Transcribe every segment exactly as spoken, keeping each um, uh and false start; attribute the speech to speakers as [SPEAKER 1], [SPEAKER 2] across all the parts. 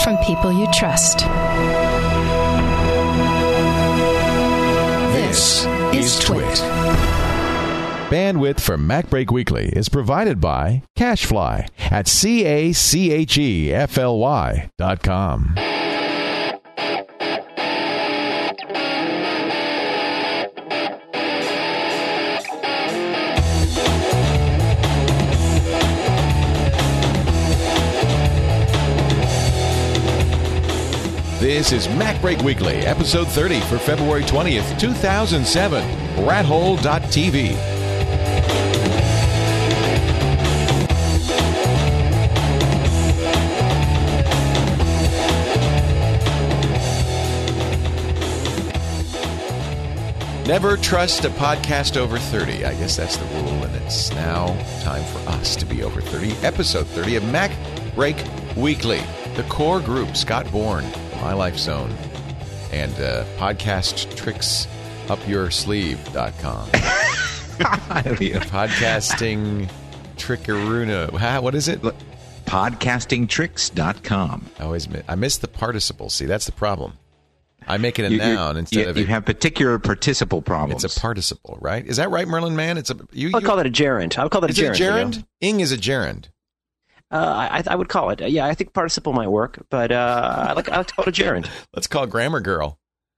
[SPEAKER 1] from people you trust.
[SPEAKER 2] This is Twit. Bandwidth for MacBreak Weekly is provided by CacheFly at C A C H E F L Y dot com. This is MacBreak Weekly, episode thirty for February twentieth, two thousand seven, rat hole dot t v. Never trust a podcast over thirty. I guess that's the rule, and it's now time for us to be over thirty. Episode thirty of MacBreak Weekly. The core group, Scott Bourne, My Life Zone, and uh, podcast tricks up your sleeve dot com. Podcasting trickaruna. What is it?
[SPEAKER 3] podcasting tricks dot com.
[SPEAKER 2] I always miss, I miss the participle. See, that's the problem. I make it a
[SPEAKER 3] you,
[SPEAKER 2] noun instead
[SPEAKER 3] you,
[SPEAKER 2] of
[SPEAKER 3] you
[SPEAKER 2] it.
[SPEAKER 3] have particular participle problems.
[SPEAKER 2] It's a participle, right? Is that right, Merlin Man? It's a you.
[SPEAKER 4] I would call that a gerund. I would call that
[SPEAKER 2] is
[SPEAKER 4] a gerund.
[SPEAKER 2] It a gerund?
[SPEAKER 4] You know?
[SPEAKER 2] Ing is a gerund.
[SPEAKER 4] Uh, I, I would call it. Yeah, I think participle might work, but uh, I like I like to call it a gerund.
[SPEAKER 2] Let's call Grammar Girl.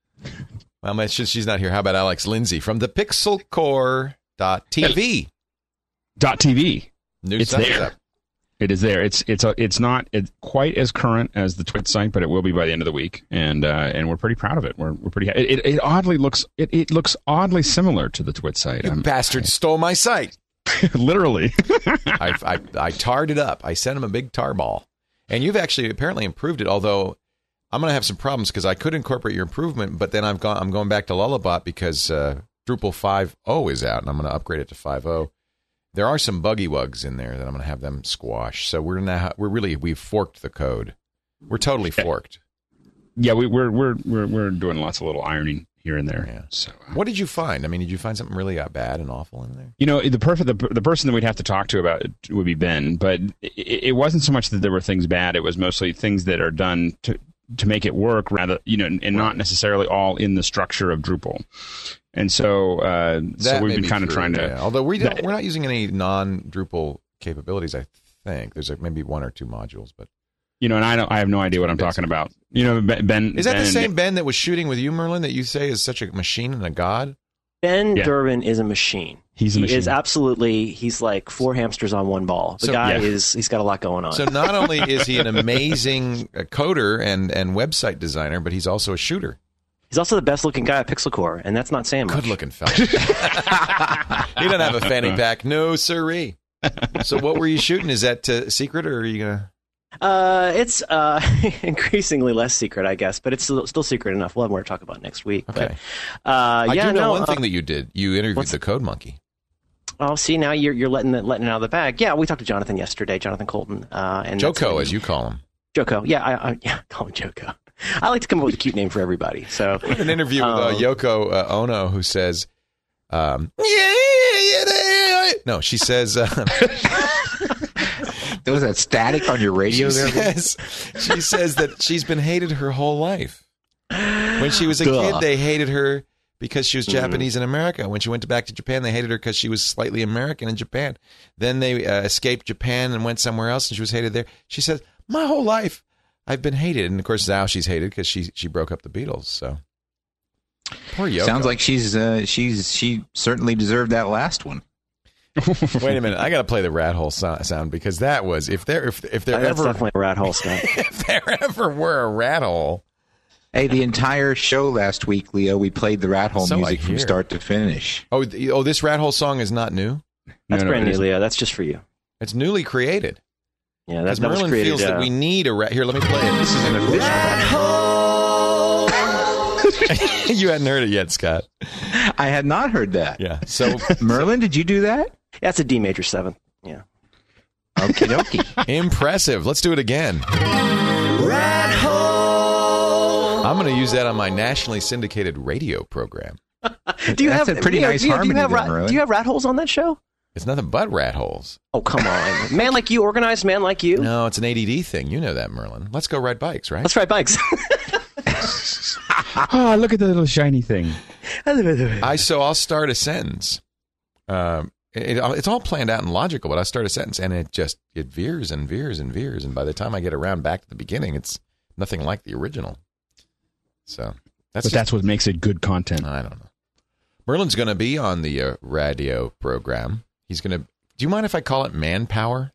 [SPEAKER 2] Well, it's just, she's not here. How about Alex Lindsay from the pixel core dot t v?
[SPEAKER 5] Dot .tv.
[SPEAKER 2] New
[SPEAKER 5] it's
[SPEAKER 2] stuff
[SPEAKER 5] there.
[SPEAKER 2] is up.
[SPEAKER 5] It is there. It's it's a, it's not it's quite as current as the Twit site, but it will be by the end of the week, and uh, and we're pretty proud of it. We're we're pretty. It, it oddly looks it, it looks oddly similar to the Twit site.
[SPEAKER 2] You
[SPEAKER 5] I'm,
[SPEAKER 2] bastard stole my site.
[SPEAKER 5] Literally.
[SPEAKER 2] I, I I tarred it up. I sent him a big tar ball, and you've actually apparently improved it. Although I'm going to have some problems because I could incorporate your improvement, but then I've gone. I'm going back to Lullabot because uh, Drupal five point oh is out, and I'm going to upgrade it to five point oh. There are some buggy wugs in there that I'm going to have them squash. So we're now we're really we've forked the code. We're totally forked.
[SPEAKER 5] Yeah, we, we're we're we're we're doing lots of little ironing here and there.
[SPEAKER 2] Yeah.
[SPEAKER 5] So, uh,
[SPEAKER 2] what did you find? I mean, did you find something really uh, bad and awful in there?
[SPEAKER 5] You know, the perfect the, the person that we'd have to talk to about it would be Ben. But it, it wasn't so much that there were things bad; it was mostly things that are done to to make it work, rather you know, and right. not necessarily all in the structure of Drupal. And so, uh, so we've been be kind true, of trying to.
[SPEAKER 2] Yeah. Although we don't,
[SPEAKER 5] that,
[SPEAKER 2] we're not using any non-Drupal capabilities. I think there's like maybe one or two modules, but
[SPEAKER 5] you know, and I don't, I have no idea what I'm talking about. You know, Ben.
[SPEAKER 2] Is that
[SPEAKER 5] ben
[SPEAKER 2] the same Ben that was shooting with you, Merlin? That you say is such a machine and a god?
[SPEAKER 4] Ben
[SPEAKER 5] yeah.
[SPEAKER 4] Durbin is a machine.
[SPEAKER 5] He's a machine.
[SPEAKER 4] He is absolutely. He's like four hamsters on one ball. The
[SPEAKER 2] so,
[SPEAKER 4] guy
[SPEAKER 2] yeah.
[SPEAKER 4] is. He's got a lot going on.
[SPEAKER 2] So not only is he an amazing coder and and website designer, but he's also a shooter.
[SPEAKER 4] He's also the best-looking guy at PixelCore, and that's not saying much.
[SPEAKER 2] Good-looking fella. He doesn't have a fanny pack. No, sirree. So what were you shooting? Is that uh, secret, or are you going to...
[SPEAKER 4] Uh, it's uh, increasingly less secret, I guess, but it's still, still secret enough. We'll have more to talk about next week.
[SPEAKER 2] Okay.
[SPEAKER 4] But, uh,
[SPEAKER 2] I
[SPEAKER 4] yeah,
[SPEAKER 2] do know
[SPEAKER 4] no,
[SPEAKER 2] one
[SPEAKER 4] uh,
[SPEAKER 2] thing that you did. You interviewed the Code Monkey.
[SPEAKER 4] Oh, see, now you're you're letting it, letting it out of the bag. Yeah, we talked to Jonathan yesterday, Jonathan Colton. Uh, and
[SPEAKER 2] Joko, as you call him.
[SPEAKER 4] Joko, yeah, I, I yeah, call him Joko. I like to come up with a cute name for everybody. So
[SPEAKER 2] an interview um, with uh, Yoko uh, Ono, who says, um, no, she says, uh,
[SPEAKER 3] there was that static on your radio
[SPEAKER 2] she
[SPEAKER 3] there.
[SPEAKER 2] Says, she says that she's been hated her whole life. When she was a
[SPEAKER 4] Duh.
[SPEAKER 2] kid, they hated her because she was Japanese
[SPEAKER 4] mm-hmm.
[SPEAKER 2] in America. When she went back to Japan, they hated her because she was slightly American in Japan. Then they uh, escaped Japan and went somewhere else, and she was hated there. She says, my whole life, I've been hated. And, of course, now she's hated because she she broke up the Beatles. So poor Yoko.
[SPEAKER 3] Sounds like she's uh, she's she certainly deserved that last one.
[SPEAKER 2] Wait a minute. I got to play the rat hole so- sound because that was, if there if, if there
[SPEAKER 4] That's
[SPEAKER 2] ever...
[SPEAKER 4] definitely a rat hole, Scott.
[SPEAKER 2] If there ever were a rat hole...
[SPEAKER 3] Hey, the entire show last week, Leo, we played the rat hole
[SPEAKER 2] So
[SPEAKER 3] music
[SPEAKER 2] I
[SPEAKER 3] from
[SPEAKER 2] hear.
[SPEAKER 3] start to finish.
[SPEAKER 2] Oh, th- oh, this rat hole song is not new?
[SPEAKER 4] That's
[SPEAKER 5] no, no,
[SPEAKER 4] brand
[SPEAKER 5] it
[SPEAKER 4] new,
[SPEAKER 5] isn't.
[SPEAKER 4] Leo. That's just for you.
[SPEAKER 2] It's newly created.
[SPEAKER 4] Yeah,
[SPEAKER 2] Because
[SPEAKER 4] that, that was
[SPEAKER 2] Merlin
[SPEAKER 4] created.
[SPEAKER 2] feels that
[SPEAKER 4] uh,
[SPEAKER 2] we need a rat. Here, let me play it. This is an official
[SPEAKER 3] Rat
[SPEAKER 2] hole. You hadn't heard it yet, Scott.
[SPEAKER 3] I had not heard that.
[SPEAKER 2] Yeah. So
[SPEAKER 3] Merlin, did you do that?
[SPEAKER 4] That's a D major seventh. Yeah.
[SPEAKER 3] Okie dokie.
[SPEAKER 2] impressive. Let's do it again.
[SPEAKER 3] Rat hole.
[SPEAKER 2] I'm going to use that on my nationally syndicated radio program.
[SPEAKER 4] Do you
[SPEAKER 3] That's
[SPEAKER 4] have
[SPEAKER 3] a pretty
[SPEAKER 4] Leo,
[SPEAKER 3] nice
[SPEAKER 4] do you,
[SPEAKER 3] harmony
[SPEAKER 4] do you have
[SPEAKER 3] there,
[SPEAKER 4] rat,
[SPEAKER 3] Merlin.
[SPEAKER 4] Do you have rat holes on that show?
[SPEAKER 2] It's nothing but rat holes.
[SPEAKER 4] Oh, come on. Man like you, organized man like you.
[SPEAKER 2] No, it's an A D D thing. You know that, Merlin. Let's go ride bikes, right?
[SPEAKER 4] Let's ride bikes.
[SPEAKER 5] Oh, look at the little shiny thing.
[SPEAKER 2] I so I'll start a sentence. Um, it, it's all planned out and logical, but I start a sentence and it just it veers and veers and veers, and by the time I get around back to the beginning, it's nothing like the original. So that's
[SPEAKER 5] but
[SPEAKER 2] just,
[SPEAKER 5] that's what makes it good content.
[SPEAKER 2] I don't know. Merlin's going to be on the uh, radio program. He's going to. Do you mind if I call it Manpower?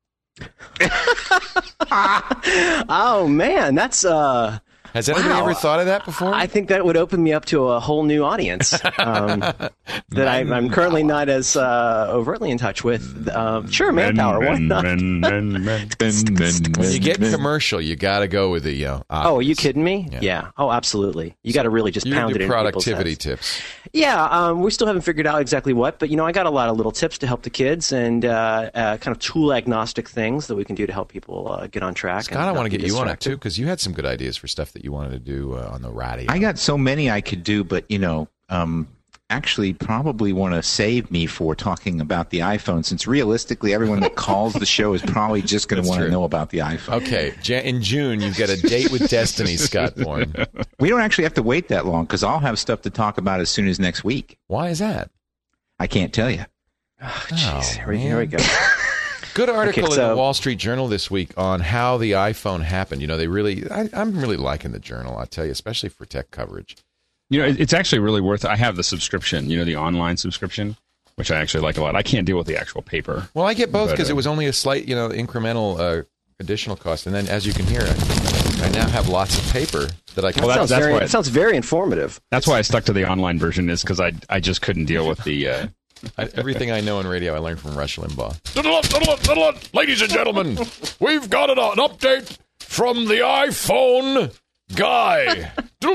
[SPEAKER 4] Oh man, that's uh.
[SPEAKER 2] Has anybody
[SPEAKER 4] Wow.
[SPEAKER 2] ever thought of that before?
[SPEAKER 4] I think that would open me up to a whole new audience um, that I, I'm currently not as uh, overtly in touch with. Uh, sure, Manpower. Why not?
[SPEAKER 5] Men, men, men, men.
[SPEAKER 2] When you get commercial, you got to go with the. Uh,
[SPEAKER 4] Oh, are you
[SPEAKER 2] obvious.
[SPEAKER 4] kidding me?
[SPEAKER 2] Yeah.
[SPEAKER 4] Yeah. Oh, absolutely. You got to really just
[SPEAKER 2] You
[SPEAKER 4] pound
[SPEAKER 2] do
[SPEAKER 4] it in people's
[SPEAKER 2] productivity
[SPEAKER 4] heads.
[SPEAKER 2] tips.
[SPEAKER 4] Yeah, um, we still haven't figured out exactly what, but you know, I got a lot of little tips to help the kids and uh, uh, kind of tool agnostic things that we can do to help people uh, get on track.
[SPEAKER 2] Scott,
[SPEAKER 4] and
[SPEAKER 2] I
[SPEAKER 4] not
[SPEAKER 2] want to
[SPEAKER 4] be
[SPEAKER 2] get you on it
[SPEAKER 4] distracted.
[SPEAKER 2] too because you had some good ideas for stuff that you wanted to do uh, on the radio.
[SPEAKER 3] I got so many I could do, but you know, um, actually, probably want to save me for talking about the iPhone, since realistically, everyone that calls the show is probably just going to
[SPEAKER 2] That's
[SPEAKER 3] want to
[SPEAKER 2] true.
[SPEAKER 3] know about the iPhone.
[SPEAKER 2] Okay, Ja- in June you've got a date with Destiny, Scott Bourne.
[SPEAKER 3] We don't actually have to wait that long because I'll have stuff to talk about as soon as next week.
[SPEAKER 2] Why is that?
[SPEAKER 3] I can't tell you.
[SPEAKER 4] Oh, jeez,
[SPEAKER 2] Oh,
[SPEAKER 4] here, we- here we go.
[SPEAKER 2] Good article
[SPEAKER 4] Okay,
[SPEAKER 2] in
[SPEAKER 4] so-
[SPEAKER 2] the Wall Street Journal this week on how the iPhone happened. You know, they really, I, I'm really liking the Journal, I tell you, especially for tech coverage.
[SPEAKER 5] You know, it- it's actually really worth it. I have the subscription, you know, the online subscription, which I actually like a lot. I can't deal with the actual paper.
[SPEAKER 2] Well, I get both
[SPEAKER 5] But,
[SPEAKER 2] because
[SPEAKER 5] uh,
[SPEAKER 2] it was only a slight, you know, incremental uh, additional cost. And then, as you can hear, I, I now have lots of paper that I can.
[SPEAKER 5] Well, that-
[SPEAKER 4] sounds
[SPEAKER 5] that's
[SPEAKER 4] very,
[SPEAKER 5] why-
[SPEAKER 4] that sounds very informative.
[SPEAKER 5] That's why I stuck to the online version, is because I I just couldn't deal with the. Uh,
[SPEAKER 2] I, everything I know in radio, I learned from Rush Limbaugh. Ladies and gentlemen, we've got an, an update from the iPhone guy.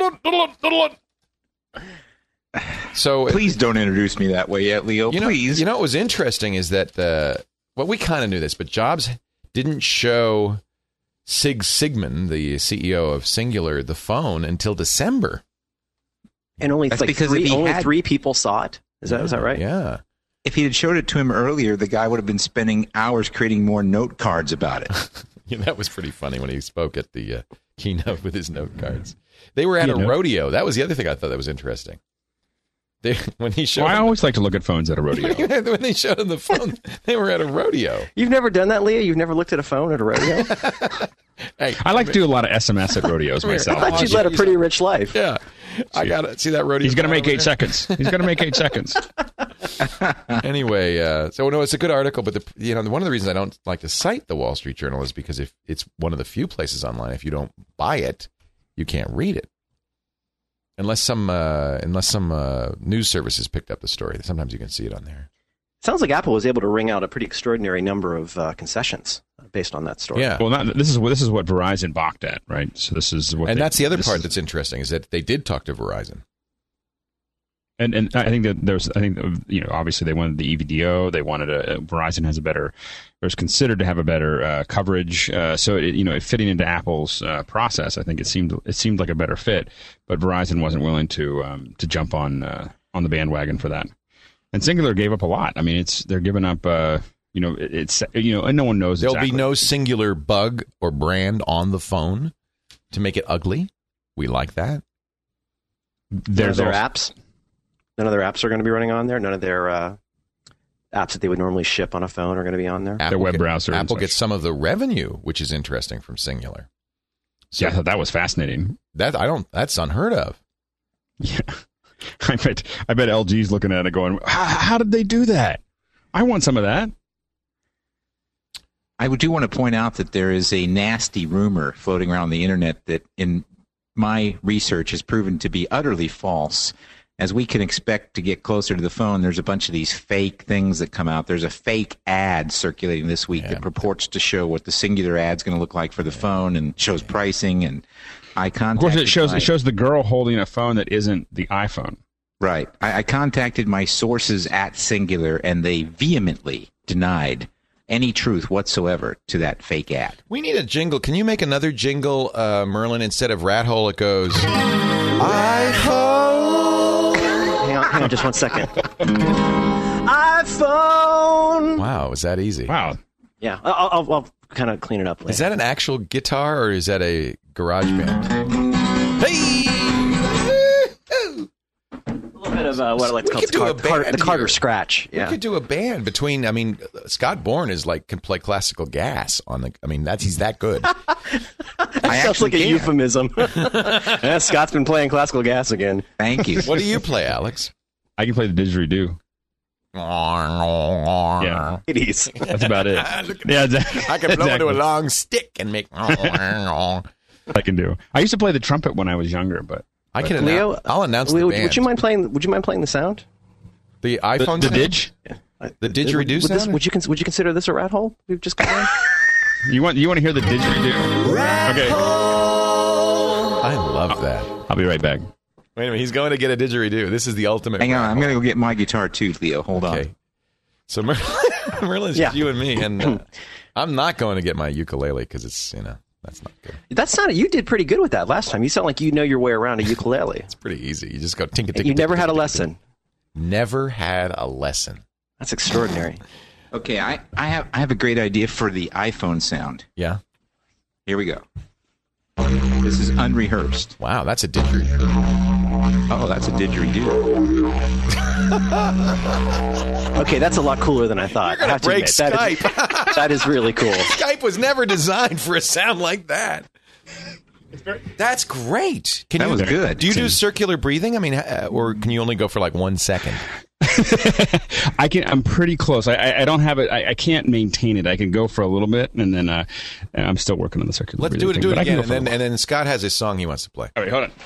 [SPEAKER 2] So,
[SPEAKER 3] Please don't introduce me that way yet, Leo.
[SPEAKER 2] you know,
[SPEAKER 3] Please.
[SPEAKER 2] you know what was interesting is that uh, well, we kind of knew this, but Jobs didn't show Sig Sigmund, the C E O of Singular, the phone until December.
[SPEAKER 4] And only
[SPEAKER 3] That's
[SPEAKER 4] like
[SPEAKER 3] because
[SPEAKER 4] three,
[SPEAKER 3] if he
[SPEAKER 4] only
[SPEAKER 3] had-
[SPEAKER 4] three people saw it. Is that is that right?
[SPEAKER 2] Yeah.
[SPEAKER 3] If he had showed it to him earlier, the guy would have been spending hours creating more note cards about it.
[SPEAKER 2] Yeah, that was pretty funny when he spoke at the uh, keynote with his note cards. They were at
[SPEAKER 5] Yeah,
[SPEAKER 2] a
[SPEAKER 5] no-
[SPEAKER 2] rodeo. That was the other thing I thought that was interesting. They, when he showed
[SPEAKER 5] well, I
[SPEAKER 2] him-
[SPEAKER 5] always like to look at phones at a rodeo.
[SPEAKER 2] when they showed him the phone, they were at a rodeo.
[SPEAKER 4] You've never done that, Leah? You've never looked at a phone at a rodeo?
[SPEAKER 2] Hey,
[SPEAKER 5] I like to do a lot of S M S at rodeos
[SPEAKER 2] Come here.
[SPEAKER 5] myself.
[SPEAKER 4] I thought you led a pretty rich life.
[SPEAKER 2] yeah, I got to see that rodeo.
[SPEAKER 5] He's going to
[SPEAKER 2] phone
[SPEAKER 5] make
[SPEAKER 2] over
[SPEAKER 5] eight
[SPEAKER 2] there?
[SPEAKER 5] seconds. He's going to make eight seconds.
[SPEAKER 2] Anyway, uh, so no, it's a good article, but the you know one of the reasons I don't like to cite the Wall Street Journal is because if it's one of the few places online, if you don't buy it, you can't read it. Unless some uh, unless some uh, news services picked up the story, sometimes you can see it on there.
[SPEAKER 4] Sounds like Apple was able to wring out a pretty extraordinary number of uh, concessions based on that story.
[SPEAKER 2] Yeah,
[SPEAKER 5] Well, not, this is what this is what Verizon balked at, right? So this is what.
[SPEAKER 2] and
[SPEAKER 5] they-
[SPEAKER 2] that's the other
[SPEAKER 5] this
[SPEAKER 2] part
[SPEAKER 5] is-
[SPEAKER 2] that's interesting is that they did talk to Verizon.
[SPEAKER 5] And and I think that there's I think you know obviously they wanted the E V D O, they wanted a Verizon has a better, or is considered to have a better uh, coverage. Uh, so it, you know, it fitting into Apple's uh, process, I think it seemed it seemed like a better fit. But Verizon wasn't willing to um, to jump on uh, on the bandwagon for that. And Singular gave up a lot. I mean, it's they're giving up. Uh, you know, it, it's you know, and no one knows.
[SPEAKER 2] There'll
[SPEAKER 5] exactly.
[SPEAKER 2] be no singular bug or brand on the phone to make it ugly. We like that.
[SPEAKER 4] None of
[SPEAKER 5] There's
[SPEAKER 4] their
[SPEAKER 5] also,
[SPEAKER 4] apps. None of their apps are going to be running on there. None of their uh, apps that they would normally ship on a phone are going to be on there.
[SPEAKER 2] Apple
[SPEAKER 5] web
[SPEAKER 2] get-
[SPEAKER 5] browser and
[SPEAKER 2] Apple
[SPEAKER 5] such.
[SPEAKER 2] gets some of the revenue, which is interesting from Singular. So
[SPEAKER 5] yeah, I thought that was fascinating.
[SPEAKER 2] that I don't. That's unheard of.
[SPEAKER 5] Yeah, I bet I bet L G's looking at it going, how, how did they do that? I want some of that.
[SPEAKER 3] I do want to point out that there is a nasty rumor floating around the internet that, in my research, has proven to be utterly false. As we can expect to get closer to the phone, there's a bunch of these fake things that come out. There's a fake ad circulating this week
[SPEAKER 2] Yeah.
[SPEAKER 3] that purports to show what the Singular ad's going to look like for the phone and shows pricing. And I
[SPEAKER 5] Of
[SPEAKER 3] contacted
[SPEAKER 5] course, it shows
[SPEAKER 3] my-
[SPEAKER 5] it shows the girl holding a phone that isn't the iPhone.
[SPEAKER 3] Right. I, I contacted my sources at Singular, and they vehemently denied any truth whatsoever to that fake ad.
[SPEAKER 2] We need a jingle. Can you make another jingle, uh, Merlin? Instead of rat hole, it goes. iPhone.
[SPEAKER 4] Hang on, hang on just one second. I iPhone.
[SPEAKER 2] Wow, was that easy?
[SPEAKER 5] Wow.
[SPEAKER 4] Yeah, I'll, I'll, I'll kind of clean it up later.
[SPEAKER 2] Is that an actual guitar or is that a garage band? Hey!
[SPEAKER 4] A little bit of uh, what I like to
[SPEAKER 2] We
[SPEAKER 4] call
[SPEAKER 2] could do
[SPEAKER 4] the,
[SPEAKER 2] a
[SPEAKER 4] Car- Car-
[SPEAKER 2] band
[SPEAKER 4] the Carter
[SPEAKER 2] here.
[SPEAKER 4] Scratch.
[SPEAKER 2] We
[SPEAKER 4] Yeah.
[SPEAKER 2] could do a band between. I mean, Scott Bourne is like can play classical gas on the. I mean, that's he's that good.
[SPEAKER 3] I
[SPEAKER 4] Sounds like a
[SPEAKER 3] can.
[SPEAKER 4] euphemism. Yeah, Scott's been playing classical gas again.
[SPEAKER 3] Thank you.
[SPEAKER 2] What do you play, Alex?
[SPEAKER 5] I can play the didgeridoo.
[SPEAKER 2] Yeah,
[SPEAKER 4] It is.
[SPEAKER 5] That's about it.
[SPEAKER 2] Look at
[SPEAKER 5] Yeah, exactly.
[SPEAKER 2] I can blow into a
[SPEAKER 5] Exactly.
[SPEAKER 2] long stick and make.
[SPEAKER 5] I can do. I used to play the trumpet when I was younger, but
[SPEAKER 2] I can.
[SPEAKER 4] Leo,
[SPEAKER 2] announce, I'll announce
[SPEAKER 4] Leo,
[SPEAKER 2] the
[SPEAKER 4] would,
[SPEAKER 2] band.
[SPEAKER 4] would you mind playing? Would you mind playing the sound?
[SPEAKER 2] the
[SPEAKER 5] the,
[SPEAKER 2] iPhone?
[SPEAKER 5] the
[SPEAKER 2] sound?
[SPEAKER 5] didge.
[SPEAKER 2] The didgeridoo
[SPEAKER 4] would, this,
[SPEAKER 2] sound?
[SPEAKER 4] would you cons- would you consider this a rat hole we've just got on?
[SPEAKER 5] You want you want to hear the didgeridoo? Okay,
[SPEAKER 2] I love that.
[SPEAKER 5] I'll be right back.
[SPEAKER 2] Wait a minute, he's going to get a didgeridoo. This is the ultimate.
[SPEAKER 3] Hang on,
[SPEAKER 2] rat
[SPEAKER 3] I'm
[SPEAKER 2] hole.
[SPEAKER 3] going to go get my guitar too, Leo. Hold on.
[SPEAKER 2] Okay. So Mer- Merlin's
[SPEAKER 4] Yeah.
[SPEAKER 2] just you and me, and uh, I'm not going to get my ukulele because it's you know that's not good.
[SPEAKER 4] That sounded. You did pretty good with that last time. You sound like you know your way around a ukulele.
[SPEAKER 2] It's pretty easy. You just go tinka tinka.
[SPEAKER 4] You never
[SPEAKER 2] tinka,
[SPEAKER 4] had a
[SPEAKER 2] tinka,
[SPEAKER 4] lesson.
[SPEAKER 2] Never had a lesson.
[SPEAKER 4] That's extraordinary.
[SPEAKER 3] Okay, I, I have I have a great idea for the iPhone sound.
[SPEAKER 2] Yeah.
[SPEAKER 3] Here we go. This is unrehearsed.
[SPEAKER 2] Wow, that's a didgeridoo.
[SPEAKER 3] Oh, that's a didgeridoo.
[SPEAKER 4] Okay, that's a lot cooler than I thought.
[SPEAKER 2] You're gonna
[SPEAKER 4] I have to
[SPEAKER 2] break
[SPEAKER 4] admit, that is-
[SPEAKER 2] Skype.
[SPEAKER 4] that is really cool.
[SPEAKER 2] Skype was never designed for a sound like that. That's great. Can
[SPEAKER 3] That
[SPEAKER 2] you,
[SPEAKER 3] was good.
[SPEAKER 2] Do you do circular breathing? I mean, uh, or can you only go for like one second?
[SPEAKER 5] I can. I'm pretty close. I, I, I don't have it. I, I can't maintain it. I can go for a little bit, and then uh, I'm still working on the circular.
[SPEAKER 2] Let's
[SPEAKER 5] breathing
[SPEAKER 2] do it.
[SPEAKER 5] thing,
[SPEAKER 2] Do it
[SPEAKER 5] but I can
[SPEAKER 2] again,
[SPEAKER 5] go
[SPEAKER 2] and
[SPEAKER 5] for a
[SPEAKER 2] then
[SPEAKER 5] while.
[SPEAKER 2] and then Scott has his song he wants to play.
[SPEAKER 5] All right, hold on.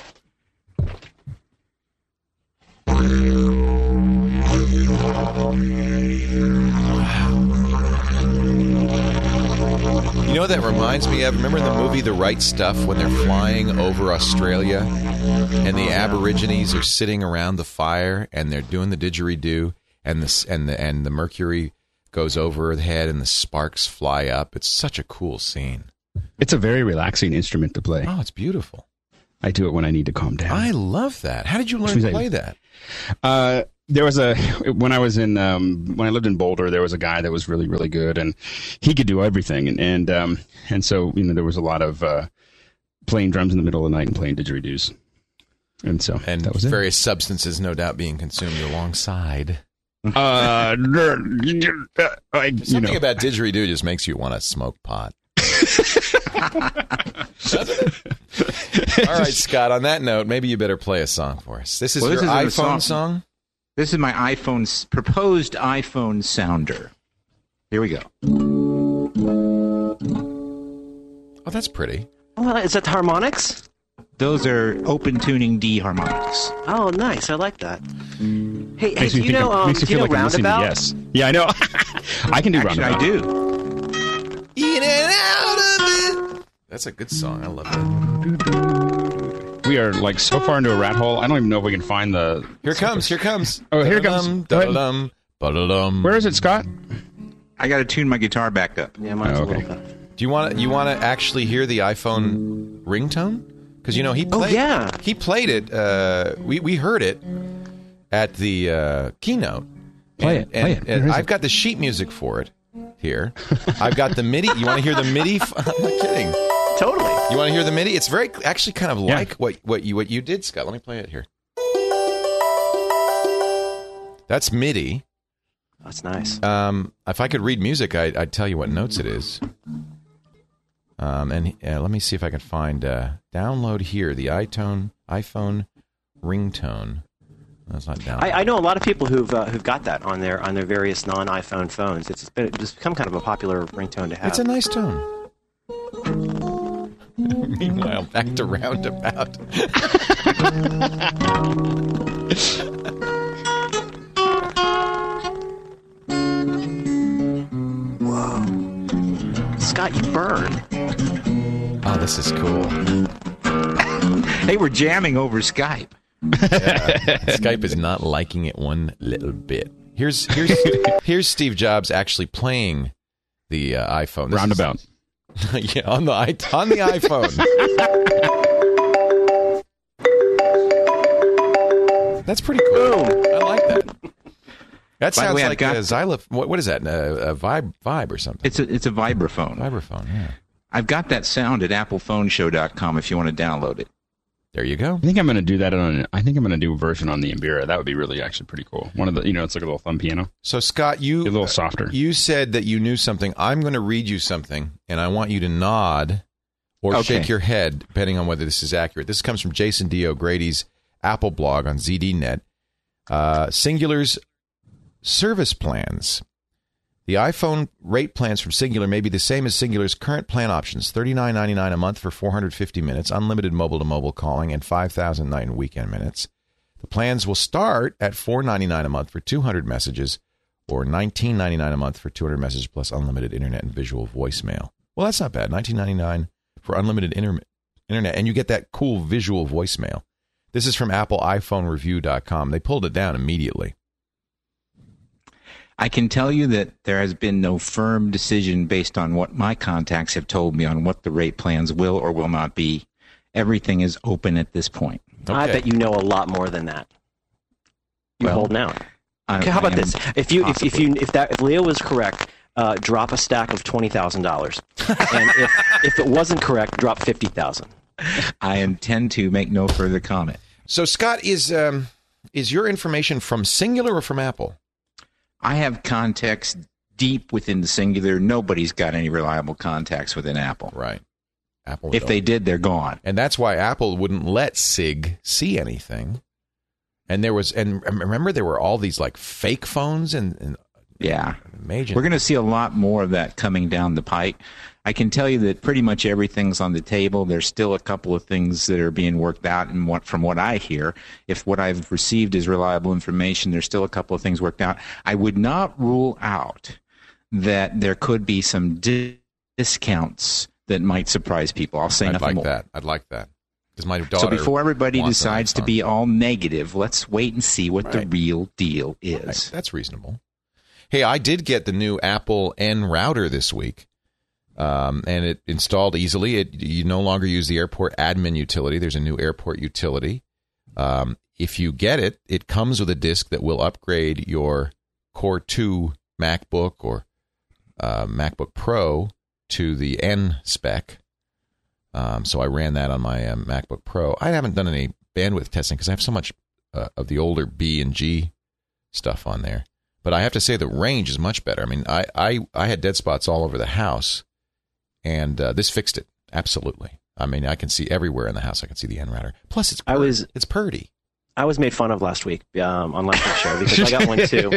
[SPEAKER 2] You know what that reminds me of? Remember in the movie The Right Stuff when they're flying over Australia and the Aborigines are sitting around the fire and they're doing the didgeridoo and the and the and the mercury goes over the head and the sparks fly up. It's such a cool scene.
[SPEAKER 5] It's a very relaxing instrument to play.
[SPEAKER 2] Oh, it's beautiful.
[SPEAKER 5] I do it when I need to calm down.
[SPEAKER 2] I love that. How did you learn
[SPEAKER 5] Which
[SPEAKER 2] to
[SPEAKER 5] means I-
[SPEAKER 2] play that?
[SPEAKER 5] Uh, there was a when I was in um, when I lived in Boulder, there was a guy that was really really good, and he could do everything, and and um, and so you know there was a lot of uh, playing drums in the middle of the night and playing didgeridoos, and so
[SPEAKER 2] And
[SPEAKER 5] that was it.
[SPEAKER 2] various substances, no doubt, being consumed alongside.
[SPEAKER 5] Uh, I, you
[SPEAKER 2] Something
[SPEAKER 5] know,
[SPEAKER 2] about didgeridoo just makes you want to smoke pot. All right, Scott, on that note, maybe you better play a song for us. This is
[SPEAKER 3] Well,
[SPEAKER 2] your
[SPEAKER 3] this isn't a
[SPEAKER 2] iPhone
[SPEAKER 3] song.
[SPEAKER 2] song?
[SPEAKER 3] This is my iPhone's proposed iPhone sounder. Here we go.
[SPEAKER 2] Oh, that's pretty.
[SPEAKER 4] Oh, is that the harmonics?
[SPEAKER 3] Those are open tuning D harmonics.
[SPEAKER 4] Oh, nice. I like that. Hey, hey
[SPEAKER 5] makes
[SPEAKER 4] do
[SPEAKER 5] me
[SPEAKER 4] you
[SPEAKER 5] think
[SPEAKER 4] know,
[SPEAKER 5] I'm-
[SPEAKER 4] um,
[SPEAKER 5] makes
[SPEAKER 4] do
[SPEAKER 5] me
[SPEAKER 4] you
[SPEAKER 5] feel
[SPEAKER 4] know
[SPEAKER 5] like I'm listening to
[SPEAKER 4] Roundabout?
[SPEAKER 5] Yes. Yeah, I know. I can do
[SPEAKER 3] Actually,
[SPEAKER 5] Roundabout.
[SPEAKER 3] I do.
[SPEAKER 2] In and out of it. That's a good song. I love that.
[SPEAKER 5] We are like so far into a rat hole. I don't even know if we can find the.
[SPEAKER 2] Here it comes. Here it comes.
[SPEAKER 5] Oh, here it comes.
[SPEAKER 2] Dum,
[SPEAKER 5] Go ahead.
[SPEAKER 2] dum, ba-da-dum.
[SPEAKER 5] Where is it, Scott?
[SPEAKER 3] I got to tune my guitar back up.
[SPEAKER 4] Yeah, mine's
[SPEAKER 5] Oh,
[SPEAKER 4] a
[SPEAKER 5] okay.
[SPEAKER 4] little bit.
[SPEAKER 2] Do you want to you want to actually hear the iPhone ringtone? Because you know he played.
[SPEAKER 4] yeah.
[SPEAKER 2] He played it. Uh, we we heard it at the uh, keynote.
[SPEAKER 5] Play
[SPEAKER 2] And-
[SPEAKER 5] it, play
[SPEAKER 2] and-
[SPEAKER 5] it.
[SPEAKER 2] and
[SPEAKER 5] Where is
[SPEAKER 2] I've
[SPEAKER 5] it?
[SPEAKER 2] got the sheet music for it here. I've got the MIDI. You want to hear the MIDI? f- I'm not kidding.
[SPEAKER 4] Totally.
[SPEAKER 2] You want to hear the MIDI? It's very actually kind of
[SPEAKER 5] Yeah.
[SPEAKER 2] like what what you what you did, Scott. Let me play it here. That's MIDI.
[SPEAKER 4] That's nice.
[SPEAKER 2] Um, if I could read music, I, I'd tell you what notes it is. Um, and uh, let me see if I can find uh, download here the iTone iPhone ringtone. That's not down.
[SPEAKER 4] I, I know a lot of people who've uh, who've got that on their on their various non-iPhone phones. It's been it's become kind of a popular ringtone to have.
[SPEAKER 2] It's a nice tone. Meanwhile, back to Roundabout.
[SPEAKER 4] Scott, you burn.
[SPEAKER 2] Oh, this is cool.
[SPEAKER 3] Hey, we're jamming over Skype.
[SPEAKER 2] Skype is not liking it one little bit. Here's here's here's Steve Jobs actually playing the uh, iPhone. This is-
[SPEAKER 5] Roundabout.
[SPEAKER 2] yeah, on the i- on the iPhone. That's pretty cool. I like that. That
[SPEAKER 3] By the
[SPEAKER 2] sounds
[SPEAKER 3] way, I've
[SPEAKER 2] like
[SPEAKER 3] got-
[SPEAKER 2] a xylophone. What, what is that? A, a vibe, vibe or something?
[SPEAKER 3] It's a it's a vibraphone.
[SPEAKER 2] Vibraphone. Yeah.
[SPEAKER 3] I've got that sound at apple phone show dot com if you want to download it.
[SPEAKER 2] There you go.
[SPEAKER 5] I think I'm going to do that on. I think I'm going to do a version on the Mbira. That would be really actually pretty cool. One of the, you know, it's like a little thumb piano.
[SPEAKER 2] So Scott, you
[SPEAKER 5] A little softer.
[SPEAKER 2] You said that you knew something. I'm going to read you something, and I want you to nod or
[SPEAKER 3] Okay.
[SPEAKER 2] shake your head, depending on whether this is accurate. This comes from Jason D. O'Grady's Apple blog on Z D Net. Uh, Singular's service plans. The iPhone rate plans from Singular may be the same as Singular's current plan options: thirty-nine ninety-nine a month for four hundred fifty minutes, unlimited mobile-to-mobile calling, and five thousand night and weekend minutes. The plans will start at four ninety-nine a month for two hundred messages, or nineteen ninety-nine a month for two hundred messages plus unlimited internet and visual voicemail. Well, that's not bad. nineteen ninety-nine for unlimited inter- internet, and you get that cool visual voicemail. This is from apple iphone review dot com. They pulled it down immediately.
[SPEAKER 3] I can tell you that there has been no firm decision based on what my contacts have told me on what the rate plans will or will not be. Everything is open at this point.
[SPEAKER 4] I
[SPEAKER 2] Okay.
[SPEAKER 4] bet you know a lot more than that. You
[SPEAKER 3] Well,
[SPEAKER 4] holding out.
[SPEAKER 3] I-
[SPEAKER 4] Okay, how
[SPEAKER 3] I
[SPEAKER 4] about
[SPEAKER 3] am
[SPEAKER 4] this? If you if, if
[SPEAKER 3] possibly.
[SPEAKER 4] you if that if Leo was correct, uh, drop a stack of twenty thousand dollars, and if if it wasn't correct, drop fifty thousand.
[SPEAKER 3] I intend to make no further comment.
[SPEAKER 2] So, Scott, is um, is your information from Singular or from Apple?
[SPEAKER 3] I have contacts deep within the Singular. Nobody's got any reliable contacts within Apple.
[SPEAKER 2] Right. Apple.
[SPEAKER 3] If they did, they're gone.
[SPEAKER 2] And that's why Apple wouldn't let Sig see anything. And there was, and remember, there were all these like fake phones and, and
[SPEAKER 3] Yeah.
[SPEAKER 2] major.
[SPEAKER 3] We're going to see a lot more of that coming down the pike. I can tell you that pretty much everything's on the table. There's still a couple of things that are being worked out, and what from what I hear, if what I've received is reliable information, there's still a couple of things worked out. I would not rule out that there could be some di- discounts that might surprise people. I'll say
[SPEAKER 2] I'd
[SPEAKER 3] nothing
[SPEAKER 2] like
[SPEAKER 3] more.
[SPEAKER 2] that. I'd like that. Because my daughter.
[SPEAKER 3] So before everybody
[SPEAKER 2] wants an
[SPEAKER 3] decides to
[SPEAKER 2] iPhone.
[SPEAKER 3] be all negative, let's wait and see what the
[SPEAKER 2] Right.
[SPEAKER 3] real deal is.
[SPEAKER 2] Right, that's reasonable. Hey, I did get the new Apple N router this week, um, and it installed easily. It you no longer use the airport admin utility. There's a new airport utility. Um, if you get it, it comes with a disk that will upgrade your Core two MacBook or uh, MacBook Pro to the N spec. Um, so I ran that on my uh, MacBook Pro. I haven't done any bandwidth testing because I have so much uh, of the older B and G stuff on there. But I have to say the range is much better. I mean, I, I, I had dead spots all over the house, and uh, this fixed it. Absolutely. I mean, I can see everywhere in the house. I can see the N router. Plus, it's
[SPEAKER 4] I
[SPEAKER 2] purdy.
[SPEAKER 4] was-
[SPEAKER 2] it's purdy.
[SPEAKER 4] I was made fun of last week um, on last week's show because I got one too.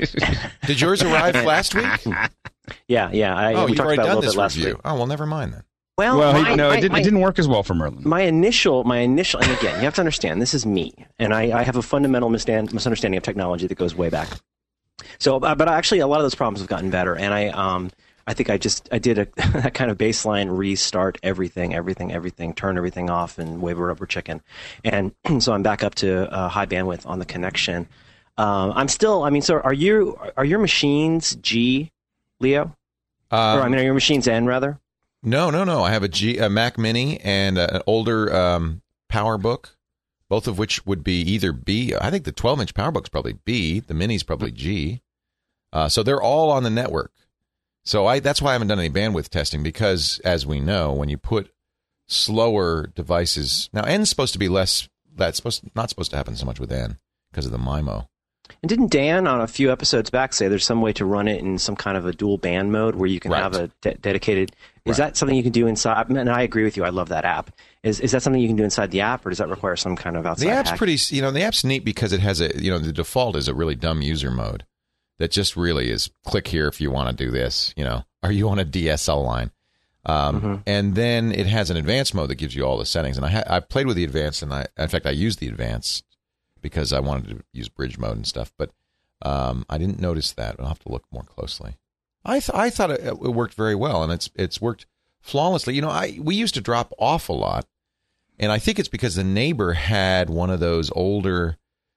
[SPEAKER 2] Did yours arrive last week?
[SPEAKER 4] Yeah, yeah. I,
[SPEAKER 2] Oh,
[SPEAKER 4] we
[SPEAKER 2] you've
[SPEAKER 4] talked
[SPEAKER 2] already
[SPEAKER 4] about it a
[SPEAKER 2] done
[SPEAKER 4] little
[SPEAKER 2] this
[SPEAKER 4] bit last
[SPEAKER 2] review.
[SPEAKER 4] week.
[SPEAKER 2] Oh, well, never mind then.
[SPEAKER 4] Well,
[SPEAKER 5] Well,
[SPEAKER 4] my,
[SPEAKER 5] he, no,
[SPEAKER 4] my,
[SPEAKER 5] it, did,
[SPEAKER 4] my,
[SPEAKER 5] it didn't work as well for Merlin.
[SPEAKER 4] my initial, my initial, and again, you have to understand, this is me, and I, I have a fundamental misstand, misunderstanding of technology that goes way back. So, uh, but actually, a lot of those problems have gotten better, and I, um, I think I just, I did a that kind of baseline restart everything, everything, everything, turn everything off, and wave a rubber chicken, and so I'm back up to uh, high bandwidth on the connection. Um, I'm still, I mean, so are you, are your machines G, Leo?
[SPEAKER 2] Um,
[SPEAKER 4] or I mean, are your machines N rather?
[SPEAKER 2] No, no, no. I have a, G, a Mac Mini and a, an older um, PowerBook, both of which would be either B. I think the twelve-inch PowerBook's probably B. The Mini's probably G. Uh, so they're all on the network. So I that's why I haven't done any bandwidth testing because, as we know, when you put slower devices... Now, N's supposed to be less... That's supposed not supposed to happen so much with N because of the MIMO.
[SPEAKER 4] And didn't Dan on a few episodes back say there's some way to run it in some kind of a dual band mode where you can
[SPEAKER 2] Right.
[SPEAKER 4] have a de- dedicated? Is
[SPEAKER 2] Right.
[SPEAKER 4] that something you can do inside? And I agree with you. I love that app. Is is that something you can do inside the app, or does that require some kind of outside?
[SPEAKER 2] The app's
[SPEAKER 4] hack?
[SPEAKER 2] pretty, you know, the app's neat because it has a, you know, the default is a really dumb user mode that just really is click here if you want to do this, you know, are you on a D S L line? Um,
[SPEAKER 4] Mm-hmm.
[SPEAKER 2] And then it has an advanced mode that gives you all the settings. And I ha- I played with the advanced, and I, in fact, I used the advanced because I wanted to use bridge mode and stuff, but um, I didn't notice that. I'll have to look more closely. I th- I thought it, it worked very well, and it's it's worked flawlessly. You know, I we used to drop off a lot. And I think it's because the neighbor had one of those older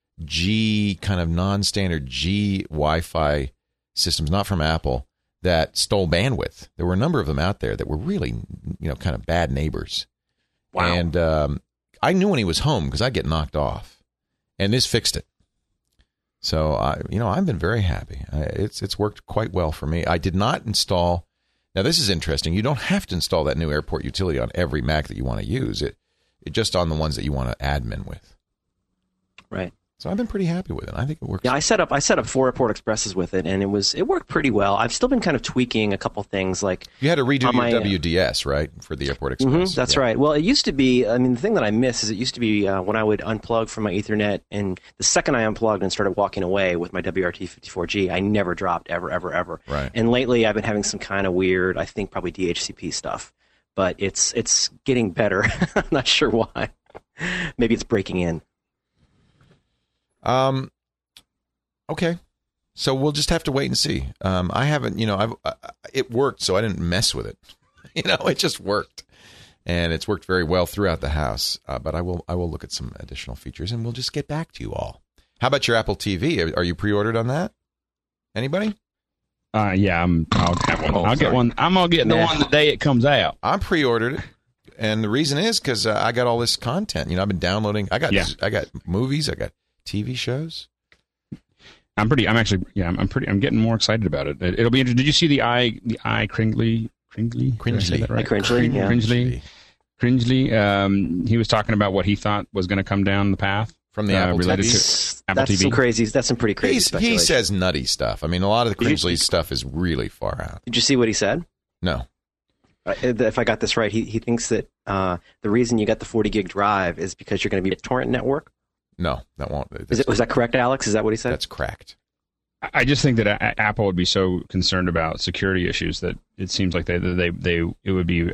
[SPEAKER 2] G kind of non-standard G Wi-Fi systems, not from Apple, that stole bandwidth. There were a number of them out there that were really, you know, kind of bad neighbors.
[SPEAKER 4] Wow.
[SPEAKER 2] And um, I knew when he was home because I'd get knocked off. And this fixed it. So I, you know, I've been very happy. I, it's it's worked quite well for me. I did not install. Now this is interesting. You don't have to install that new airport utility on every Mac that you want to use. It it just on the ones that you want to admin with.
[SPEAKER 4] Right.
[SPEAKER 2] So I've been pretty happy with it. I think it works.
[SPEAKER 4] Yeah, I set up I set up four Airport Expresses with it, and it was it worked pretty well. I've still been kind of tweaking a couple things, like
[SPEAKER 2] you had to redo your
[SPEAKER 4] my,
[SPEAKER 2] W D S, right, for the Airport Express.
[SPEAKER 4] Mm-hmm, that's
[SPEAKER 2] yeah.
[SPEAKER 4] right. Well, it used to be. I mean, the thing that I miss is it used to be uh, when I would unplug from my Ethernet, and the second I unplugged and started walking away with my W R T fifty-four G, I never dropped ever, ever, ever.
[SPEAKER 2] Right.
[SPEAKER 4] And lately, I've been having some kind of weird, I think probably D H C P stuff, but it's it's getting better. I'm not sure why. Maybe it's breaking in.
[SPEAKER 2] Um. Okay, so we'll just have to wait and see. Um, I haven't, you know, I've uh, it worked, so I didn't mess with it. You know, it just worked, and it's worked very well throughout the house. Uh, but I will, I will look at some additional features, and we'll just get back to you all. How about your Apple T V? Are, are you pre-ordered on that? Anybody?
[SPEAKER 5] Uh, yeah, I'm. I'll have one.
[SPEAKER 2] Oh,
[SPEAKER 5] I'll
[SPEAKER 2] sorry.
[SPEAKER 5] get one. I'm gonna get the
[SPEAKER 4] Nah.
[SPEAKER 5] one the day it comes out.
[SPEAKER 2] I'm pre-ordered it, and the reason is because uh, I got all this content. You know, I've been downloading. I got,
[SPEAKER 5] Yeah.
[SPEAKER 2] I got movies. I got T V shows.
[SPEAKER 5] I'm pretty. I'm actually. Yeah, I'm, I'm pretty. I'm getting more excited about it. it it'll be interesting. Did you see the i the i Cringly Cringly
[SPEAKER 2] Cringely.
[SPEAKER 5] Did I say that right?
[SPEAKER 4] Cringely, yeah.
[SPEAKER 5] Cringely. Cringely. Um, he was talking about what he thought was going to come down the path
[SPEAKER 2] From the
[SPEAKER 5] uh,
[SPEAKER 2] Apple
[SPEAKER 5] related
[SPEAKER 2] T V?
[SPEAKER 5] to Apple
[SPEAKER 4] That's
[SPEAKER 5] T V.
[SPEAKER 4] some crazy. That's some pretty crazy
[SPEAKER 2] He's, he
[SPEAKER 4] speculation.
[SPEAKER 2] says nutty stuff. I mean, a lot of the
[SPEAKER 4] Did you-
[SPEAKER 2] Cringely stuff is really far out.
[SPEAKER 4] Did you see what he said?
[SPEAKER 2] No.
[SPEAKER 4] Uh, If I got this right, he he thinks that uh, the reason you got the forty gig drive is because you're going to be a torrent network.
[SPEAKER 2] No, that won't.
[SPEAKER 4] Is it, was that correct, Alex? Is that what he said?
[SPEAKER 2] That's cracked.
[SPEAKER 5] I just think that a- Apple would be so concerned about security issues that it seems like they they they it would be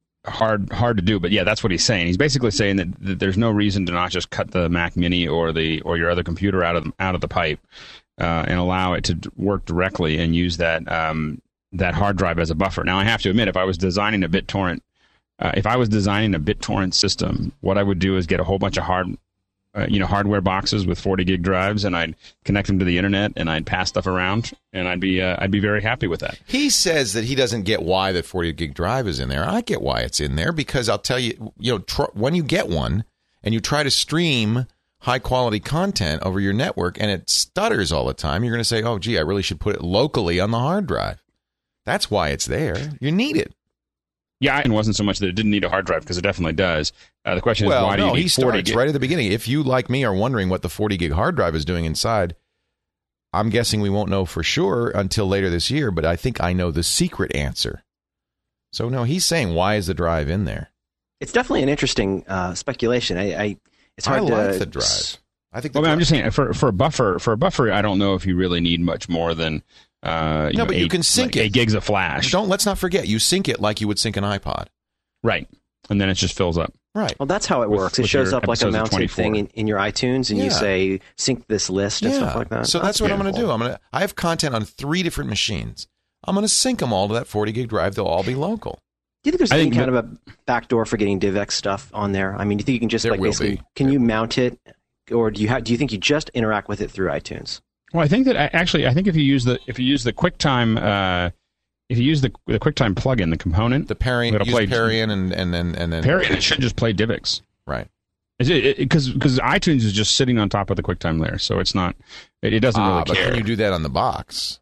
[SPEAKER 5] hard hard to do. But yeah, that's what he's saying. He's basically saying that, that there's no reason to not just cut the Mac Mini or the or your other computer out of the, out of the pipe uh, and allow it to d- work directly and use that um, that hard drive as a buffer. Now, I have to admit, if I was designing a BitTorrent, uh, if I was designing a BitTorrent system, what I would do is get a whole bunch of hard Uh, you know, hardware boxes with forty gig drives, and I'd connect them to the internet, and I'd pass stuff around, and I'd be uh, I'd be very happy with that.
[SPEAKER 2] He says that he doesn't get why that forty gig drive is in there. I get why it's in there because I'll tell you, you know, tr- when you get one and you try to stream high quality content over your network and it stutters all the time, you're going to say, "Oh, gee, I really should put it locally on the hard drive." That's why it's there. You need it.
[SPEAKER 5] Yeah, it wasn't so much that it didn't need a hard drive because it definitely does. Uh, the question
[SPEAKER 2] Well,
[SPEAKER 5] is, why
[SPEAKER 2] no,
[SPEAKER 5] do you
[SPEAKER 2] he
[SPEAKER 5] need forty
[SPEAKER 2] starts
[SPEAKER 5] gig?
[SPEAKER 2] right at the beginning. If you, like me, are wondering what the forty gig hard drive is doing inside, I'm guessing we won't know for sure until later this year, but I think I know the secret answer. So, no, he's saying, why is the drive in there?
[SPEAKER 4] It's definitely an interesting uh, speculation. I, I it's
[SPEAKER 2] I
[SPEAKER 4] hard to
[SPEAKER 2] like the drive. I think the
[SPEAKER 5] Well, I mean, I'm
[SPEAKER 2] drive-
[SPEAKER 5] just saying for for a buffer for a buffer, I don't know if you really need much more than uh, you
[SPEAKER 2] No,
[SPEAKER 5] know,
[SPEAKER 2] but you
[SPEAKER 5] eight,
[SPEAKER 2] can sync
[SPEAKER 5] like
[SPEAKER 2] it.
[SPEAKER 5] eight gigs of flash,
[SPEAKER 2] Don't let's not forget, you sync it like you would sync an iPod.
[SPEAKER 5] right? And then it just fills up.
[SPEAKER 2] Right.
[SPEAKER 4] Well, that's how it
[SPEAKER 5] With-
[SPEAKER 4] works. It
[SPEAKER 5] with
[SPEAKER 4] shows
[SPEAKER 5] your
[SPEAKER 4] up like a
[SPEAKER 5] episodes of
[SPEAKER 4] mounted
[SPEAKER 5] twenty-four.
[SPEAKER 4] thing in, in your iTunes, and you
[SPEAKER 2] Yeah.
[SPEAKER 4] say sync this list and stuff like that.
[SPEAKER 2] So that's what I'm going to
[SPEAKER 5] beautiful.
[SPEAKER 2] do. I'm going to. I have content on three different machines. I'm going to sync them all to that forty gig drive. They'll all be local.
[SPEAKER 4] Do you think there's
[SPEAKER 5] I
[SPEAKER 4] any
[SPEAKER 5] think
[SPEAKER 4] kind of a backdoor for getting DivX stuff on there? I mean, do you think you can just
[SPEAKER 2] There
[SPEAKER 4] like
[SPEAKER 2] will
[SPEAKER 4] basically
[SPEAKER 2] be.
[SPEAKER 4] can you mount it, or do you have do you think you just interact with it through iTunes?
[SPEAKER 5] Well, I think that I- actually, I think if you use the if you use the QuickTime, uh, if you use the the QuickTime plugin, the component,
[SPEAKER 2] The Parian,
[SPEAKER 5] It'll
[SPEAKER 2] use
[SPEAKER 5] play-
[SPEAKER 2] Parian, and and then and then
[SPEAKER 5] Parian, it should just play DivX.
[SPEAKER 2] right.
[SPEAKER 5] Because because iTunes is just sitting on top of the QuickTime layer, so it's not. It, it doesn't
[SPEAKER 2] Ah,
[SPEAKER 5] really
[SPEAKER 2] but
[SPEAKER 5] care.
[SPEAKER 2] can you do that on the box?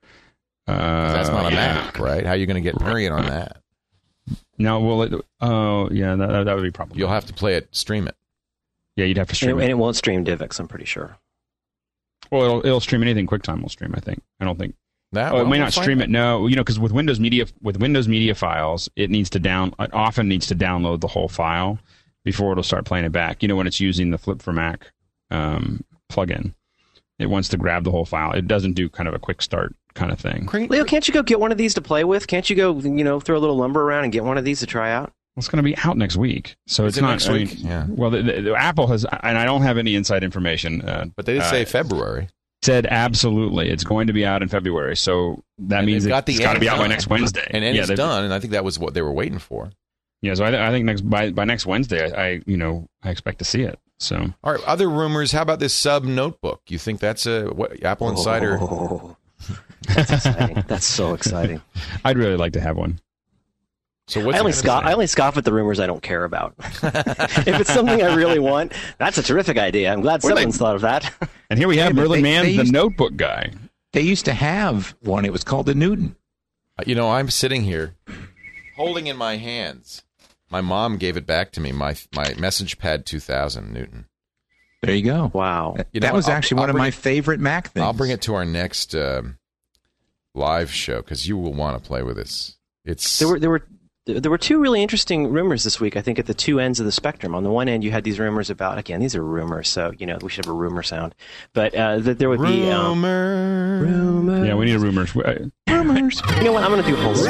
[SPEAKER 5] uh,
[SPEAKER 2] That's not a
[SPEAKER 5] yeah.
[SPEAKER 2] Mac, right? How are you going to get Parian on that?
[SPEAKER 5] No, well, it, oh yeah, that, that would be problematic.
[SPEAKER 2] You'll have to play it, stream it.
[SPEAKER 5] Yeah, you'd have to
[SPEAKER 4] And
[SPEAKER 5] stream
[SPEAKER 4] it, and
[SPEAKER 5] it.
[SPEAKER 4] it won't stream DivX, I'm pretty sure.
[SPEAKER 5] Well, it'll, it'll stream anything QuickTime will stream. I think. I don't think.
[SPEAKER 2] That
[SPEAKER 5] Oh, it
[SPEAKER 2] well,
[SPEAKER 5] may
[SPEAKER 2] we'll
[SPEAKER 5] not
[SPEAKER 2] find
[SPEAKER 5] stream
[SPEAKER 2] out.
[SPEAKER 5] it. No, you know, because with Windows Media, with Windows Media files, it needs to down. It often needs to download the whole file before it'll start playing it back. You know, when it's using the Flip for Mac um, plugin, it wants to grab the whole file. It doesn't do kind of a quick start kind of thing.
[SPEAKER 2] Crank-
[SPEAKER 4] Leo, can't you go get one of these to play with? Can't you go, you know, throw a little lumber around and get one of these to try out?
[SPEAKER 5] It's going to be out next week, so
[SPEAKER 2] Is
[SPEAKER 5] it's
[SPEAKER 2] it
[SPEAKER 5] not.
[SPEAKER 2] next
[SPEAKER 5] I
[SPEAKER 2] week?
[SPEAKER 5] mean,
[SPEAKER 2] Yeah.
[SPEAKER 5] Well, the, the, the Apple has, and I don't have any inside information. Uh,
[SPEAKER 2] But they did
[SPEAKER 5] uh,
[SPEAKER 2] say February.
[SPEAKER 5] said absolutely, it's going to be out in February. So that
[SPEAKER 2] And
[SPEAKER 5] means
[SPEAKER 2] they've
[SPEAKER 5] it,
[SPEAKER 2] got the
[SPEAKER 5] it's got to
[SPEAKER 2] end
[SPEAKER 5] be out by
[SPEAKER 2] done.
[SPEAKER 5] next Wednesday.
[SPEAKER 2] And then
[SPEAKER 5] yeah,
[SPEAKER 2] it's
[SPEAKER 5] they've-
[SPEAKER 2] done, and I think that was what they were waiting for.
[SPEAKER 5] Yeah, so I, I think next by by next Wednesday, I, I you know I expect to see it. So
[SPEAKER 2] All right, other rumors. How about this sub notebook? You think that's a what, Apple Insider?
[SPEAKER 4] Oh, that's exciting. That's so exciting.
[SPEAKER 5] I'd really like to have one.
[SPEAKER 2] So what's
[SPEAKER 4] I
[SPEAKER 2] it
[SPEAKER 4] only
[SPEAKER 2] gonna
[SPEAKER 4] scoff.
[SPEAKER 2] say?
[SPEAKER 4] I only scoff at the rumors I don't care about. If it's something I really want, that's a terrific idea. I'm glad
[SPEAKER 2] What are they-
[SPEAKER 4] someone's thought of that.
[SPEAKER 5] And here we have
[SPEAKER 3] Yeah, but
[SPEAKER 5] Merlin
[SPEAKER 3] they-
[SPEAKER 5] Mann,
[SPEAKER 3] they
[SPEAKER 5] the
[SPEAKER 3] used-
[SPEAKER 5] notebook guy.
[SPEAKER 3] They used to have one. It was called the Newton.
[SPEAKER 2] You know, I'm sitting here holding in my hands. My mom gave it back to me, my my Message Pad two thousand Newton.
[SPEAKER 3] There you go.
[SPEAKER 4] Wow.
[SPEAKER 2] You know
[SPEAKER 3] that
[SPEAKER 2] what?
[SPEAKER 3] was
[SPEAKER 2] I'll-
[SPEAKER 3] actually
[SPEAKER 2] I'll
[SPEAKER 3] one of
[SPEAKER 2] bring
[SPEAKER 3] my
[SPEAKER 2] it-
[SPEAKER 3] favorite Mac things.
[SPEAKER 2] I'll bring it to our next um, live show because you will want to play with this. It's
[SPEAKER 4] There were there were there were two really interesting rumors this week. I think at the two ends of the spectrum. On the one end, you had these rumors about again these are rumors, so you know we should have a rumor sound. But uh, that there would be um,
[SPEAKER 2] rumor.
[SPEAKER 4] rumors.
[SPEAKER 5] Yeah, we need a rumors.
[SPEAKER 4] rumors. You know what? I'm going to do a whole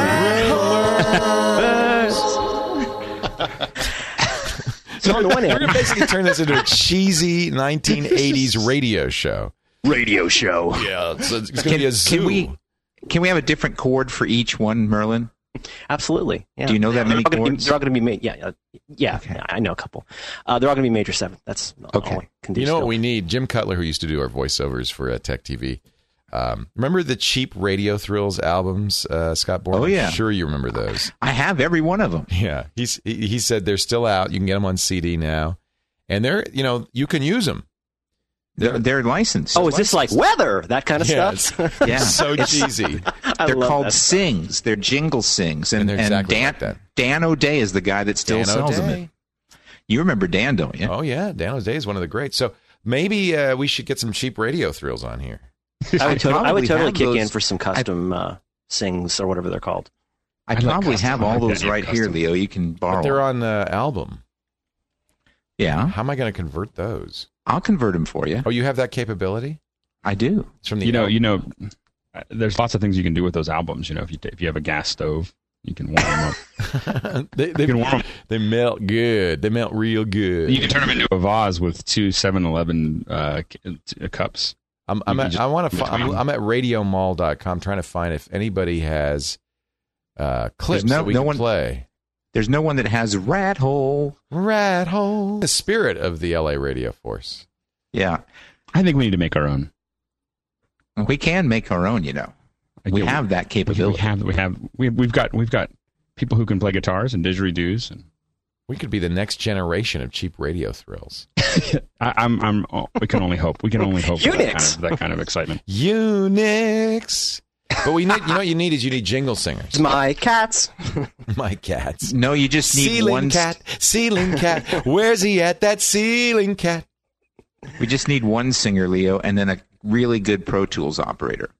[SPEAKER 4] So on the one
[SPEAKER 2] We're
[SPEAKER 4] end,
[SPEAKER 2] gonna basically turn this into a cheesy nineteen eighties radio show.
[SPEAKER 4] radio show.
[SPEAKER 2] Yeah, it's, it's gonna
[SPEAKER 3] Can,
[SPEAKER 2] be a zoo.
[SPEAKER 3] can we can we have a different chord for each one, Merlin?
[SPEAKER 4] Absolutely. Yeah.
[SPEAKER 3] Do you know that many
[SPEAKER 4] they're all gonna be-
[SPEAKER 3] chords?
[SPEAKER 4] They're all going to be made. Yeah, uh, yeah.
[SPEAKER 3] Okay.
[SPEAKER 4] I know a couple. Uh, they're all going to be major seven. That's
[SPEAKER 3] Okay.
[SPEAKER 4] all I can do.
[SPEAKER 2] You know what
[SPEAKER 4] still.
[SPEAKER 2] we need? Jim Cutler, who used to do our voiceovers for uh, Tech T V. Um, remember the cheap Radio Thrills albums, uh, Scott Bourne?
[SPEAKER 3] Oh, yeah.
[SPEAKER 2] I'm sure you remember those.
[SPEAKER 3] I have every one of them.
[SPEAKER 2] Yeah, he's he, he said they're still out. You can get them on C D now, and they're you know you can use them.
[SPEAKER 3] They're, they're licensed.
[SPEAKER 4] Oh, is this like weather? That kind of
[SPEAKER 2] Yeah,
[SPEAKER 4] stuff?
[SPEAKER 3] Yeah.
[SPEAKER 2] so cheesy.
[SPEAKER 4] I
[SPEAKER 3] They're
[SPEAKER 4] love
[SPEAKER 3] called
[SPEAKER 4] that.
[SPEAKER 3] sings. They're jingle sings, and,
[SPEAKER 2] And they're exactly
[SPEAKER 3] Dan,
[SPEAKER 2] like that.
[SPEAKER 3] Dan O'Day is the guy that still
[SPEAKER 2] Dan
[SPEAKER 3] sells
[SPEAKER 2] O'Day.
[SPEAKER 3] them. You remember Dan, don't you?
[SPEAKER 2] Oh yeah, Dan O'Day is one of the greats. So maybe uh, we should get some cheap Radio Thrills on here.
[SPEAKER 4] I would, totally, I would
[SPEAKER 3] probably
[SPEAKER 4] totally
[SPEAKER 3] have
[SPEAKER 4] kick in
[SPEAKER 3] those-
[SPEAKER 4] for some custom uh, sings or whatever they're called.
[SPEAKER 3] I
[SPEAKER 5] I like
[SPEAKER 3] probably
[SPEAKER 5] custom.
[SPEAKER 3] have
[SPEAKER 5] I
[SPEAKER 3] all
[SPEAKER 5] like
[SPEAKER 3] those
[SPEAKER 5] that name,
[SPEAKER 3] right here,
[SPEAKER 5] custom.
[SPEAKER 3] Leo. You can
[SPEAKER 2] But
[SPEAKER 3] borrow.
[SPEAKER 2] they're
[SPEAKER 3] them.
[SPEAKER 2] on the album.
[SPEAKER 3] Yeah,
[SPEAKER 2] How am I going to convert those?
[SPEAKER 3] I'll convert them for you.
[SPEAKER 2] Oh, you have that capability?
[SPEAKER 3] I do.
[SPEAKER 2] It's from the
[SPEAKER 5] You know,
[SPEAKER 2] album.
[SPEAKER 5] you know, uh, there's lots of things you can do with those albums. You know, if you if you have a gas stove, you can warm them up.
[SPEAKER 2] they, they,
[SPEAKER 5] You can warm 'em.
[SPEAKER 2] they melt good. They melt real good.
[SPEAKER 5] You can turn them into a vase with two seven eleven uh, c- uh, cups.
[SPEAKER 2] I'm, I'm
[SPEAKER 5] you
[SPEAKER 2] at,
[SPEAKER 5] just
[SPEAKER 2] I want to.
[SPEAKER 5] in
[SPEAKER 2] Fi- I'm,
[SPEAKER 5] between.
[SPEAKER 2] I'm at radio mall dot com trying to find if anybody has uh, clips
[SPEAKER 3] no-
[SPEAKER 2] that we
[SPEAKER 3] no
[SPEAKER 2] can
[SPEAKER 3] one-
[SPEAKER 2] play.
[SPEAKER 3] There's no one that has Rat Hole.
[SPEAKER 2] Rat hole. The spirit of the L A radio force.
[SPEAKER 3] Yeah,
[SPEAKER 5] I think we need to make our own.
[SPEAKER 3] we can make our own. You know,
[SPEAKER 5] I
[SPEAKER 3] we
[SPEAKER 5] get-
[SPEAKER 3] have that
[SPEAKER 5] we,
[SPEAKER 3] capability.
[SPEAKER 5] we have we have we, we've got we've got people who can play guitars and didgeridoos. And
[SPEAKER 2] We could be the next generation of cheap radio thrills.
[SPEAKER 5] I, I'm I'm oh, we can only hope. We can only hope for that kind,
[SPEAKER 4] Unix.
[SPEAKER 5] of, that kind of excitement.
[SPEAKER 2] Unix. But we need. You know what you need is you need jingle singers.
[SPEAKER 4] My cats.
[SPEAKER 2] My cats.
[SPEAKER 3] No, you just need
[SPEAKER 2] Ceiling
[SPEAKER 3] one.
[SPEAKER 2] cat. Ceiling cat. Where's he at? That ceiling cat.
[SPEAKER 3] We just need one singer, Leo, and then a really good Pro Tools operator.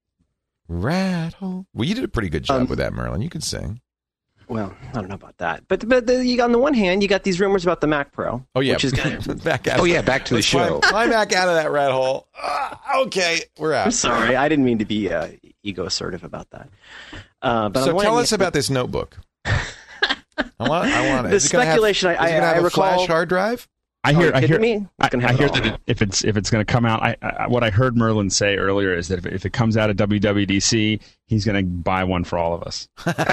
[SPEAKER 2] Rat hole. Well, you did a pretty good job
[SPEAKER 4] Um,
[SPEAKER 2] with that, Merlin. You can sing.
[SPEAKER 4] Well, I don't know about that, but but the, you, on the one hand, you got these rumors about the Mac Pro.
[SPEAKER 2] Oh yeah.
[SPEAKER 4] which is gonna,
[SPEAKER 2] back out.
[SPEAKER 3] Oh yeah, back to the
[SPEAKER 2] Let's
[SPEAKER 3] show.
[SPEAKER 2] Climb, climb back out of that rat hole. Ah, okay, we're
[SPEAKER 4] I'm
[SPEAKER 2] out.
[SPEAKER 4] sorry, I didn't mean to be uh, ego assertive about that. Uh, but on
[SPEAKER 2] So
[SPEAKER 4] the one
[SPEAKER 2] tell
[SPEAKER 4] hand,
[SPEAKER 2] us about this notebook. I want. I want it.
[SPEAKER 4] The
[SPEAKER 2] Is it gonna have-
[SPEAKER 4] speculation, I-
[SPEAKER 2] is it gonna
[SPEAKER 4] I-
[SPEAKER 2] have
[SPEAKER 4] I
[SPEAKER 2] a
[SPEAKER 4] recall-
[SPEAKER 2] flash hard drive.
[SPEAKER 5] I
[SPEAKER 4] Are
[SPEAKER 5] hear
[SPEAKER 4] you
[SPEAKER 5] I
[SPEAKER 4] kidding
[SPEAKER 5] hear
[SPEAKER 4] me? It's
[SPEAKER 5] I,
[SPEAKER 4] gonna
[SPEAKER 5] I
[SPEAKER 4] have
[SPEAKER 5] hear
[SPEAKER 4] it
[SPEAKER 5] that
[SPEAKER 4] all.
[SPEAKER 5] it, if it's if it's going to come out, I, I, what I heard Merlin say earlier is that if, if it comes out at W W D C, he's going to buy one for all of us.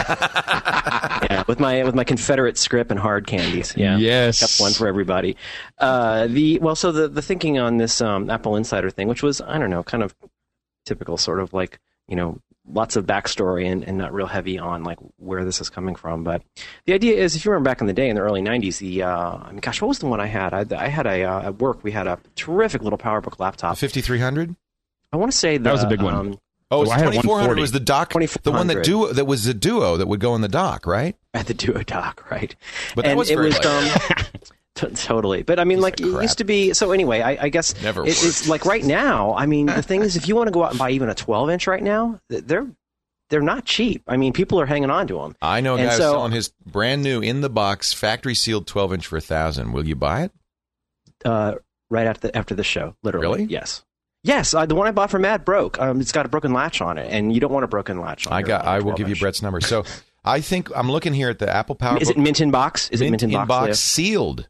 [SPEAKER 4] yeah, with my with my Confederate script and hard candies. Yeah,
[SPEAKER 5] Yes.
[SPEAKER 4] got one for everybody. Uh, the well, so the the thinking on this um, Apple Insider thing, which was I don't know, kind of typical, sort of like you know, lots of backstory and, and not real heavy on like where this is coming from. But the idea is, if you remember back in the day in the early nineties, the uh, I mean, gosh, what was the one I had? I, I had a uh, at work. We had a terrific little PowerBook laptop.
[SPEAKER 2] fifty-three hundred.
[SPEAKER 4] I want to say the,
[SPEAKER 5] That was a big one.
[SPEAKER 4] Um,
[SPEAKER 2] Oh, it's
[SPEAKER 5] I had a
[SPEAKER 2] twenty-four hundred.
[SPEAKER 5] one forty.
[SPEAKER 2] Was the dock the one that
[SPEAKER 4] twenty-four hundred.
[SPEAKER 2] duo that was the duo that would go in the dock, right?
[SPEAKER 4] at the Duo Dock, right?
[SPEAKER 2] But that
[SPEAKER 4] and
[SPEAKER 2] was
[SPEAKER 4] it
[SPEAKER 2] very
[SPEAKER 4] was
[SPEAKER 2] light.
[SPEAKER 4] um, t- totally. But I mean,
[SPEAKER 2] Piece
[SPEAKER 4] like
[SPEAKER 2] of
[SPEAKER 4] it
[SPEAKER 2] crap.
[SPEAKER 4] used to be. So anyway, I, I guess
[SPEAKER 2] Never
[SPEAKER 4] it, it's
[SPEAKER 2] worked.
[SPEAKER 4] like right now. I mean, the thing is, if you want to go out and buy even a twelve inch right now, th- they're they're not cheap. I mean, people are hanging on to them.
[SPEAKER 2] I know a
[SPEAKER 4] And
[SPEAKER 2] guy
[SPEAKER 4] so-
[SPEAKER 2] was selling his brand new in the box factory sealed twelve inch for a thousand. Will you buy it?
[SPEAKER 4] Uh, right after the, after the show, literally.
[SPEAKER 2] Really?
[SPEAKER 4] Yes. Yes, uh, the one I bought from Matt broke. Um, it's got a broken latch on it, and you don't want a broken latch on
[SPEAKER 2] I
[SPEAKER 4] your-
[SPEAKER 2] got.
[SPEAKER 4] on a
[SPEAKER 2] I will
[SPEAKER 4] twelve
[SPEAKER 2] give you
[SPEAKER 4] inch.
[SPEAKER 2] Brett's number. So I think I'm looking here at the Apple PowerBook.
[SPEAKER 4] Is it mint in box? Is it mint in box?
[SPEAKER 2] box
[SPEAKER 4] Leo?
[SPEAKER 2] sealed?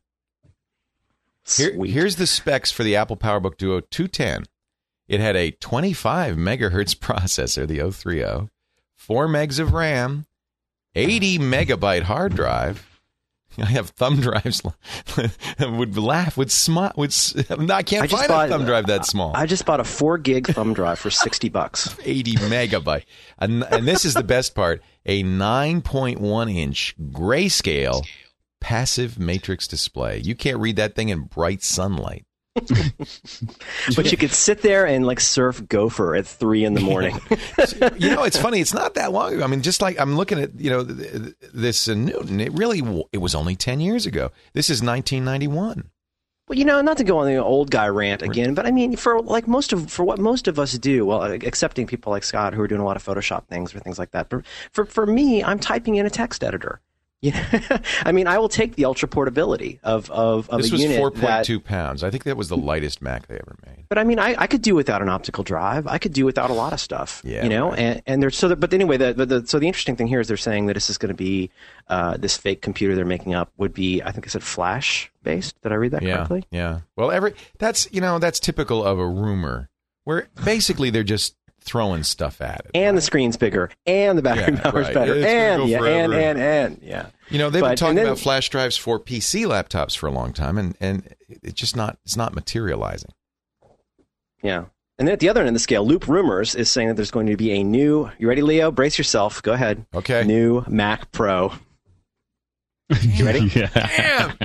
[SPEAKER 2] Here,
[SPEAKER 4] Sweet.
[SPEAKER 2] here's the specs for the Apple PowerBook Duo two ten. It had a twenty-five megahertz processor, the oh three oh, four megs of RAM, eighty megabyte hard drive. I have thumb drives. would laugh. Would smile. Would s- I can't
[SPEAKER 4] I just
[SPEAKER 2] find
[SPEAKER 4] bought-
[SPEAKER 2] a thumb drive that small.
[SPEAKER 4] I just bought a four gig thumb drive for sixty bucks.
[SPEAKER 2] eighty megabyte, and, and this is the best part: a nine point one inch grayscale passive matrix display. You can't read that thing in bright sunlight.
[SPEAKER 4] But you could sit there and like surf Gopher at three in the morning.
[SPEAKER 2] You know, it's funny. It's not that long ago. I mean, just like I'm looking at, you know, th- th- this uh, Newton, it really, w- it was only ten years ago. This is nineteen ninety-one.
[SPEAKER 4] Well, you know, not to go on the old guy rant again, but I mean, for like most of for what most of us do, well, excepting people like Scott who are doing a lot of Photoshop things or things like that. But for for me, I'm typing in a text editor. You know? I mean, I will take the ultra portability of of, of
[SPEAKER 2] This
[SPEAKER 4] a
[SPEAKER 2] was
[SPEAKER 4] unit
[SPEAKER 2] four point
[SPEAKER 4] that-
[SPEAKER 2] two pounds. I think that was the lightest Mac they ever made.
[SPEAKER 4] But I mean, I, I could do without an optical drive. I could do without a lot of stuff.
[SPEAKER 2] Yeah,
[SPEAKER 4] you know,
[SPEAKER 2] right.
[SPEAKER 4] and and there's so. That, but anyway, the, the, the so the interesting thing here is they're saying that this is going to be uh, this fake computer they're making up would be, I think I said Flash based. Did I read that
[SPEAKER 2] Yeah,
[SPEAKER 4] correctly?
[SPEAKER 2] yeah. Well, every that's you know that's typical of a rumor where basically they're just throwing stuff at it.
[SPEAKER 4] And the screen's bigger, and the battery
[SPEAKER 2] Yeah,
[SPEAKER 4] power's
[SPEAKER 2] right.
[SPEAKER 4] better,
[SPEAKER 2] It's gonna
[SPEAKER 4] and
[SPEAKER 2] go
[SPEAKER 4] yeah, and
[SPEAKER 2] forever.
[SPEAKER 4] and and yeah.
[SPEAKER 2] You know, they've been
[SPEAKER 4] But-
[SPEAKER 2] talking
[SPEAKER 4] and then-
[SPEAKER 2] about flash drives for P C laptops for a long time, and, and it's just not it's not materializing.
[SPEAKER 4] Yeah. And then at the other end of the scale, Loop Rumors is saying that there's going to be a new. You ready, Leo? Brace yourself. Go ahead.
[SPEAKER 2] Okay.
[SPEAKER 4] New Mac Pro. You ready?
[SPEAKER 5] Yeah.
[SPEAKER 2] Damn.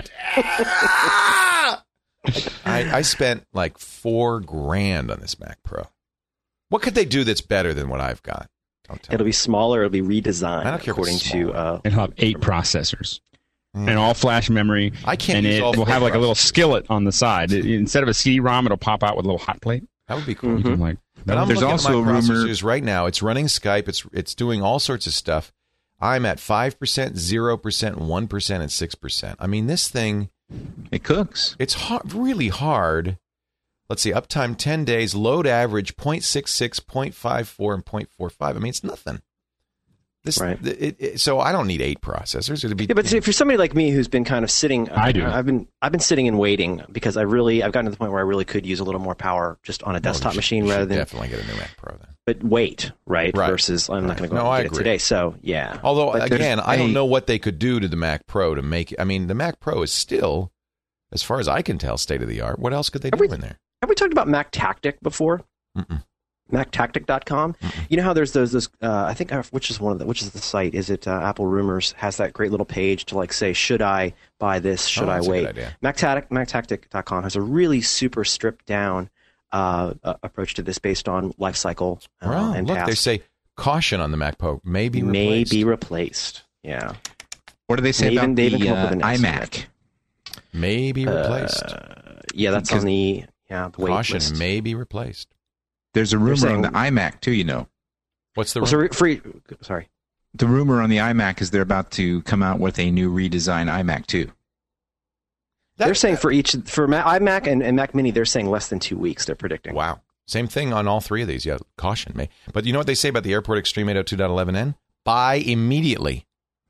[SPEAKER 2] I, I spent like four grand on this Mac Pro. What could they do that's better than what I've got? Don't tell
[SPEAKER 4] It'll
[SPEAKER 2] me.
[SPEAKER 4] be smaller. It'll be redesigned
[SPEAKER 2] I don't care if
[SPEAKER 4] according
[SPEAKER 2] it's
[SPEAKER 4] to.
[SPEAKER 2] smaller.
[SPEAKER 4] Uh,
[SPEAKER 5] It'll have eight processors
[SPEAKER 2] Mm.
[SPEAKER 5] and all flash memory.
[SPEAKER 2] I can't
[SPEAKER 5] And
[SPEAKER 2] use
[SPEAKER 5] it
[SPEAKER 2] all
[SPEAKER 5] will
[SPEAKER 2] four
[SPEAKER 5] have like a little
[SPEAKER 2] processors.
[SPEAKER 5] skillet on the side. It- instead of a C D ROM, it'll pop out with a little hot plate.
[SPEAKER 2] That would be cool.
[SPEAKER 4] Mhm.
[SPEAKER 5] You can, like,
[SPEAKER 2] But I'm
[SPEAKER 3] There's
[SPEAKER 2] looking
[SPEAKER 3] also
[SPEAKER 2] at
[SPEAKER 3] a
[SPEAKER 2] my
[SPEAKER 3] rumor-
[SPEAKER 2] processors right now. It's running Skype. It's it's doing all sorts of stuff. I'm at five percent, zero percent, one percent, and six percent. I mean, this thing,
[SPEAKER 3] It cooks.
[SPEAKER 2] it's hard, really hard. Let's see, uptime ten days, load average zero point six six, zero point five four, and zero point four five. I mean, it's nothing. This,
[SPEAKER 4] Right.
[SPEAKER 2] it, it, so I don't need eight processors. It'd be,
[SPEAKER 4] yeah, but if you're somebody like me who's been kind of sitting,
[SPEAKER 5] I do.
[SPEAKER 4] I've been I've been sitting and waiting because I really I've gotten to the point where I really could use a little more power just on a desktop
[SPEAKER 2] Well, you
[SPEAKER 4] machine
[SPEAKER 2] should
[SPEAKER 4] rather than.
[SPEAKER 2] definitely get a new Mac Pro then.
[SPEAKER 4] But wait, right?
[SPEAKER 2] Right.
[SPEAKER 4] Versus I'm not going to go
[SPEAKER 2] No,
[SPEAKER 4] out
[SPEAKER 2] I
[SPEAKER 4] and get
[SPEAKER 2] agree.
[SPEAKER 4] it today. So yeah.
[SPEAKER 2] Although
[SPEAKER 3] But there's
[SPEAKER 2] again, I don't
[SPEAKER 3] a-
[SPEAKER 2] know what they could do to the Mac Pro to make it. I mean, the Mac Pro is still, as far as I can tell, state of the art. What else could they do
[SPEAKER 4] Every-
[SPEAKER 2] in there?
[SPEAKER 4] Have we talked about Mac Tactic before?
[SPEAKER 2] Mm-mm.
[SPEAKER 4] Mac Tactic dot com. You know how there's those those uh, I think uh, which is one of the which is the site? Is it uh, Apple Rumors has that great little page to like say should I buy this? Should
[SPEAKER 2] Oh,
[SPEAKER 4] I
[SPEAKER 2] that's a good
[SPEAKER 4] wait?
[SPEAKER 2] idea.
[SPEAKER 4] Mac Tactic Mac Tactic dot com has a really super stripped down uh, uh, approach to this based on life cycle uh,
[SPEAKER 2] Well,
[SPEAKER 4] and
[SPEAKER 2] look, they
[SPEAKER 4] tasks.
[SPEAKER 2] say caution on the Mac Pro may be
[SPEAKER 4] May
[SPEAKER 2] replaced.
[SPEAKER 4] be replaced. Yeah.
[SPEAKER 3] What do they say
[SPEAKER 4] They even-
[SPEAKER 3] about
[SPEAKER 4] they even
[SPEAKER 3] the
[SPEAKER 4] come up
[SPEAKER 3] uh,
[SPEAKER 4] with an
[SPEAKER 3] iMac?
[SPEAKER 4] estimate.
[SPEAKER 2] May be replaced.
[SPEAKER 4] Uh, yeah, that's
[SPEAKER 3] Because-
[SPEAKER 4] on the yeah the wait
[SPEAKER 2] Caution
[SPEAKER 4] list.
[SPEAKER 2] may be replaced.
[SPEAKER 3] There's a rumor
[SPEAKER 4] saying-
[SPEAKER 3] on the iMac too. You know,
[SPEAKER 2] What's the
[SPEAKER 4] Well, so
[SPEAKER 2] rumor?
[SPEAKER 4] re- free. Sorry.
[SPEAKER 3] the rumor on the iMac is they're about to come out with a new redesigned iMac too.
[SPEAKER 2] That-
[SPEAKER 4] they're saying for each for Ma- iMac and, and Mac Mini, they're saying less than two weeks. They're predicting.
[SPEAKER 2] Wow. Same thing on all three of these. Yeah, caution may. But you know what they say about the Airport Extreme eight oh two dot eleven n? Buy immediately.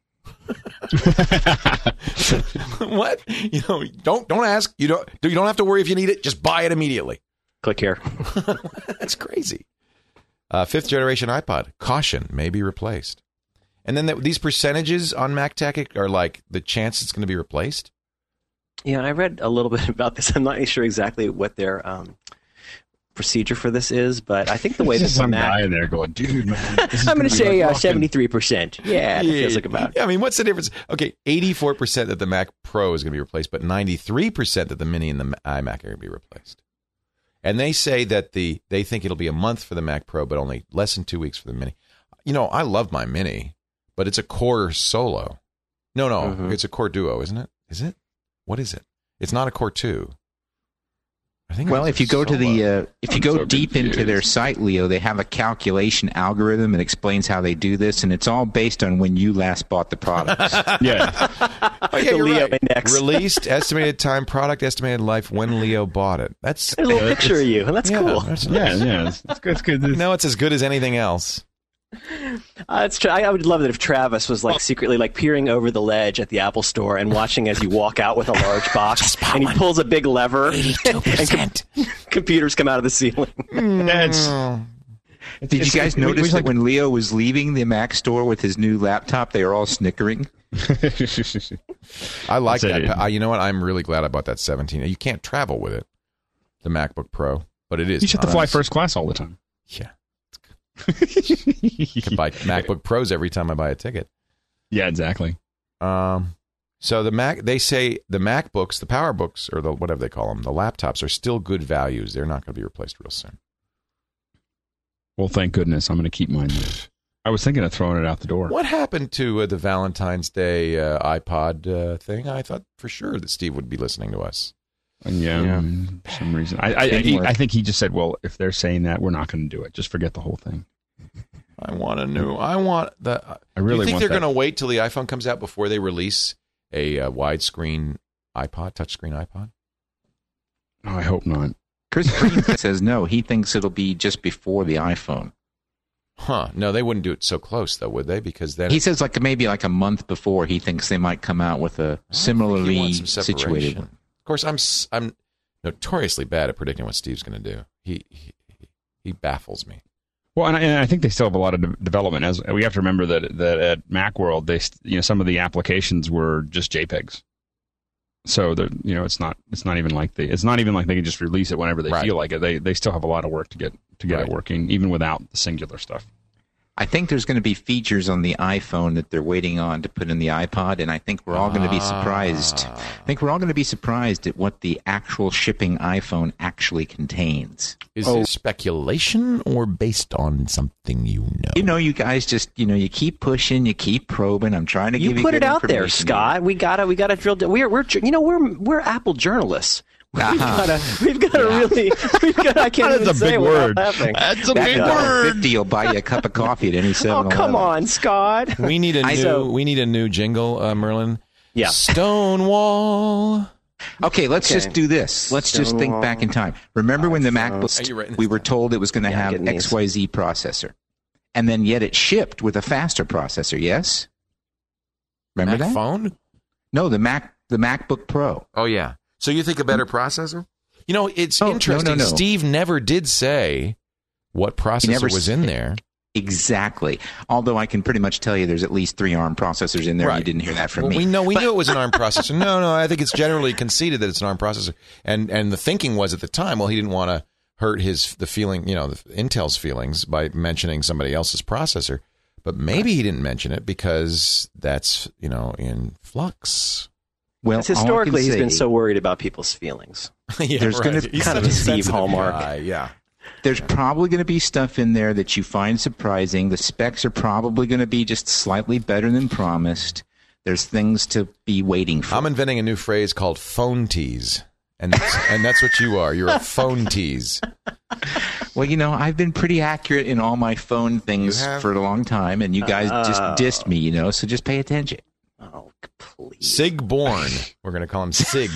[SPEAKER 2] What? You know, don't don't ask. You don't you don't have to worry if you need it. Just buy it immediately.
[SPEAKER 4] Click here.
[SPEAKER 2] That's crazy. Uh, fifth generation iPod. Caution may be replaced. And then the, these percentages on Mac Tactic are like the chance it's going to be replaced.
[SPEAKER 4] Yeah, I read a little bit about this. I'm not sure exactly what their um, procedure for this is, but I think the way
[SPEAKER 5] There's
[SPEAKER 4] this
[SPEAKER 5] some
[SPEAKER 4] Mac.
[SPEAKER 5] guy in there going, dude, man. this is
[SPEAKER 4] I'm going to
[SPEAKER 5] gonna be
[SPEAKER 4] say
[SPEAKER 5] like
[SPEAKER 4] uh,
[SPEAKER 5] rocking."
[SPEAKER 4] seventy-three percent. Yeah, that feels like about.
[SPEAKER 2] Yeah, I mean, what's the difference? Okay, eighty-four percent that the Mac Pro is going to be replaced, but ninety-three percent that the Mini and the iMac are going to be replaced. And they say that the they think it'll be a month for the Mac Pro, but only less than two weeks for the Mini. You know, I love my Mini, but it's a Core Solo. No, no,
[SPEAKER 4] Mhm.
[SPEAKER 2] it's a Core Duo, isn't it? Is it? What is it? It's not a Core two. I think.
[SPEAKER 3] Well,
[SPEAKER 2] it's
[SPEAKER 3] if you
[SPEAKER 2] a
[SPEAKER 3] go to the
[SPEAKER 2] Solo.
[SPEAKER 3] uh, if you
[SPEAKER 5] I'm
[SPEAKER 3] go
[SPEAKER 5] so
[SPEAKER 3] deep into their
[SPEAKER 5] confused.
[SPEAKER 3] site, Leo, they have a calculation algorithm that explains how they do this, and it's all based on when you last bought the product.
[SPEAKER 5] Yeah.
[SPEAKER 2] Oh, yeah,
[SPEAKER 4] the
[SPEAKER 2] you're
[SPEAKER 4] Leo
[SPEAKER 2] right.
[SPEAKER 4] index.
[SPEAKER 2] Released, estimated time, product, estimated life when Leo bought it. That's
[SPEAKER 4] There's a little picture of you, and that's
[SPEAKER 2] yeah,
[SPEAKER 4] cool.
[SPEAKER 2] that's
[SPEAKER 5] Yeah,
[SPEAKER 2] nice.
[SPEAKER 5] yeah. It's, it's good. It's good. It's-
[SPEAKER 2] No, it's as good as anything else.
[SPEAKER 4] Uh, it's tra- I I would love it if Travis was like secretly like peering over the ledge at the Apple Store and watching as you walk out with a large box, and he pulls a big lever, and com- computers come out of the ceiling.
[SPEAKER 5] That's,
[SPEAKER 3] Did you
[SPEAKER 5] It's-
[SPEAKER 3] guys
[SPEAKER 5] we- we
[SPEAKER 3] notice
[SPEAKER 5] like-
[SPEAKER 3] that when Leo was leaving the Mac store with his new laptop, they were all snickering?
[SPEAKER 2] I like
[SPEAKER 5] That's
[SPEAKER 2] that.
[SPEAKER 5] it.
[SPEAKER 2] I, you know what? I'm really glad I bought that seventeen. You can't travel with it, the MacBook Pro, but it is.
[SPEAKER 5] you just have to fly
[SPEAKER 2] nice.
[SPEAKER 5] first class all the time.
[SPEAKER 2] Yeah, I can buy MacBook Pros every time I buy a ticket.
[SPEAKER 5] Yeah, exactly.
[SPEAKER 2] Um, So the Mac, they say the MacBooks, the PowerBooks, or the whatever they call them, the laptops are still good values. They're not going to be replaced real soon.
[SPEAKER 5] Well, thank goodness. I'm going to keep mine. I was thinking of throwing it out the door.
[SPEAKER 2] What happened to uh, the Valentine's Day uh, iPod uh, thing? I thought for sure that Steve would be listening to us.
[SPEAKER 5] Yeah,
[SPEAKER 3] Yeah.
[SPEAKER 5] for some reason. I, I, I, he, I think he just said, well, if they're saying that, we're not going to do it. Just forget the whole thing.
[SPEAKER 2] I want a new. I want the.
[SPEAKER 5] I really
[SPEAKER 2] Do you think
[SPEAKER 5] want
[SPEAKER 2] they're
[SPEAKER 5] that.
[SPEAKER 2] going to wait till the iPhone comes out before they release a uh, widescreen iPod, touchscreen iPod?
[SPEAKER 5] Oh, I hope not.
[SPEAKER 3] Chris Green says no. He thinks it'll be just before the iPhone.
[SPEAKER 2] Huh? No, they wouldn't do it so close, though, would they? Because then
[SPEAKER 3] He says like maybe like a month before he thinks they might come out with a
[SPEAKER 2] I think he
[SPEAKER 3] similarly
[SPEAKER 2] wants some
[SPEAKER 3] situated
[SPEAKER 2] separation.
[SPEAKER 3] one.
[SPEAKER 2] Of course, I'm s- I'm notoriously bad at predicting what Steve's going to do. He, he he baffles me.
[SPEAKER 5] Well, and I, and I think they still have a lot of de- development. As we have to remember that that at Macworld, they st- you know some of the applications were just JPEGs. So they're you know it's not it's not even like they it's not even like they can just release it whenever they
[SPEAKER 2] Right.
[SPEAKER 5] feel like it. They they still have a lot of work to get to get
[SPEAKER 2] Right.
[SPEAKER 5] it working, even without the singular stuff.
[SPEAKER 3] I think there's going to be features on the iPhone that they're waiting on to put in the iPod, and I think we're all going to be surprised.
[SPEAKER 2] Ah.
[SPEAKER 3] I think we're all going to be surprised at what the actual shipping iPhone actually contains.
[SPEAKER 2] Is
[SPEAKER 3] Oh.
[SPEAKER 2] it speculation or based on something you know?
[SPEAKER 3] You know, you guys just, you know, you keep pushing, you keep probing. I'm trying to
[SPEAKER 4] You
[SPEAKER 3] give you
[SPEAKER 4] put
[SPEAKER 3] good
[SPEAKER 4] it out there,
[SPEAKER 3] information.
[SPEAKER 4] Scott. We gotta, we gotta drill down. We're, we're, you know, we're, we're Apple journalists. We've
[SPEAKER 3] Uh-huh.
[SPEAKER 4] gotta, we've gotta really, we've got. I can't
[SPEAKER 5] That's
[SPEAKER 4] even
[SPEAKER 5] a
[SPEAKER 4] say
[SPEAKER 5] big
[SPEAKER 4] it without
[SPEAKER 5] word.
[SPEAKER 4] laughing.
[SPEAKER 5] That's a
[SPEAKER 3] Back
[SPEAKER 5] big
[SPEAKER 3] at
[SPEAKER 5] word.
[SPEAKER 3] fifty, you'll buy you a cup of coffee at any seven
[SPEAKER 4] Oh, come on, Scott.
[SPEAKER 2] We need a
[SPEAKER 3] I-
[SPEAKER 2] new.
[SPEAKER 4] so-
[SPEAKER 2] we need a new jingle, uh, Merlin.
[SPEAKER 4] Yeah.
[SPEAKER 2] Stonewall.
[SPEAKER 3] Okay, let's
[SPEAKER 4] Okay.
[SPEAKER 3] just do this. Let's just think
[SPEAKER 4] Stonewall.
[SPEAKER 3] back in time. Remember when the Mac
[SPEAKER 4] iPhone.
[SPEAKER 3] was,
[SPEAKER 2] Are you writing this
[SPEAKER 3] we were
[SPEAKER 2] down?
[SPEAKER 3] told it was going to
[SPEAKER 4] Yeah, I'm
[SPEAKER 3] have
[SPEAKER 4] getting these.
[SPEAKER 3] X Y Z processor, and then yet it shipped with a faster processor. Yes, remember
[SPEAKER 2] Mac
[SPEAKER 3] that?
[SPEAKER 2] phone?
[SPEAKER 3] No, the Mac, the MacBook Pro.
[SPEAKER 2] Oh yeah. So you think a better processor? You know, it's
[SPEAKER 3] Oh, no,
[SPEAKER 2] interesting.
[SPEAKER 3] no, no.
[SPEAKER 2] Steve never did say what processor
[SPEAKER 3] never
[SPEAKER 2] was in there.
[SPEAKER 3] Exactly. Although I can pretty much tell you there's at least three ARM processors in there.
[SPEAKER 2] Right.
[SPEAKER 3] You didn't hear that from
[SPEAKER 2] Well,
[SPEAKER 3] me.
[SPEAKER 2] we know we
[SPEAKER 3] But-
[SPEAKER 2] knew it was an ARM processor. No, no, I think it's generally conceded that it's an ARM processor. And and the thinking was at the time, well, he didn't want to hurt his the feeling, you know, the, Intel's feelings by mentioning somebody else's processor. But maybe he didn't mention it because that's, you know, in flux.
[SPEAKER 3] Well,
[SPEAKER 4] It's
[SPEAKER 3] all I can
[SPEAKER 4] historically, he's been
[SPEAKER 3] say-
[SPEAKER 4] so worried about people's feelings.
[SPEAKER 2] yeah,
[SPEAKER 3] There's gonna-
[SPEAKER 2] He's
[SPEAKER 4] kind of
[SPEAKER 2] such
[SPEAKER 4] a Steve
[SPEAKER 2] sensitive
[SPEAKER 4] Hallmark.
[SPEAKER 2] guy, Yeah.
[SPEAKER 3] There's probably going to be stuff in there that you find surprising. The specs are probably going to be just slightly better than promised. There's things to be waiting for.
[SPEAKER 2] I'm inventing a new phrase called phone tease. And that's, and that's what you are. You're a phone tease.
[SPEAKER 3] Well, you know, I've been pretty accurate in all my phone things
[SPEAKER 2] You have?
[SPEAKER 3] for a long time, and you guys just
[SPEAKER 4] Oh.
[SPEAKER 3] dissed me, you know, so just pay attention.
[SPEAKER 4] Oh, please.
[SPEAKER 2] Sig Born. We're going to call him Sig.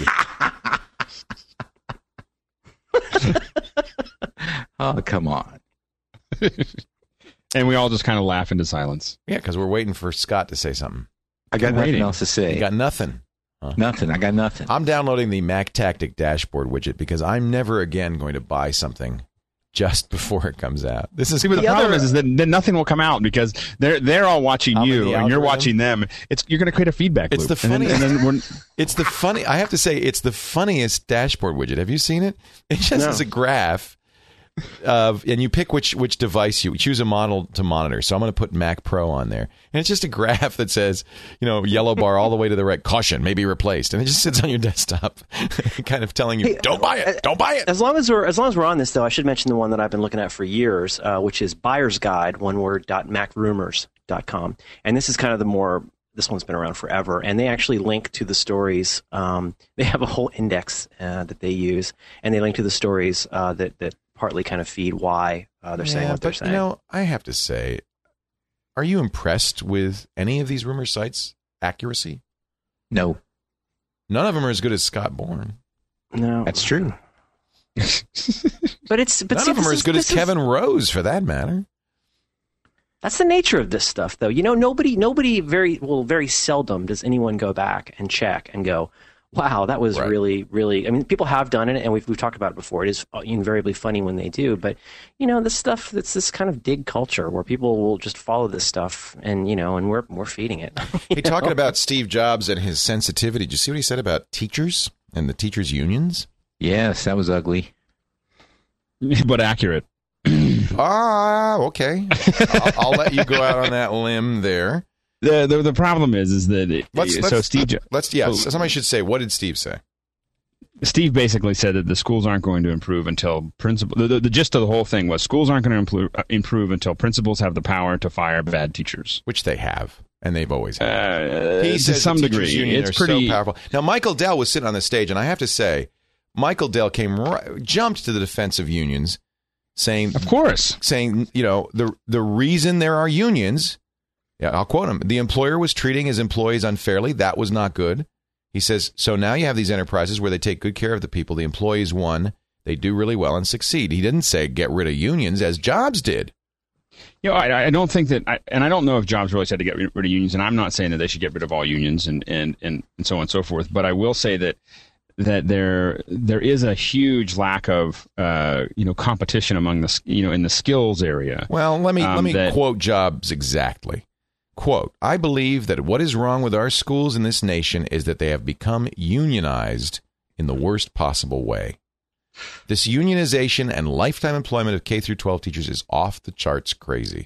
[SPEAKER 3] Oh, come on.
[SPEAKER 5] And we all just kind of laugh into silence.
[SPEAKER 2] Yeah, because we're waiting for Scott to say something.
[SPEAKER 3] I got
[SPEAKER 5] I'm
[SPEAKER 3] nothing
[SPEAKER 5] waiting.
[SPEAKER 3] else to say.
[SPEAKER 2] You got nothing.
[SPEAKER 3] Nothing. I got nothing.
[SPEAKER 2] I'm downloading the Mac Tactic dashboard widget because I'm never again going to buy something just before it comes out. This is
[SPEAKER 5] See, but the,
[SPEAKER 4] The
[SPEAKER 5] problem
[SPEAKER 4] other-
[SPEAKER 5] is, is that then nothing will come out because they're they're all watching
[SPEAKER 2] I'm in
[SPEAKER 5] you
[SPEAKER 2] the
[SPEAKER 5] and you're
[SPEAKER 2] algorithm.
[SPEAKER 5] watching them. It's you're going to create a feedback
[SPEAKER 2] It's
[SPEAKER 5] loop.
[SPEAKER 2] the
[SPEAKER 5] And then-
[SPEAKER 2] funniest-
[SPEAKER 5] And then, when,
[SPEAKER 2] it's the funny. I have to say, it's the funniest dashboard widget. Have you seen it? It just
[SPEAKER 4] No.
[SPEAKER 2] is a graph of, and you pick which which device you choose a model to monitor. So I'm going to put Mac Pro on there, and it's just a graph that says, you know, yellow bar all the way to the right, caution, may be replaced, and it just sits on your desktop, kind of telling you,
[SPEAKER 4] Hey,
[SPEAKER 2] don't buy it, don't buy it.
[SPEAKER 4] As long as we're as long as we're on this, though, I should mention the one that I've been looking at for years, uh, which is Buyer's Guide, one word, dot mac rumors dot com, and this is kind of the more. This one's been around forever, and they actually link to the stories. Um, they have a whole index uh, that they use, and they link to the stories uh, that that partly kind of feed why uh, they're saying
[SPEAKER 2] Yeah,
[SPEAKER 4] what they're
[SPEAKER 2] but,
[SPEAKER 4] saying.
[SPEAKER 2] You know, I have to say, are you impressed with any of these rumor sites' accuracy?
[SPEAKER 3] No,
[SPEAKER 2] None of them are as good as Scott Bourne.
[SPEAKER 4] no,
[SPEAKER 3] that's true.
[SPEAKER 4] but it's but
[SPEAKER 2] None
[SPEAKER 4] see,
[SPEAKER 2] of them
[SPEAKER 4] this
[SPEAKER 2] are
[SPEAKER 4] is-
[SPEAKER 2] as good as
[SPEAKER 4] this is-
[SPEAKER 2] Kevin Rose, for that matter.
[SPEAKER 4] That's the nature of this stuff, though. You know, nobody, nobody very well, very seldom does anyone go back and check and go, "Wow, that was
[SPEAKER 2] Right.
[SPEAKER 4] really, really." I mean, people have done it, and we've we've talked about it before. It is invariably funny when they do, but you know, this stuff that's this kind of dig culture where people will just follow this stuff, and you know, and we're we're feeding it.
[SPEAKER 2] Hey, talking about Steve Jobs and his sensitivity, did you see what he said about teachers and the teachers' unions?
[SPEAKER 3] Yes, that was ugly.
[SPEAKER 5] but accurate.
[SPEAKER 2] Ah, okay. I'll, I'll let you go out on that limb there.
[SPEAKER 5] the, the the problem is is that it,
[SPEAKER 2] Let's,
[SPEAKER 5] so
[SPEAKER 2] let's,
[SPEAKER 5] Steve
[SPEAKER 2] let's yeah.
[SPEAKER 5] oh,
[SPEAKER 2] Somebody should say, what did Steve say?
[SPEAKER 5] Steve basically said that the schools aren't going to improve until principal. The, the, the gist of the whole thing was schools aren't going to improve, improve until principals have the power to fire bad teachers,
[SPEAKER 2] Which they have, and they've always had.
[SPEAKER 5] Uh,
[SPEAKER 2] he
[SPEAKER 5] to
[SPEAKER 2] says
[SPEAKER 5] some
[SPEAKER 2] the teachers'
[SPEAKER 5] degree,
[SPEAKER 2] union
[SPEAKER 5] it's
[SPEAKER 2] are
[SPEAKER 5] pretty
[SPEAKER 2] so powerful. Now, Michael Dell was sitting on the stage, and I have to say, Michael Dell came right, jumped to the defense of unions, saying,
[SPEAKER 5] Of course,
[SPEAKER 2] saying, you know, the the reason there are unions. Yeah, I'll quote him. The employer was treating his employees unfairly. That was not good. He says, so now you have these enterprises where they take good care of the people. The employees won. They do really well and succeed. He didn't say get rid of unions as Jobs did.
[SPEAKER 5] You know, I, I don't think that, I, and I don't know if Jobs really said to get rid of unions, and I'm not saying that they should get rid of all unions and, and, and, and so on and so forth, but I will say that that there there is a huge lack of uh, you know competition among the you know in the skills area.
[SPEAKER 2] Well, let me
[SPEAKER 5] um,
[SPEAKER 2] let me
[SPEAKER 5] that,
[SPEAKER 2] quote Jobs exactly. Quote, I believe that what is wrong with our schools in this nation is that they have become unionized in the worst possible way. This unionization and lifetime employment of K through twelve teachers is off the charts crazy.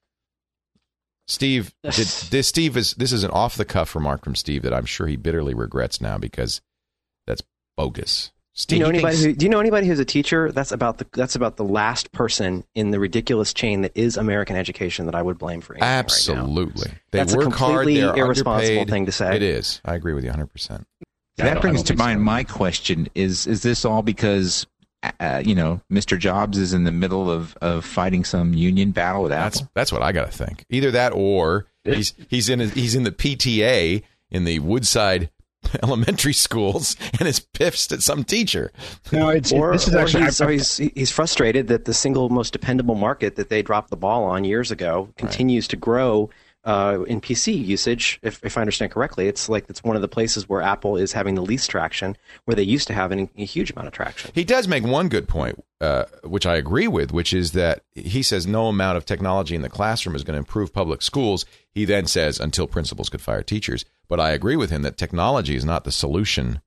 [SPEAKER 2] Steve, did, this Steve is this is an off the cuff remark from Steve that I'm sure he bitterly regrets now because that's bogus.
[SPEAKER 4] Do you know anybody
[SPEAKER 2] thinks,
[SPEAKER 4] who? Do you know anybody who's a teacher? That's about the. That's about the last person in the ridiculous chain that is American education that I would blame for anything
[SPEAKER 2] absolutely.
[SPEAKER 4] Right now.
[SPEAKER 2] They
[SPEAKER 4] that's
[SPEAKER 2] work
[SPEAKER 4] a completely
[SPEAKER 2] hard. They're
[SPEAKER 4] irresponsible
[SPEAKER 2] underpaid.
[SPEAKER 4] thing to say.
[SPEAKER 2] It is. I agree with you one hundred percent.
[SPEAKER 3] That brings to mind
[SPEAKER 5] so.
[SPEAKER 3] my question: Is is this all because uh, you know Mister Jobs is in the middle of, of fighting some union battle at
[SPEAKER 2] That's
[SPEAKER 3] Apple?
[SPEAKER 2] that's what I got to think. Either that or he's he's in his, he's in the P T A in the Woodside elementary schools and is pissed at some teacher.
[SPEAKER 5] No, it's
[SPEAKER 4] Or,
[SPEAKER 5] this is
[SPEAKER 4] or
[SPEAKER 5] actually
[SPEAKER 4] he's, or he's, he's frustrated that the single most dependable market that they dropped the ball on years ago continues right. to grow uh, in P C usage. If, if I understand correctly, it's like it's one of the places where Apple is having the least traction, where they used to have an, a huge amount of traction.
[SPEAKER 2] He does make one good point, uh, which I agree with, which is that he says no amount of technology in the classroom is going to improve public schools. He then says until principals could fire teachers. But I agree with him that technology is not the solution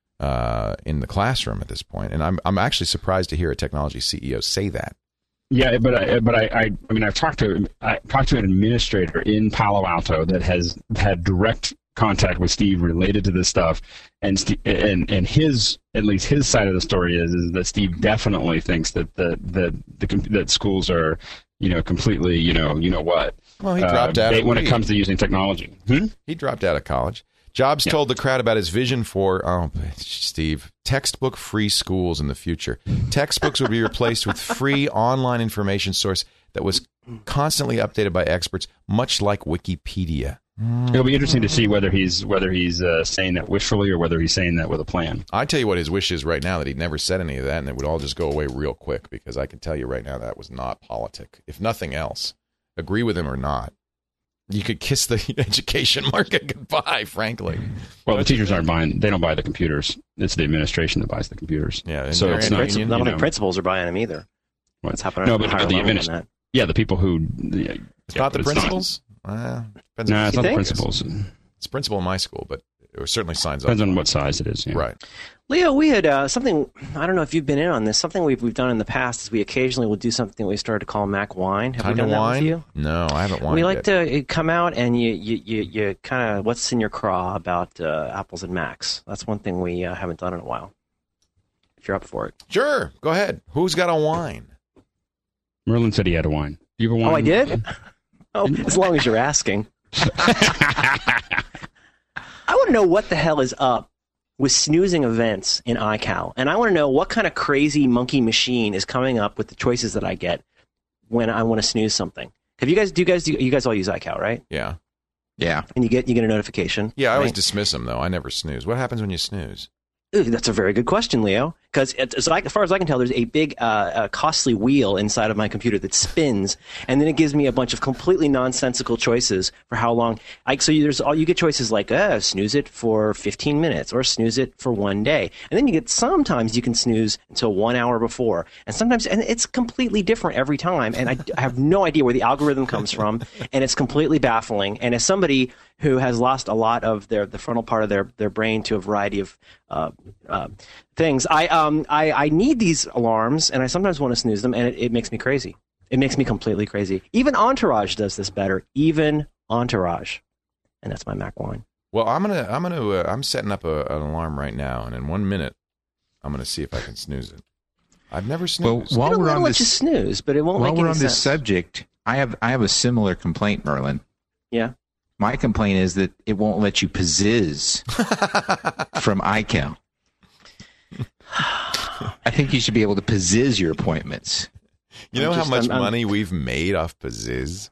[SPEAKER 2] uh, in the classroom at this point. And I'm I'm actually surprised to hear a technology C E O say that.
[SPEAKER 5] Yeah, but I, but I, I, I mean, I've talked to I talked to an administrator in Palo Alto that has had direct contact with Steve related to this stuff, and Steve, and and his at least his side of the story is is that Steve definitely thinks that the the, the that schools are you know completely you know you know what.
[SPEAKER 2] Well, he dropped
[SPEAKER 5] uh,
[SPEAKER 2] out
[SPEAKER 5] they,
[SPEAKER 2] of
[SPEAKER 5] when it comes to using technology. Hmm?
[SPEAKER 2] He dropped out of college. Jobs yeah. told the crowd about his vision for, oh, Steve, textbook-free schools in the future. Textbooks would be replaced with free online information source that was constantly updated by experts, much like Wikipedia.
[SPEAKER 5] It'll be interesting to see whether he's whether he's uh, saying that wishfully or whether he's saying that with a plan.
[SPEAKER 2] I tell you what his wish is right now, that he'd never said any of that, and it would all just go away real quick, because I can tell you right now that was not politic, if nothing else. Agree with him or not, you could kiss the education market goodbye, frankly.
[SPEAKER 5] Well, the teachers aren't buying, they don't buy the computers. It's the administration that buys the computers.
[SPEAKER 2] Yeah,
[SPEAKER 5] so it's not,
[SPEAKER 4] principal, not
[SPEAKER 5] you
[SPEAKER 4] only
[SPEAKER 5] know,
[SPEAKER 4] principals are buying them either.
[SPEAKER 5] What?
[SPEAKER 4] That's happening.
[SPEAKER 5] No, but, but the administration. Yeah, the people who. Yeah,
[SPEAKER 2] it's
[SPEAKER 5] yeah,
[SPEAKER 2] not the
[SPEAKER 5] it's
[SPEAKER 2] principals?
[SPEAKER 5] Not,
[SPEAKER 2] uh,
[SPEAKER 5] no, it's not
[SPEAKER 4] think?
[SPEAKER 5] the principals.
[SPEAKER 2] It's principal in my school, but it certainly signs
[SPEAKER 5] Depends
[SPEAKER 2] up.
[SPEAKER 5] Depends on what size it is. Yeah.
[SPEAKER 2] Right.
[SPEAKER 4] Leo, we had uh, something, I don't know if you've been in on this, something we've we've done in the past is we occasionally will do something we started to call Mac Wine. Have
[SPEAKER 2] Time
[SPEAKER 4] we done
[SPEAKER 2] to
[SPEAKER 4] that
[SPEAKER 2] wine?
[SPEAKER 4] with you?
[SPEAKER 2] No, I haven't wine
[SPEAKER 4] We like
[SPEAKER 2] yet.
[SPEAKER 4] to come out and you, you, you, you kind of, what's in your craw about uh, apples and Macs. That's one thing we uh, haven't done in a while. If you're up for it.
[SPEAKER 2] Sure, go ahead. Who's got a wine?
[SPEAKER 5] Merlin said he had a wine. Do you have a wine?
[SPEAKER 4] Oh, I did? Oh, as long as you're asking. I want to know what the hell is up with snoozing events in iCal. And I want to know what kind of crazy monkey machine is coming up with the choices that I get when I want to snooze something. Have you guys, do you guys, do you guys all use iCal, right?
[SPEAKER 2] Yeah.
[SPEAKER 3] Yeah.
[SPEAKER 4] And you get, you get a notification.
[SPEAKER 2] Yeah, I always
[SPEAKER 4] right?
[SPEAKER 2] dismiss them, though. I never snooze. What happens when you snooze?
[SPEAKER 4] Ooh, that's a very good question, Leo. Because as far as I can tell, there's a big, uh, uh, costly wheel inside of my computer that spins, and then it gives me a bunch of completely nonsensical choices for how long. Like, so you, there's all you get choices like, uh, snooze it for fifteen minutes or snooze it for one day, and then you get sometimes you can snooze until one hour before, and sometimes and it's completely different every time, and I, I have no idea where the algorithm comes from, and it's completely baffling. And as somebody who has lost a lot of their the frontal part of their their brain to a variety of uh, uh, things, I um I, I need these alarms, and I sometimes want to snooze them, and it, it makes me crazy. It makes me completely crazy. Even Entourage does this better. Even Entourage. and that's my Mac wine.
[SPEAKER 2] Well, I'm gonna, I'm gonna, uh, I'm setting up a, an alarm right now, and in one minute, I'm gonna see if I can snooze it. I've never snoozed.
[SPEAKER 3] Well, while
[SPEAKER 4] It'll
[SPEAKER 3] we're on
[SPEAKER 4] let
[SPEAKER 3] this,
[SPEAKER 4] you snooze, but it won't
[SPEAKER 3] while
[SPEAKER 4] make
[SPEAKER 3] we're
[SPEAKER 4] any
[SPEAKER 3] on this
[SPEAKER 4] sense.
[SPEAKER 3] subject, I have I have a similar complaint, Merlin.
[SPEAKER 4] Yeah.
[SPEAKER 3] My complaint is that it won't let you pizziz from iCal. I think you should be able to pizziz your appointments.
[SPEAKER 2] You know
[SPEAKER 4] I'm
[SPEAKER 2] how
[SPEAKER 4] just-
[SPEAKER 2] much
[SPEAKER 4] I'm- I'm-
[SPEAKER 2] money we've made off Pizziz?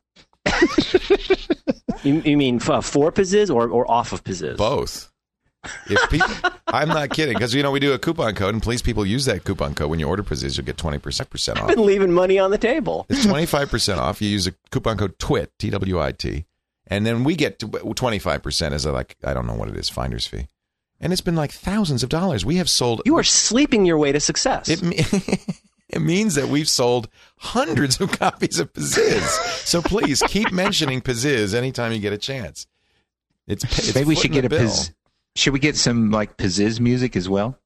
[SPEAKER 4] You, you mean uh, for Pizziz or, or off of Pizziz?
[SPEAKER 2] Both. If people, I'm not kidding, because you know we do a coupon code, and please, people use that coupon code when you order Pizziz. You'll get twenty percent off.
[SPEAKER 4] I've been leaving money on the table.
[SPEAKER 2] It's twenty-five percent off. You use a coupon code TWIT, T W I T, and then we get twenty-five percent as a, like, I don't know what it is, finder's fee. And it's been like thousands of dollars. We have sold.
[SPEAKER 4] You are sleeping your way to success.
[SPEAKER 2] It, me- it means that we've sold hundreds of copies of Pizziz. So please keep mentioning Pizziz anytime you get a chance. It's, it's
[SPEAKER 3] Maybe we should
[SPEAKER 2] footing
[SPEAKER 3] get a
[SPEAKER 2] the bill.
[SPEAKER 3] pizz. Should we get some like pizziz music as well?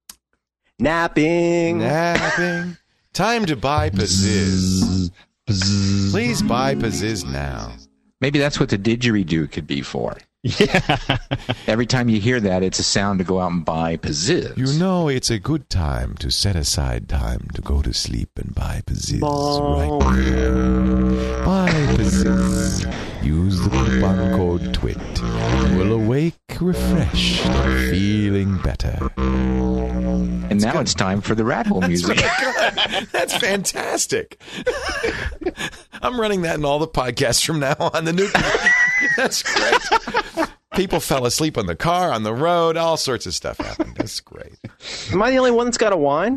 [SPEAKER 4] Napping.
[SPEAKER 2] Napping. Time to buy Pizziz. Please buy Pizziz now.
[SPEAKER 3] Maybe that's what the didgeridoo could be for.
[SPEAKER 5] Yeah.
[SPEAKER 3] Every time you hear that, it's a sound to go out and buy pizziz.
[SPEAKER 2] You know, it's a good time to set aside time to go to sleep and buy Pizziz
[SPEAKER 4] Ball.
[SPEAKER 2] right now. Buy Pizziz. Use the coupon code TWIT. You will awake refreshed and feeling better.
[SPEAKER 3] And now it's time for the rat hole music.
[SPEAKER 2] That's fantastic. I'm running that in all the podcasts from now on. The new That's great. People fell asleep on the car, on the road, all sorts of stuff happened. That's great.
[SPEAKER 4] Am I the only one that's got a wine?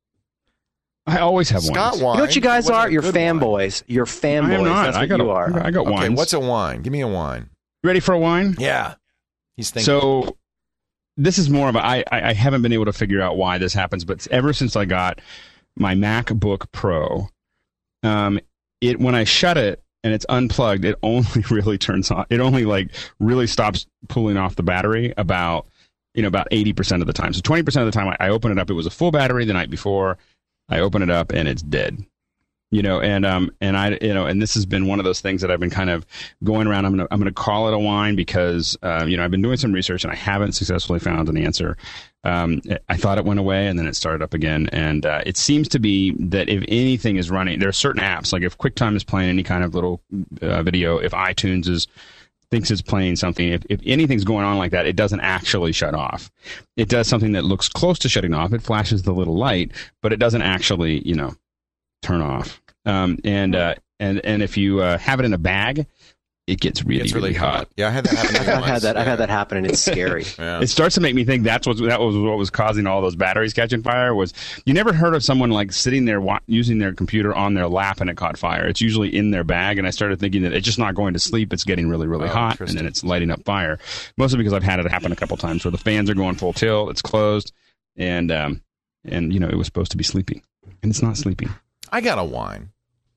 [SPEAKER 5] I always have
[SPEAKER 2] Scott
[SPEAKER 5] wines.
[SPEAKER 2] wine.
[SPEAKER 4] You know what you guys
[SPEAKER 2] Wasn't
[SPEAKER 4] are?
[SPEAKER 2] a
[SPEAKER 4] You're
[SPEAKER 2] good wine.
[SPEAKER 4] fanboys. You're fanboys.
[SPEAKER 5] I am not.
[SPEAKER 4] That's
[SPEAKER 5] I
[SPEAKER 4] what
[SPEAKER 5] got
[SPEAKER 4] you
[SPEAKER 5] a,
[SPEAKER 4] are.
[SPEAKER 5] I got
[SPEAKER 2] Okay,
[SPEAKER 5] wines.
[SPEAKER 2] what's a wine? Give me a wine.
[SPEAKER 5] Ready for a wine?
[SPEAKER 2] Yeah. He's thinking.
[SPEAKER 5] So this is more of a, I, I I haven't been able to figure out why this happens, but ever since I got my MacBook Pro, um, it when I shut it and it's unplugged, it only really turns on. It only like really stops pulling off the battery about you know about eighty percent of the time. So twenty percent of the time I, I open it up, it was a full battery the night before. I open it up and it's dead. You know, and um, and I, you know, and this has been one of those things that I've been kind of going around. I'm gonna, I'm gonna call it a wine because, uh, you know, I've been doing some research and I haven't successfully found an answer. Um, I thought it went away and then it started up again, and uh, it seems to be that if anything is running, there are certain apps like if QuickTime is playing any kind of little uh, video, if iTunes is thinks it's playing something, if, if anything's going on like that, it doesn't actually shut off. It does something that looks close to shutting off. It flashes the little light, but it doesn't actually, you know, turn off. Um, and uh, and and if you uh, have it in a bag, it gets really,
[SPEAKER 2] it's really,
[SPEAKER 5] really
[SPEAKER 2] hot.
[SPEAKER 5] hot.
[SPEAKER 2] Yeah, I had that happen. to me
[SPEAKER 4] I've had
[SPEAKER 2] once.
[SPEAKER 4] that. I've
[SPEAKER 2] Yeah.
[SPEAKER 4] had that happen, and it's scary.
[SPEAKER 2] Yeah.
[SPEAKER 5] It starts to make me think that's what that was what was causing all those batteries catching fire. Was you never heard of someone like sitting there wa- using their computer on their lap and it caught fire? It's usually in their bag, and I started thinking that it's just not going to sleep. It's getting really, really
[SPEAKER 2] Oh,
[SPEAKER 5] hot, and
[SPEAKER 2] interesting.
[SPEAKER 5] then it's lighting up fire. Mostly because I've had it happen a couple times where the fans are going full tilt, it's closed, and um, and you know it was supposed to be sleeping, and it's not sleeping.
[SPEAKER 2] I got a wine.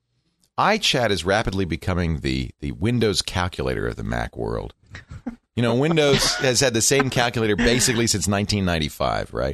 [SPEAKER 2] iChat is rapidly becoming the, the Windows calculator of the Mac world. You know, Windows has had the same calculator basically since nineteen ninety-five, right?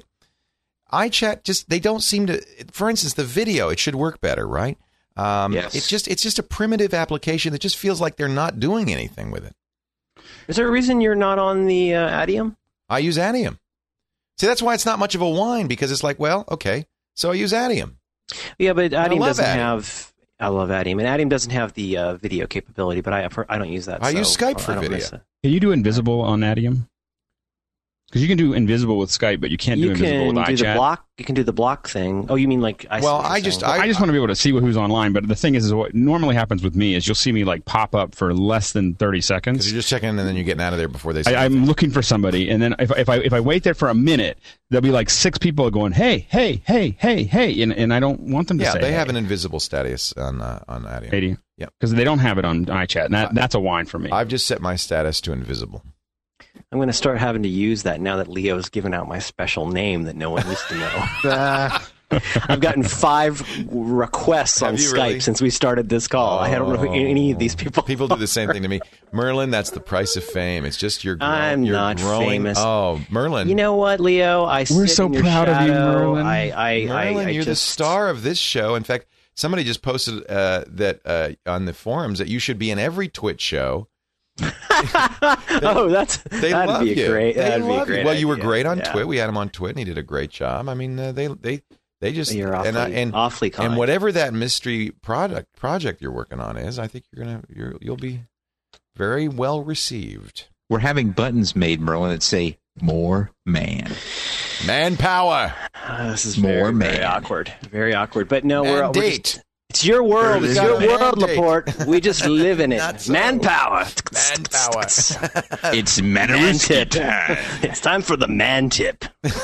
[SPEAKER 2] iChat just, they don't seem to, for instance, the video, it should work better, right? Um,
[SPEAKER 3] Yes.
[SPEAKER 2] It's just, it's just a primitive application that just feels like they're not doing anything with it.
[SPEAKER 4] Is there a reason you're not on the uh, Adium?
[SPEAKER 2] I use Adium. See, that's why it's not much of a wine, because it's like, well, okay, so I use Adium.
[SPEAKER 4] Yeah, but
[SPEAKER 2] I
[SPEAKER 4] Adium
[SPEAKER 2] love
[SPEAKER 4] doesn't
[SPEAKER 2] Adium.
[SPEAKER 4] have. I love Adium, and Adium doesn't have the uh, video capability. But I I don't use that.
[SPEAKER 2] I
[SPEAKER 4] so
[SPEAKER 2] use Skype for
[SPEAKER 4] I don't
[SPEAKER 2] video.
[SPEAKER 4] miss it.
[SPEAKER 5] Can you do invisible on Adium? Because you can do invisible with Skype, but you can't do
[SPEAKER 4] You
[SPEAKER 5] invisible
[SPEAKER 4] can
[SPEAKER 5] with
[SPEAKER 4] do
[SPEAKER 5] iChat.
[SPEAKER 4] the block. You can do the block thing. Oh, you mean like? I see
[SPEAKER 2] Well,
[SPEAKER 4] what you're
[SPEAKER 2] I just-
[SPEAKER 4] saying.
[SPEAKER 2] I-
[SPEAKER 5] I just want to be able to see who's online, but the thing is, is what normally happens with me is you'll see me like pop up for less than thirty
[SPEAKER 2] Because
[SPEAKER 5] seconds.
[SPEAKER 2] you're just checking in and then you're getting out of there before they say
[SPEAKER 5] I,
[SPEAKER 2] anything.
[SPEAKER 5] I'm looking for somebody, and then if, if I if I wait there for a minute, there'll be like six people going, "Hey, hey, hey, hey, hey," and, and I don't want them to
[SPEAKER 2] Yeah,
[SPEAKER 5] say.
[SPEAKER 2] they
[SPEAKER 5] hey.
[SPEAKER 2] have an invisible status on uh, on Adium.
[SPEAKER 5] eighty.
[SPEAKER 2] Yep.
[SPEAKER 5] Because they don't have it on iChat, and that, that's a wine for me.
[SPEAKER 2] I've just set my status to invisible.
[SPEAKER 4] I'm going to start having to use that now that Leo's given out my special name that no one used to know. I've gotten five requests on
[SPEAKER 2] Have you
[SPEAKER 4] Skype
[SPEAKER 2] really?
[SPEAKER 4] since we started this call. I don't know who any of these people.
[SPEAKER 2] People do the same thing to me. Merlin, that's the price of fame. It's just you're. Grow-
[SPEAKER 4] I'm
[SPEAKER 2] you're
[SPEAKER 4] not
[SPEAKER 2] growing.
[SPEAKER 4] famous.
[SPEAKER 2] Oh, Merlin.
[SPEAKER 4] You know what, Leo? I
[SPEAKER 5] We're
[SPEAKER 4] sit
[SPEAKER 5] so
[SPEAKER 4] in your
[SPEAKER 5] proud of you,
[SPEAKER 4] shadow.
[SPEAKER 5] Merlin.
[SPEAKER 4] I, I,
[SPEAKER 2] Merlin,
[SPEAKER 4] I, I
[SPEAKER 2] you're
[SPEAKER 4] just,
[SPEAKER 2] the star of this show. In fact, somebody just posted uh, that uh, on the forums that you should be in every Twitch show
[SPEAKER 4] oh, that's
[SPEAKER 2] They
[SPEAKER 4] that'd
[SPEAKER 2] love
[SPEAKER 4] be
[SPEAKER 2] you.
[SPEAKER 4] a great.
[SPEAKER 2] They
[SPEAKER 4] that'd be a
[SPEAKER 2] love
[SPEAKER 4] great
[SPEAKER 2] you. Well, you were
[SPEAKER 4] idea.
[SPEAKER 2] great on
[SPEAKER 4] yeah.
[SPEAKER 2] Twit. We had him on Twit, and he did a great job. I mean, uh, they they they just
[SPEAKER 4] You're awfully,
[SPEAKER 2] and I, and
[SPEAKER 4] awfully kind.
[SPEAKER 2] and whatever that mystery product project you're working on is, I think you're gonna you're, you'll be very well received.
[SPEAKER 3] We're having buttons made, Merlin, that say "More Man."
[SPEAKER 2] Manpower.
[SPEAKER 4] Uh, this is
[SPEAKER 3] More
[SPEAKER 4] very,
[SPEAKER 3] man.
[SPEAKER 4] very awkward. Very awkward. But no, we're, we're
[SPEAKER 2] Mandate.
[SPEAKER 4] just, it's your world.
[SPEAKER 2] There's
[SPEAKER 4] It's your
[SPEAKER 2] a
[SPEAKER 4] world,
[SPEAKER 2] mandate.
[SPEAKER 4] Laporte. We just live in it.
[SPEAKER 2] Not so.
[SPEAKER 4] Manpower.
[SPEAKER 2] Manpower.
[SPEAKER 3] It's
[SPEAKER 4] Man
[SPEAKER 3] Mannerisky
[SPEAKER 4] tip.
[SPEAKER 3] time.
[SPEAKER 4] It's time for the man tip.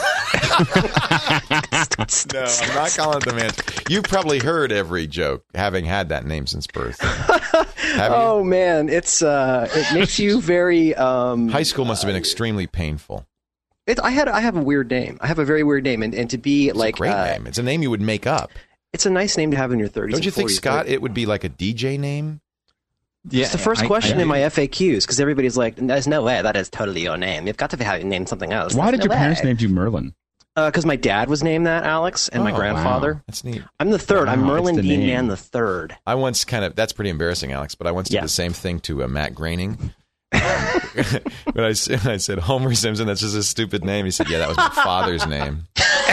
[SPEAKER 2] No, I'm not calling it the man. You've probably heard every joke, having had that name since birth. Have you?
[SPEAKER 4] Oh man, it's uh, it makes you very. Um,
[SPEAKER 2] High school must have been extremely painful.
[SPEAKER 4] It, I had I have a weird name. I have a very weird name, and, and to be
[SPEAKER 2] It's
[SPEAKER 4] like
[SPEAKER 2] a great
[SPEAKER 4] uh,
[SPEAKER 2] name. It's a name you would make up.
[SPEAKER 4] it's a nice name to have in your thirties.
[SPEAKER 2] Don't you
[SPEAKER 4] and
[SPEAKER 2] think,
[SPEAKER 4] forties,
[SPEAKER 2] Scott,
[SPEAKER 4] but
[SPEAKER 2] it would be like a D J name?
[SPEAKER 3] Yeah,
[SPEAKER 4] It's the first
[SPEAKER 3] I-
[SPEAKER 4] question
[SPEAKER 3] I-
[SPEAKER 4] in my F A Qs because everybody's like, "There's no way that is totally your name. You've got to have named something else."
[SPEAKER 5] Why
[SPEAKER 4] There's
[SPEAKER 5] did
[SPEAKER 4] no
[SPEAKER 5] your parents
[SPEAKER 4] way."
[SPEAKER 5] name you Merlin?
[SPEAKER 4] Because my dad was named that, Alex, and my
[SPEAKER 2] Oh,
[SPEAKER 4] grandfather.
[SPEAKER 5] wow.
[SPEAKER 2] That's neat.
[SPEAKER 4] I'm the third. I'm
[SPEAKER 5] Wow,
[SPEAKER 4] Merlin
[SPEAKER 5] it's the
[SPEAKER 4] Dean
[SPEAKER 5] name.
[SPEAKER 4] Man the third.
[SPEAKER 2] I once kind of, that's pretty embarrassing, Alex, but I once did
[SPEAKER 4] Yeah.
[SPEAKER 2] the same thing to uh, Matt Groening. But I, s- I said, Homer Simpson, that's just a stupid name. He said, yeah, that was my father's name.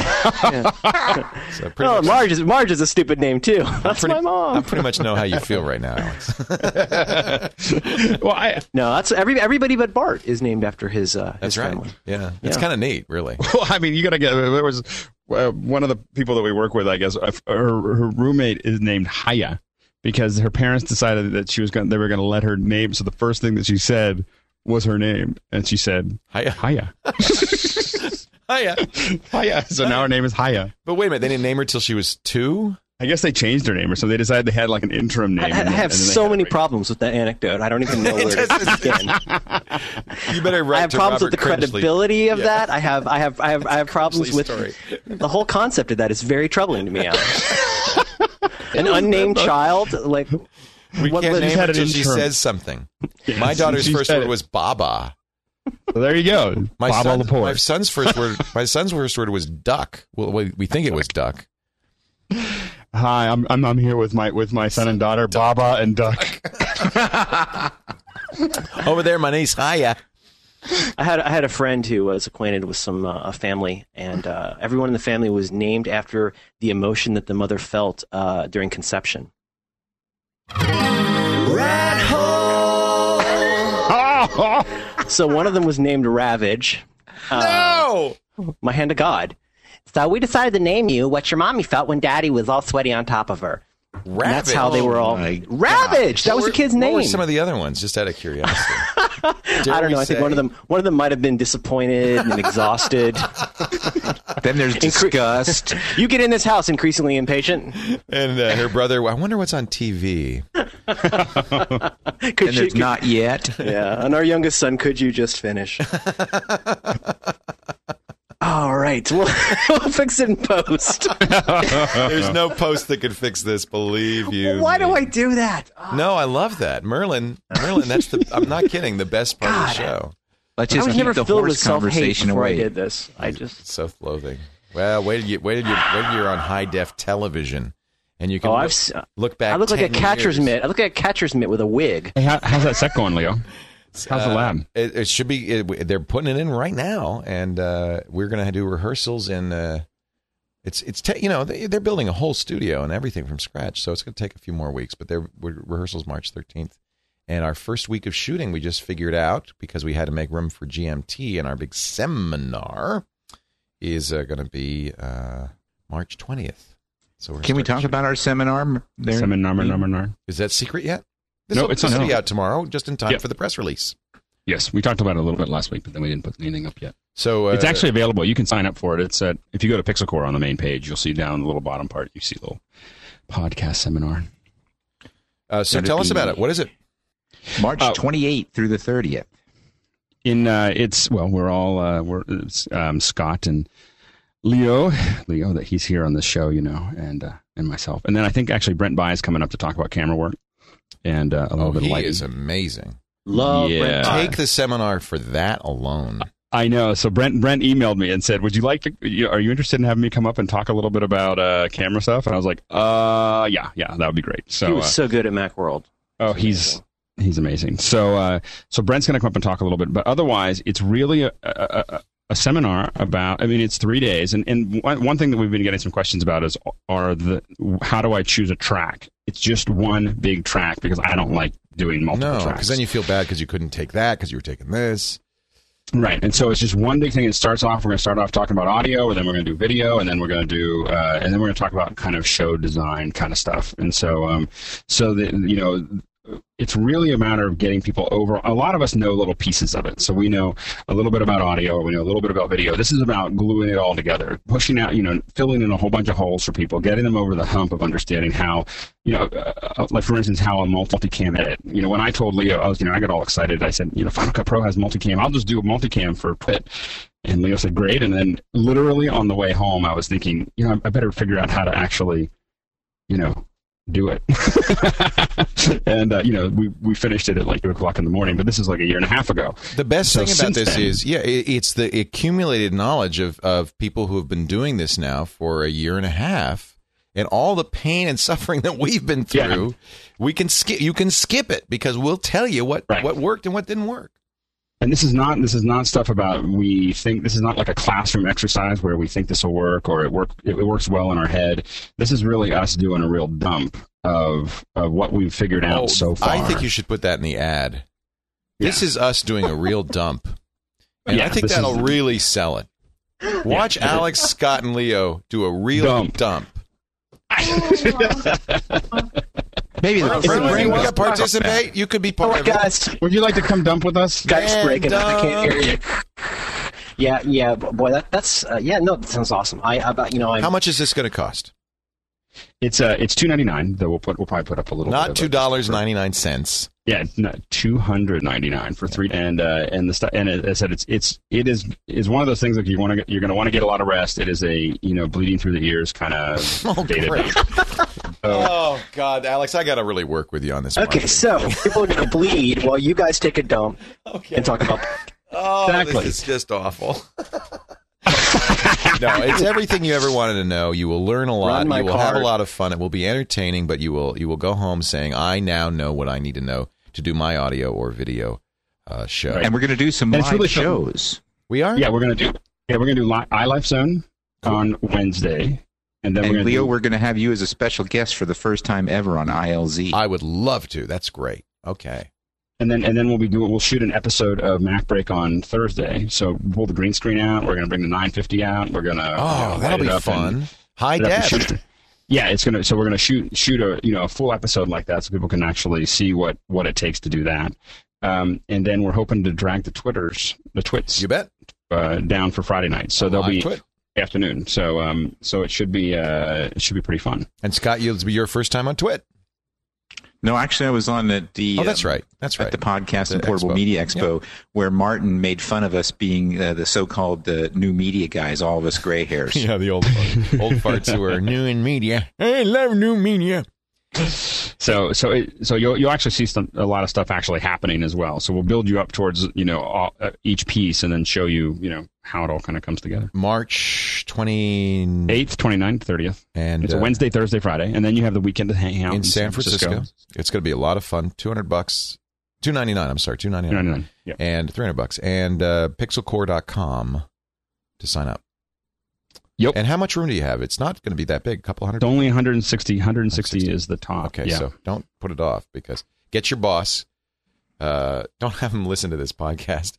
[SPEAKER 2] So pretty
[SPEAKER 4] Oh,
[SPEAKER 2] much,
[SPEAKER 4] Marge is Marge is a stupid name too. That's
[SPEAKER 2] pretty,
[SPEAKER 4] my mom.
[SPEAKER 2] I pretty much know how you feel right now, Alex.
[SPEAKER 5] Well, I
[SPEAKER 4] No, that's every everybody but Bart is named after his. Uh,
[SPEAKER 2] That's
[SPEAKER 4] his
[SPEAKER 2] right.
[SPEAKER 4] family.
[SPEAKER 2] Yeah. It's
[SPEAKER 4] Yeah.
[SPEAKER 2] kind of neat, really.
[SPEAKER 5] well, I mean, you got to get. There was uh, one of the people that we work with. I guess uh, her, her roommate is named Haya because her parents decided that she was going. They were going to let her name. So the first thing that she said was her name, and she said
[SPEAKER 2] Hiya.
[SPEAKER 5] Haya.
[SPEAKER 2] Hiya.
[SPEAKER 5] Haya. So now her name is Haya.
[SPEAKER 2] But wait a minute, they didn't name her till she was two?
[SPEAKER 5] I guess they changed her name, or so they decided they had like an interim name.
[SPEAKER 4] I, I
[SPEAKER 5] and then-
[SPEAKER 4] have
[SPEAKER 5] and then they
[SPEAKER 4] so
[SPEAKER 5] had
[SPEAKER 4] many
[SPEAKER 5] it.
[SPEAKER 4] problems with that anecdote. I don't even know where to begin.
[SPEAKER 2] You better write
[SPEAKER 4] I have
[SPEAKER 2] to
[SPEAKER 4] problems
[SPEAKER 2] Robert
[SPEAKER 4] with the
[SPEAKER 2] Crensley.
[SPEAKER 4] credibility of
[SPEAKER 2] Yeah.
[SPEAKER 4] that. I have, I have, I have, I have problems with
[SPEAKER 2] story.
[SPEAKER 4] the whole concept of that. Is very troubling to me, Alex. An unnamed child, like
[SPEAKER 2] We
[SPEAKER 4] what
[SPEAKER 2] can't
[SPEAKER 4] was-
[SPEAKER 2] name
[SPEAKER 5] She's
[SPEAKER 2] her
[SPEAKER 5] had an
[SPEAKER 2] until she
[SPEAKER 5] interim.
[SPEAKER 2] says something.
[SPEAKER 5] Yes,
[SPEAKER 2] My daughter's
[SPEAKER 5] she
[SPEAKER 2] first
[SPEAKER 5] said
[SPEAKER 2] word
[SPEAKER 5] it.
[SPEAKER 2] was Baba.
[SPEAKER 5] So there you go.
[SPEAKER 2] My
[SPEAKER 5] Baba
[SPEAKER 2] son,
[SPEAKER 5] Laporte.
[SPEAKER 2] my son's first word. My son's first word was duck. Well, we, we think it was duck.
[SPEAKER 5] Hi, I'm, I'm I'm here with my with my son and daughter, Baba and Duck.
[SPEAKER 2] Over there, my niece Hiya.
[SPEAKER 4] I had I had a friend who was acquainted with some uh, a family, and uh, everyone in the family was named after the emotion that the mother felt uh, during conception.
[SPEAKER 2] Rat hole.
[SPEAKER 4] So one of them was named Ravage.
[SPEAKER 2] No.
[SPEAKER 4] My hand to God. So we decided to name you what your mommy felt when Daddy was all sweaty on top of her. And that's how they were all
[SPEAKER 3] my
[SPEAKER 4] Ravage. That was the kid's
[SPEAKER 2] What
[SPEAKER 4] name.
[SPEAKER 2] were some of the other ones? Just out of curiosity.
[SPEAKER 4] I don't know. I think one of them one of them might have been disappointed and exhausted.
[SPEAKER 3] Then there's disgust.
[SPEAKER 4] You get in this house increasingly impatient.
[SPEAKER 2] And uh, her brother. I wonder what's on T V.
[SPEAKER 4] Could
[SPEAKER 3] and
[SPEAKER 4] you,
[SPEAKER 3] there's not yet.
[SPEAKER 4] yeah, and our youngest son, could you just finish? All right, we'll, we'll fix it in post.
[SPEAKER 2] There's no post that could fix this. Believe you.
[SPEAKER 4] Why
[SPEAKER 2] me.
[SPEAKER 4] do I do that?
[SPEAKER 2] No, I love that, Merlin. Merlin. That's the. I'm not kidding. The best part of the show.
[SPEAKER 3] Let's
[SPEAKER 4] I
[SPEAKER 3] just
[SPEAKER 4] was
[SPEAKER 3] keep
[SPEAKER 4] never
[SPEAKER 3] the
[SPEAKER 4] filled with
[SPEAKER 3] horse
[SPEAKER 4] self-hate
[SPEAKER 3] conversation
[SPEAKER 4] before
[SPEAKER 3] away.
[SPEAKER 4] I did this. I just
[SPEAKER 2] Self-loathing. Well, wait till you. Wait till you. Wait till you're on high def television, and you can
[SPEAKER 4] oh,
[SPEAKER 2] look,
[SPEAKER 4] I've s-
[SPEAKER 2] look back.
[SPEAKER 4] I look like a
[SPEAKER 2] ten
[SPEAKER 4] catcher's
[SPEAKER 2] years.
[SPEAKER 4] mitt. I look like a catcher's mitt with a wig.
[SPEAKER 5] Hey, how, how's that set going, Leo? How's the
[SPEAKER 2] Uh,
[SPEAKER 5] lab?
[SPEAKER 2] It, it should be. It, they're putting it in right now, and uh, we're going to do rehearsals. In uh, it's it's te- you know they, they're building a whole studio and everything from scratch, so it's going to take a few more weeks. But their rehearsals March thirteenth, and our first week of shooting we just figured out because we had to make room for G M T, and our big seminar is uh, going to be uh, March twentieth. So we're
[SPEAKER 3] Can we
[SPEAKER 2] starting
[SPEAKER 3] talk
[SPEAKER 2] shooting.
[SPEAKER 3] about our seminar? There?
[SPEAKER 5] Seminar, number, number.
[SPEAKER 2] Is that secret yet? This
[SPEAKER 5] No,
[SPEAKER 2] will,
[SPEAKER 5] it's
[SPEAKER 2] this
[SPEAKER 5] on
[SPEAKER 2] will be
[SPEAKER 5] hold.
[SPEAKER 2] out tomorrow, just in time
[SPEAKER 5] Yep.
[SPEAKER 2] for the press release.
[SPEAKER 5] Yes, we talked about it a little bit last week, but then we didn't put anything up yet.
[SPEAKER 2] So uh,
[SPEAKER 5] It's actually available. You can sign up for it. It's at if you go to Pixelcore on the main page, you'll see down the little bottom part. You see a little podcast seminar.
[SPEAKER 2] uh, so
[SPEAKER 3] That'd
[SPEAKER 2] tell us
[SPEAKER 3] be-
[SPEAKER 2] about it. What is it?
[SPEAKER 3] March
[SPEAKER 5] Oh.
[SPEAKER 3] twenty-eighth through the thirtieth.
[SPEAKER 5] In uh, it's well, we're all uh, we're it's, um, Scott and Leo, Leo that he's here on the show, you know, and uh, and myself, and then I think actually Brent By is coming up to talk about camera work and uh, a little
[SPEAKER 2] Oh,
[SPEAKER 5] bit of
[SPEAKER 2] he
[SPEAKER 5] lighting.
[SPEAKER 2] is amazing.
[SPEAKER 4] Love
[SPEAKER 5] Yeah.
[SPEAKER 4] Brent Pye.
[SPEAKER 2] Take the seminar for that alone.
[SPEAKER 5] I know. So Brent Brent emailed me and said, "Would you like to? You, are you interested in having me come up and talk a little bit about uh, camera stuff?" And I was like, "Uh, yeah, yeah, that would be great." So,
[SPEAKER 4] He was
[SPEAKER 5] uh,
[SPEAKER 4] so good at Macworld.
[SPEAKER 5] oh, he's He's amazing. So, uh, so Brent's going to come up and talk a little bit, but otherwise, it's really a, a, a, a seminar about. I mean, it's three days, and and one, one thing that we've been getting some questions about is are the how do I choose a track? It's just one big track because I don't like doing multiple
[SPEAKER 2] no,
[SPEAKER 5] tracks.
[SPEAKER 2] because then you feel bad because you couldn't take that because you were taking this.
[SPEAKER 5] Right, and so it's just one big thing. It starts off. We're going to start off talking about audio, and then we're going to do video, and then we're going to do, uh, and then we're going to talk about kind of show design kind of stuff. And so, um, so that you know. It's really a matter of getting people over. A lot of us know little pieces of it. So we know a little bit about audio. We know a little bit about video. This is about gluing it all together, pushing out, you know, filling in a whole bunch of holes for people, getting them over the hump of understanding how, you know, uh, like for instance, how a multicam edit. You know, when I told Leo, I was, you know, I got all excited. I said, you know, Final Cut Pro has multicam. I'll just do a multicam for Twit. And Leo said, great. And then literally on the way home, I was thinking, you know, I better figure out how to actually, you know, do it. And uh, you know, we we finished it at like two o'clock in the morning, but this is like a year and a half ago.
[SPEAKER 2] The best
[SPEAKER 5] so
[SPEAKER 2] thing about this
[SPEAKER 5] then,
[SPEAKER 2] is, yeah, it, it's the accumulated knowledge of of people who have been doing this now for a year and a half, and all the pain and suffering that we've been through. Yeah. We can skip. You can skip it because we'll tell you what
[SPEAKER 5] right.
[SPEAKER 2] what worked and what didn't work.
[SPEAKER 5] And this is not this is not stuff about we think this is not like a classroom exercise where we think this will work or it work it works well in our head. This is really us doing a real dump of of what we've figured out
[SPEAKER 2] oh,
[SPEAKER 5] so far.
[SPEAKER 2] I think you should put that in the ad.
[SPEAKER 5] Yeah.
[SPEAKER 2] This is us doing a real dump, and
[SPEAKER 5] yeah,
[SPEAKER 2] I think that'll is, really sell it. Watch yeah. Alex, Scott, and Leo do a real dump. dump.
[SPEAKER 3] Maybe the
[SPEAKER 2] friend you want to participate. You could be part
[SPEAKER 4] right,
[SPEAKER 2] of it.
[SPEAKER 4] Guys.
[SPEAKER 5] Would you like to come dump with us?
[SPEAKER 4] Guys, breaking up. I can't hear you. Yeah, yeah, boy, that, that's uh, yeah. No, that sounds awesome. I about you know. I'm,
[SPEAKER 2] How much is this going to cost?
[SPEAKER 5] It's uh, it's two ninety nine. Though we'll put we'll probably put up a little.
[SPEAKER 2] Not
[SPEAKER 5] bit
[SPEAKER 2] two dollars ninety nine cents.
[SPEAKER 5] Yeah, no, two hundred ninety nine for three. And uh, and the stuff. And as I said, it's it's it is is one of those things that you want to you're going to want to get a lot of rest. It is a you know bleeding through the ears kind of
[SPEAKER 2] oh,
[SPEAKER 5] data.
[SPEAKER 2] Oh God, Alex, I got to really work with you on this.
[SPEAKER 4] Okay,
[SPEAKER 2] marketing.
[SPEAKER 4] so people are going to bleed while you guys take a dump
[SPEAKER 2] okay.
[SPEAKER 4] and talk about.
[SPEAKER 2] Oh,
[SPEAKER 5] exactly.
[SPEAKER 2] This is just awful. No, it's everything you ever wanted to know. You will learn a lot. You will
[SPEAKER 4] card.
[SPEAKER 2] have a lot of fun. It will be entertaining, but you will you will go home saying, "I now know what I need to know to do my audio or video uh, show."
[SPEAKER 3] And we're going to do some
[SPEAKER 5] and
[SPEAKER 3] live
[SPEAKER 5] really
[SPEAKER 3] shows.
[SPEAKER 5] Fun.
[SPEAKER 2] We are.
[SPEAKER 5] Yeah, we're going to do. Yeah, we're going to do li- iLife Zone cool. on Wednesday, and then
[SPEAKER 3] and
[SPEAKER 5] we're
[SPEAKER 3] Leo,
[SPEAKER 5] do-
[SPEAKER 3] we're going to have you as a special guest for the first time ever on I L Z.
[SPEAKER 2] I would love to. That's great. Okay.
[SPEAKER 5] And then and then we'll be doing we'll shoot an episode of Mac Break on Thursday. So we'll pull the green screen out. We're going to bring the nine fifty out. We're going to
[SPEAKER 2] oh
[SPEAKER 5] you know,
[SPEAKER 2] that'll be fun. High def.
[SPEAKER 5] Yeah, it's gonna. So we're gonna shoot shoot a you know a full episode like that, so people can actually see what, what it takes to do that. Um, and then we're hoping to drag the Twitters, the twits,
[SPEAKER 2] you bet,
[SPEAKER 5] uh, down for Friday night. So they'll be
[SPEAKER 2] twit.
[SPEAKER 5] afternoon. So um, so it should be uh, it should be pretty fun.
[SPEAKER 2] And Scott, you'll be your first time on Twit.
[SPEAKER 3] No, actually, I was on at the.
[SPEAKER 2] Oh, that's
[SPEAKER 3] um,
[SPEAKER 2] right. That's right.
[SPEAKER 3] At the Podcast
[SPEAKER 2] the
[SPEAKER 3] and Portable
[SPEAKER 2] Expo.
[SPEAKER 3] Media Expo,
[SPEAKER 2] yep.
[SPEAKER 3] where Martin made fun of us being uh, the so-called uh, new media guys, all of us gray hairs.
[SPEAKER 2] Yeah, the old old farts who are new in media. I love new media.
[SPEAKER 5] So so it, so you'll you'll actually see some, a lot of stuff actually happening as well. So we'll build you up towards you know all, uh, each piece and then show you you know how it all kind of comes together.
[SPEAKER 2] March twenty-eighth,
[SPEAKER 5] twenty-ninth, thirtieth,
[SPEAKER 2] and
[SPEAKER 5] it's
[SPEAKER 2] uh,
[SPEAKER 5] a Wednesday, Thursday, Friday, and then you have the weekend to hang out
[SPEAKER 2] in,
[SPEAKER 5] in
[SPEAKER 2] San,
[SPEAKER 5] San Francisco.
[SPEAKER 2] Francisco. It's going to be a lot of fun. Two hundred bucks, two ninety nine. I'm sorry, two ninety nine,
[SPEAKER 5] yeah,
[SPEAKER 2] and three hundred bucks, and uh, pixel core dot com to sign up.
[SPEAKER 5] Yep.
[SPEAKER 2] And how much room do you have? It's not going to be that big. A couple hundred.
[SPEAKER 5] It's only one sixty. one sixty is the top.
[SPEAKER 2] Okay,
[SPEAKER 5] yeah.
[SPEAKER 2] so don't put it off because get your boss. Uh, don't have him listen to this podcast.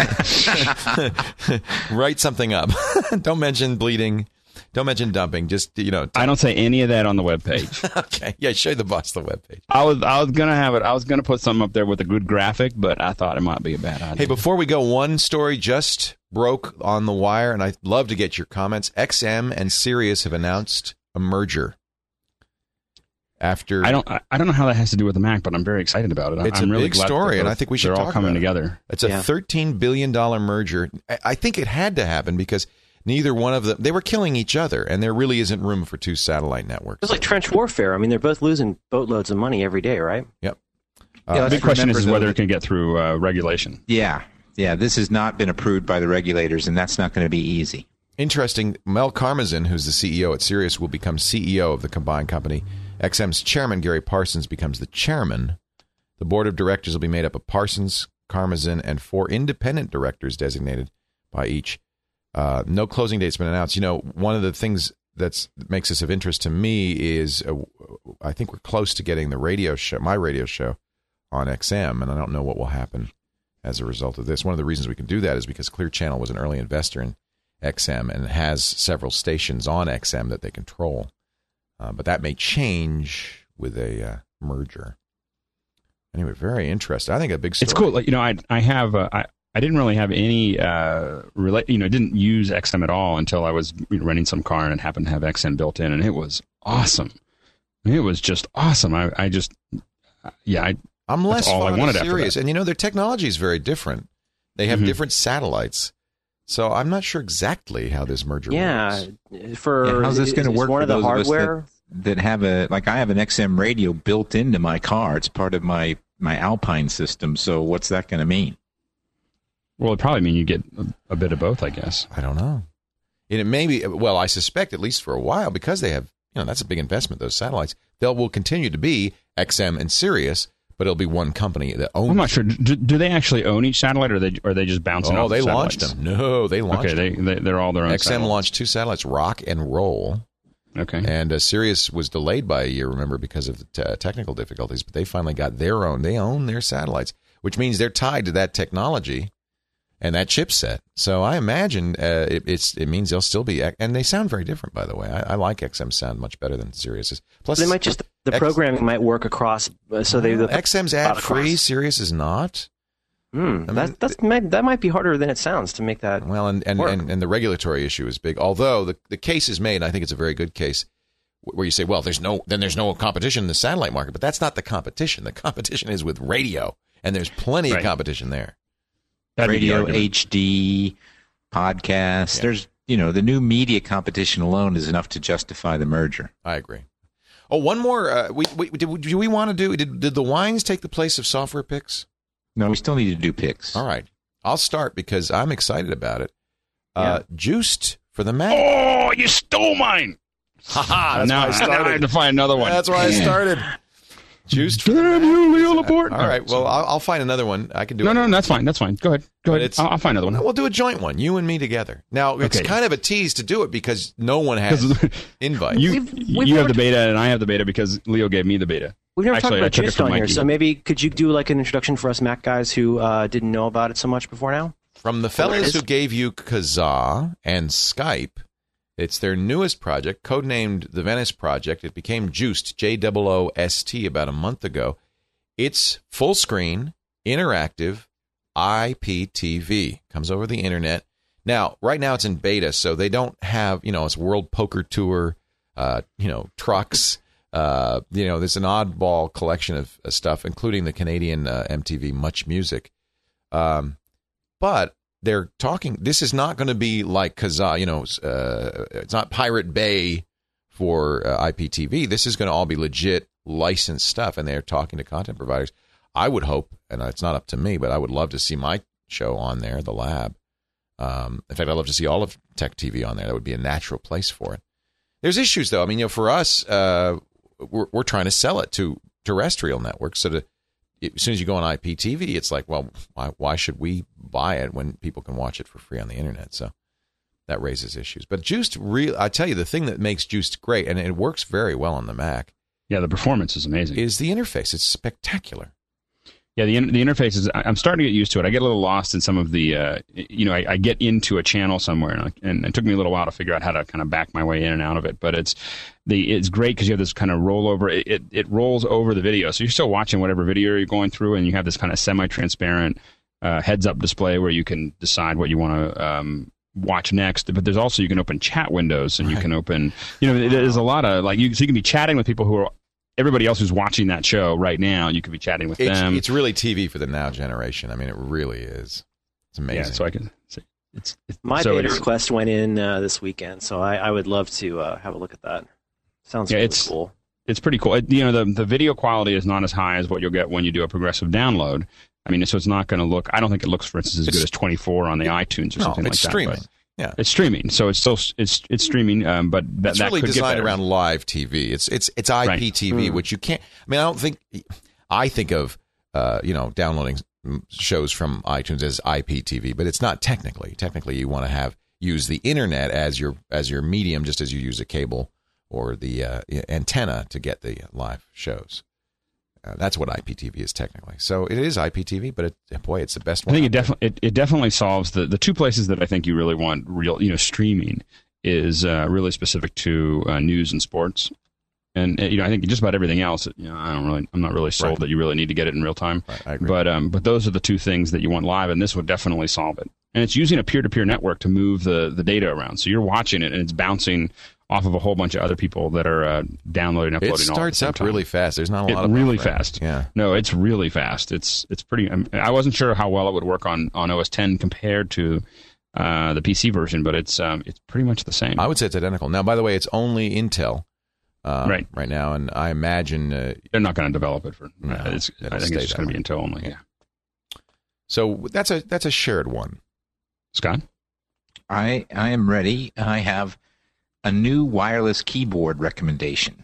[SPEAKER 2] Write something up. Don't mention bleeding. Don't mention dumping. Just you know.
[SPEAKER 5] I don't say any of that on the webpage.
[SPEAKER 2] Okay. Yeah, show the boss the webpage.
[SPEAKER 5] I was I was gonna have it. I was gonna put something up there with a good graphic, but I thought it might be a bad idea.
[SPEAKER 2] Hey, before we go, one story just broke on the wire, and I'd love to get your comments. X M and Sirius have announced a merger. After
[SPEAKER 5] I don't I don't know how that has to do with the Mac, but I'm very excited about it.
[SPEAKER 2] It's
[SPEAKER 5] I'm
[SPEAKER 2] a
[SPEAKER 5] really
[SPEAKER 2] big
[SPEAKER 5] glad
[SPEAKER 2] story, and
[SPEAKER 5] both,
[SPEAKER 2] I think we should
[SPEAKER 5] they're
[SPEAKER 2] talk
[SPEAKER 5] all coming
[SPEAKER 2] about it.
[SPEAKER 5] together.
[SPEAKER 2] It's a
[SPEAKER 4] yeah.
[SPEAKER 2] thirteen billion dollars merger. I think it had to happen because neither one of them, they were killing each other, and there really isn't room for two satellite networks.
[SPEAKER 4] It's like trench warfare. I mean, they're both losing boatloads of money every day, right?
[SPEAKER 2] Yep.
[SPEAKER 3] Yeah,
[SPEAKER 2] Uh,
[SPEAKER 5] The big question is, is
[SPEAKER 3] remember,
[SPEAKER 5] whether
[SPEAKER 3] though,
[SPEAKER 5] it can get through uh, regulation.
[SPEAKER 3] Yeah, yeah. This has not been approved by the regulators, and that's not going to be easy.
[SPEAKER 2] Interesting, Mel Karmazin, who's the C E O at Sirius, will become C E O of the combined company. X M's chairman, Gary Parsons, becomes the chairman. The board of directors will be made up of Parsons, Karmazin, and four independent directors designated by each. Uh, no closing date's been announced. You know, one of the things that's, that makes this of interest to me is uh, I think we're close to getting the radio show, my radio show, on X M, and I don't know what will happen as a result of this. One of the reasons we can do that is because Clear Channel was an early investor in X M and has several stations on X M that they control. Uh, but that may change with a uh, merger. Anyway, very interesting. I think a big story.
[SPEAKER 5] It's cool. Like, you know, I I have uh, I I didn't really have any uh relate. You know, didn't use X M at all until I was renting some car and it happened to have X M built in, and it was awesome. It was just awesome. I I just yeah. I,
[SPEAKER 2] I'm less
[SPEAKER 5] that's all I
[SPEAKER 2] fond
[SPEAKER 5] wanted
[SPEAKER 2] of Sirius,
[SPEAKER 5] after that.
[SPEAKER 2] and you know their technology is very different. They have
[SPEAKER 5] Mm-hmm.
[SPEAKER 2] different satellites, so I'm not sure exactly how this merger
[SPEAKER 4] Yeah,
[SPEAKER 2] works.
[SPEAKER 4] for
[SPEAKER 3] Yeah, how's this going to
[SPEAKER 4] is
[SPEAKER 3] work
[SPEAKER 4] One
[SPEAKER 3] for
[SPEAKER 4] of the
[SPEAKER 3] those of us
[SPEAKER 4] hardware.
[SPEAKER 3] that, that have a like I have an X M radio built into my car. It's part of my my Alpine system. So what's that going to mean?
[SPEAKER 5] Well, it probably mean you get a, a bit of both, I guess.
[SPEAKER 2] I don't know. And it may be, well, I suspect at least for a while, because they have, you know, that's a big investment, those satellites. They will continue to be X M and Sirius, but it'll be one company that owns
[SPEAKER 5] I'm not sure. Do, do they actually own each satellite, or are they or are they just bouncing
[SPEAKER 2] Oh,
[SPEAKER 5] off
[SPEAKER 2] they
[SPEAKER 5] the
[SPEAKER 2] launched
[SPEAKER 5] satellites?
[SPEAKER 2] them. No, they launched
[SPEAKER 5] Okay,
[SPEAKER 2] them.
[SPEAKER 5] they, they they're all their own.
[SPEAKER 2] X M
[SPEAKER 5] satellites.
[SPEAKER 2] launched two satellites, Rock and Roll.
[SPEAKER 5] Okay.
[SPEAKER 2] And uh, Sirius was delayed by a year, remember, because of the t- technical difficulties. But they finally got their own. They own their satellites, which means they're tied to that technology and that chipset. So I imagine uh, it, it's it means they'll still be, and they sound very different, by the way. I, I like X M sound much better than Sirius's. Plus,
[SPEAKER 4] They might just the
[SPEAKER 2] X-
[SPEAKER 4] programming might work across. Uh, so they the,
[SPEAKER 2] X M's ad free, Sirius is not.
[SPEAKER 4] Hmm,
[SPEAKER 2] I mean,
[SPEAKER 4] that that's, might, that might be harder than it sounds to make that.
[SPEAKER 2] Well, and and,
[SPEAKER 4] work.
[SPEAKER 2] and, and the regulatory issue is big. Although the, the case is made, and I think it's a very good case, where you say, well, there's no then there's no competition in the satellite market, but that's not the competition. The competition is with radio, and there's plenty
[SPEAKER 5] Right.
[SPEAKER 2] of competition there.
[SPEAKER 5] That'd be the
[SPEAKER 3] Radio,
[SPEAKER 5] argument.
[SPEAKER 3] H D, podcasts.
[SPEAKER 2] Yeah.
[SPEAKER 3] There's you know the new media competition alone is enough to justify the merger.
[SPEAKER 2] I agree. Oh, one more. Uh, we, we did, do we want to do? Did did the wines take the place of software picks?
[SPEAKER 3] No, we still need to do picks.
[SPEAKER 2] All right, I'll start because I'm excited about it. Uh, Juiced for the Mac.
[SPEAKER 5] Oh, you stole mine!
[SPEAKER 2] Haha, that's
[SPEAKER 5] now,
[SPEAKER 2] why I
[SPEAKER 5] now I have
[SPEAKER 2] started.
[SPEAKER 5] to find another one.
[SPEAKER 2] That's why I started. Juiced for the
[SPEAKER 5] Damn
[SPEAKER 2] Mac.
[SPEAKER 5] you, Leo Laporte!
[SPEAKER 2] All right. Well, I'll, I'll find another one. I can do
[SPEAKER 5] No,
[SPEAKER 2] it.
[SPEAKER 5] no, that's fine. That's fine. Go ahead. Go
[SPEAKER 2] But
[SPEAKER 5] ahead.
[SPEAKER 2] it's-
[SPEAKER 5] I'll, I'll find another one.
[SPEAKER 2] We'll do a joint one, you and me together. Now, it's
[SPEAKER 5] Okay.
[SPEAKER 2] kind of a tease to do it because no one has
[SPEAKER 5] 'Cause
[SPEAKER 2] invites.
[SPEAKER 5] You,
[SPEAKER 4] We've- we've
[SPEAKER 5] you
[SPEAKER 4] never
[SPEAKER 5] have the
[SPEAKER 4] t-
[SPEAKER 5] beta, and I have the beta because Leo gave me the beta.
[SPEAKER 4] We've never
[SPEAKER 5] Actually, I
[SPEAKER 4] talked
[SPEAKER 5] took
[SPEAKER 4] about
[SPEAKER 5] it
[SPEAKER 4] Juiced
[SPEAKER 5] from
[SPEAKER 4] on here,
[SPEAKER 5] Mikey.
[SPEAKER 4] so maybe could you do like an introduction for us Mac guys who uh, didn't know about it so much before now?
[SPEAKER 2] From the
[SPEAKER 4] There it
[SPEAKER 2] fellows
[SPEAKER 4] is.
[SPEAKER 2] who gave you Kazaa and Skype, it's their newest project, codenamed the Venice Project. It became Juiced, J O O S T, about a month ago. It's full screen, interactive, I P T V. Comes over the internet. Now, right now it's in beta, so they don't have, you know, it's World Poker Tour, uh, you know, trucks. Uh, you know, there's an oddball collection of uh, stuff, including the Canadian uh, M T V Much Music. Um, but they're talking, this is not going to be like Kazaa, you know, uh, it's not Pirate Bay for uh, I P T V. This is going to all be legit licensed stuff, and they're talking to content providers. I would hope, and it's not up to me, but I would love to see my show on there, The Lab. Um, in fact, I'd love to see all of Tech T V on there. That would be a natural place for it. There's issues, though. I mean, you know, for us, uh, we're, we're trying to sell it to terrestrial networks. So to, as soon as you go on I P T V, it's like, well, why, why should we buy it when people can watch it for free on the internet? So that raises issues. But Juiced, real, I tell you, the thing that makes Juiced great, and it works very well on the Mac,
[SPEAKER 5] Yeah, the performance is amazing.
[SPEAKER 2] is the interface. It's spectacular.
[SPEAKER 5] Yeah, the in- the interface is. I- I'm starting to get used to it. I get a little lost in some of the. Uh, you know, I, I get into a channel somewhere, and, I, and it took me a little while to figure out how to kind of back my way in and out of it. But it's the it's great because you have this kind of rollover. It, it it rolls over the video, so you're still watching whatever video you're going through, and you have this kind of semi-transparent uh, heads-up display where you can decide what you want to. Um, watch next, but there's also you can open chat windows and you
[SPEAKER 2] Right.
[SPEAKER 5] can open you know there's a lot of like you so you can be chatting with people who are everybody else who's watching that show right now. You could be chatting with
[SPEAKER 2] It's,
[SPEAKER 5] them.
[SPEAKER 2] it's really T V for the now generation. I mean, it really is. It's amazing.
[SPEAKER 5] Yeah, so I can. It's, it's
[SPEAKER 4] My
[SPEAKER 5] so
[SPEAKER 4] beta
[SPEAKER 5] it's,
[SPEAKER 4] request went in uh, this weekend, so I, I would love to uh, have a look at that. Sounds
[SPEAKER 5] Yeah,
[SPEAKER 4] really
[SPEAKER 5] it's-
[SPEAKER 4] cool.
[SPEAKER 5] it's pretty cool. It, you know, the the video quality is not as high as what you'll get when you do a progressive download. I mean, so it's not going to look. I don't think it looks, for instance, as
[SPEAKER 2] It's-
[SPEAKER 5] good as twenty-four on the iTunes or
[SPEAKER 2] no,
[SPEAKER 5] something like
[SPEAKER 2] it's
[SPEAKER 5] that.
[SPEAKER 2] streaming.
[SPEAKER 5] but
[SPEAKER 2] Yeah.
[SPEAKER 5] It's streaming, so it's still it's it's streaming. Um, but that,
[SPEAKER 2] It's
[SPEAKER 5] that
[SPEAKER 2] really
[SPEAKER 5] could get
[SPEAKER 2] designed
[SPEAKER 5] better.
[SPEAKER 2] around live T V. It's it's it's I P T V,
[SPEAKER 4] Right.
[SPEAKER 2] which you can't. I mean, I don't think. I think of uh, you know, downloading shows from iTunes as I P T V, but it's not technically. Technically, you want to have use the internet as your as your medium, just as you use a cable or the uh, antenna to get the live shows. Uh, that's what I P T V is technically. So it is I P T V, but it, boy, it's the best one.
[SPEAKER 5] I think it definitely it, it definitely solves the the two places that I think you really want real, you know, streaming is uh, really specific to uh, news and sports. And, you know, I think just about everything else, you know, I don't really, I'm not really sold
[SPEAKER 2] right.
[SPEAKER 5] that you really need to get it in real time.
[SPEAKER 2] Right, I agree.
[SPEAKER 5] But, um, but those are the two things that you want live, and this would definitely solve it. And it's using a peer-to-peer network to move the, the data around. So you're watching it, and it's bouncing off of a whole bunch of other people that are uh, downloading, uploading.
[SPEAKER 2] It
[SPEAKER 5] all
[SPEAKER 2] starts
[SPEAKER 5] at the same
[SPEAKER 2] up
[SPEAKER 5] time.
[SPEAKER 2] really fast. There's not a
[SPEAKER 5] It
[SPEAKER 2] lot of
[SPEAKER 5] really
[SPEAKER 2] buffering.
[SPEAKER 5] fast.
[SPEAKER 2] Yeah.
[SPEAKER 5] No, it's really fast. It's it's pretty. I, mean, I wasn't sure how well it would work on, on O S ten compared to uh, the P C version, but it's um, it's pretty much the same.
[SPEAKER 2] I would say it's identical. Now, by the way, it's only Intel. Uh,
[SPEAKER 5] Right.
[SPEAKER 2] right now, and I imagine uh,
[SPEAKER 5] They're not going to develop it for.
[SPEAKER 2] No,
[SPEAKER 5] uh, it's,
[SPEAKER 2] it'll
[SPEAKER 5] I think
[SPEAKER 2] stay
[SPEAKER 5] it's just
[SPEAKER 2] that
[SPEAKER 5] going to
[SPEAKER 2] way.
[SPEAKER 5] be Intel only. Yeah.
[SPEAKER 2] so. That's a that's a shared one.
[SPEAKER 5] Scott.
[SPEAKER 3] I I am ready. I have a new wireless keyboard recommendation.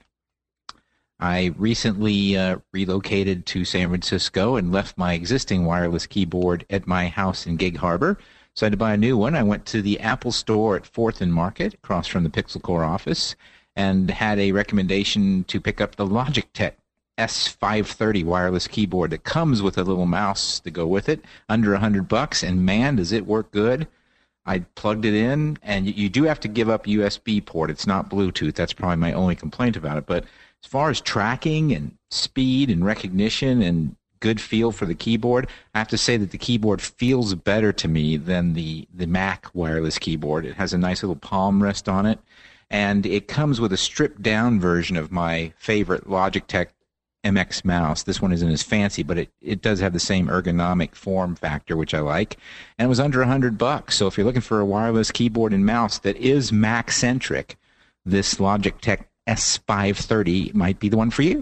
[SPEAKER 3] I recently uh, relocated to San Francisco and left my existing wireless keyboard at my house in Gig Harbor. So I had to buy a new one. I went to the Apple store at Fourth and Market, across from the Pixel Core office, and had a recommendation to pick up the Logitech S five thirty wireless keyboard that comes with a little mouse to go with it, under a hundred bucks. And man, does it work good! I plugged it in, and you, you do have to give up U S B port. It's not Bluetooth. That's probably my only complaint about it. But as far as tracking and speed and recognition and good feel for the keyboard, I have to say that the keyboard feels better to me than the, the Mac wireless keyboard. It has a nice little palm rest on it, and it comes with a stripped-down version of my favorite Logitech M X mouse. This one isn't as fancy, but it, it does have the same ergonomic form factor, which I like. And it was under a hundred bucks. So if you're looking for a wireless keyboard and mouse that is Mac-centric, this Logitech S five thirty might be the one for you.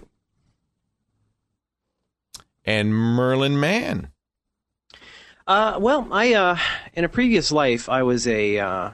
[SPEAKER 2] And Merlin Mann.
[SPEAKER 4] Uh, well, I uh, in a previous life, I was a uh,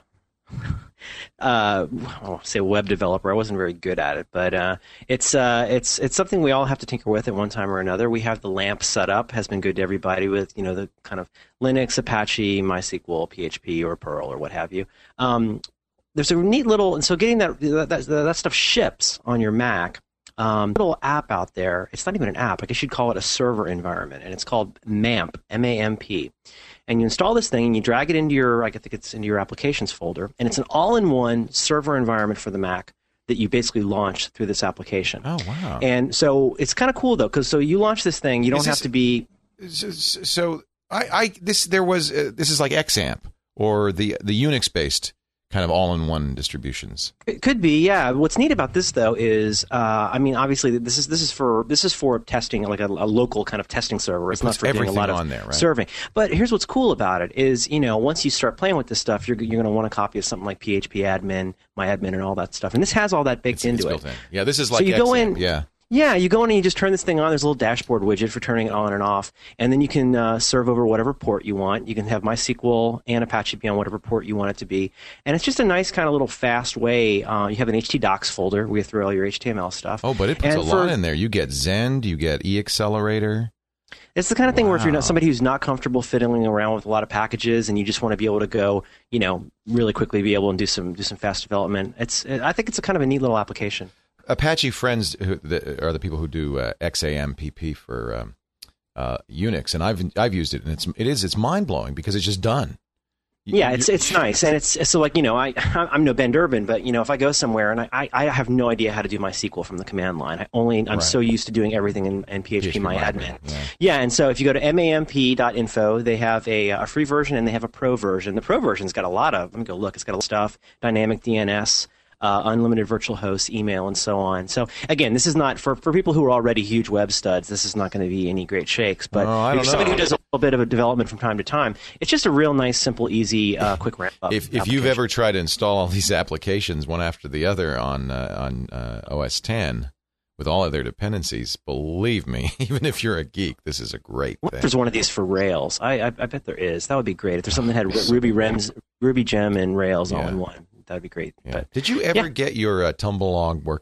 [SPEAKER 4] uh, I won't say web developer. I wasn't very good at it, but uh, it's uh, it's it's something we all have to tinker with at one time or another. We have the LAMP set up, has been good to everybody with, you know, the kind of Linux, Apache, MySQL, P H P, or Perl, or what have you. Um, there's a neat little, and so getting that that, that that stuff ships on your Mac. Um, little app out there. It's not even an app. I guess you'd call it a server environment, and it's called MAMP, M A M P. And you install this thing, and you drag it into your, I think it's into your applications folder, and it's an all-in-one server environment for the Mac that you basically launch through this application.
[SPEAKER 2] Oh, wow.
[SPEAKER 4] And so it's kind of cool though, because so you launch this thing, you don't
[SPEAKER 2] Is
[SPEAKER 4] have
[SPEAKER 2] this-
[SPEAKER 4] to be.
[SPEAKER 2] So, so I, I this there was uh, this is like XAMPP or the the Unix based kind of all-in-one distributions.
[SPEAKER 4] It could be, yeah. What's neat about this, though, is uh, I mean, obviously, this is this is for this is for testing, like a, a local kind of testing server. It's not
[SPEAKER 2] puts
[SPEAKER 4] for doing a
[SPEAKER 2] everything
[SPEAKER 4] lot of
[SPEAKER 2] on there, right?
[SPEAKER 4] serving. But here's what's cool about it is, you know, once you start playing with this stuff, you're you're going to want a copy of something like P H P admin, MyAdmin, and all that stuff. And this has all that baked
[SPEAKER 2] It's,
[SPEAKER 4] into
[SPEAKER 2] it's
[SPEAKER 4] it.
[SPEAKER 2] built in. Yeah, this is
[SPEAKER 4] So
[SPEAKER 2] like
[SPEAKER 4] you go
[SPEAKER 2] XAMPP,
[SPEAKER 4] in-
[SPEAKER 2] yeah.
[SPEAKER 4] Yeah, you go in and you just turn this thing on. There's a little dashboard widget for turning it on and off, and then you can uh, serve over whatever port you want. You can have MySQL and Apache be on whatever port you want it to be, and it's just a nice kind of little fast way. Uh, you have an htdocs folder where you throw all your H T M L stuff.
[SPEAKER 2] Oh, but it puts
[SPEAKER 4] And
[SPEAKER 2] a
[SPEAKER 4] for-
[SPEAKER 2] lot in there. You get Zend, you get eAccelerator.
[SPEAKER 4] It's the kind of thing where if you're
[SPEAKER 2] Wow.
[SPEAKER 4] not somebody who's not comfortable fiddling around with a lot of packages, and you just want to be able to go, you know, really quickly be able and do some do some fast development. It's I think it's a kind of a neat little application.
[SPEAKER 2] Apache Friends who, the, are the people who do uh, XAMPP for um, uh, Unix, and I've I've used it, and it's it is it's mind blowing because it's just done. You-
[SPEAKER 4] Yeah,
[SPEAKER 2] you-
[SPEAKER 4] it's it's nice, and it's so like you know I I'm no Ben Durbin, but you know if I go somewhere and I, I have no idea how to do MySQL from the command line. I only I'm
[SPEAKER 2] Right.
[SPEAKER 4] so used to doing everything in, in P H P,
[SPEAKER 2] P H P
[SPEAKER 4] MyAdmin.
[SPEAKER 2] Yeah.
[SPEAKER 4] Yeah, and so if you go to mamp dot info, they have a, a free version and they have a pro version. The pro version's got a lot of, let me go look, it's got a lot of stuff, dynamic D N S, uh, unlimited virtual host, email, and so on. So again, this is not, for, for people who are already huge web studs, this is not going to be any great shakes. But
[SPEAKER 2] Oh, I
[SPEAKER 4] if
[SPEAKER 2] don't
[SPEAKER 4] you're somebody
[SPEAKER 2] know.
[SPEAKER 4] who does a little bit of a development from time to time, it's just a real nice, simple, easy, uh, quick ramp up.
[SPEAKER 2] If if you've ever tried to install all these applications one after the other on uh, on uh, O S ten with all of their dependencies, believe me, even if you're a geek, this is a great
[SPEAKER 4] What
[SPEAKER 2] thing.
[SPEAKER 4] if there's one of these for Rails? I, I I bet there is. That would be great. If there's something that had Ruby Rems, Ruby Gem, and Rails all
[SPEAKER 2] Yeah.
[SPEAKER 4] in one, that would be great.
[SPEAKER 2] Yeah.
[SPEAKER 4] But
[SPEAKER 2] Did you ever
[SPEAKER 4] yeah.
[SPEAKER 2] get your uh, Tumblr log working?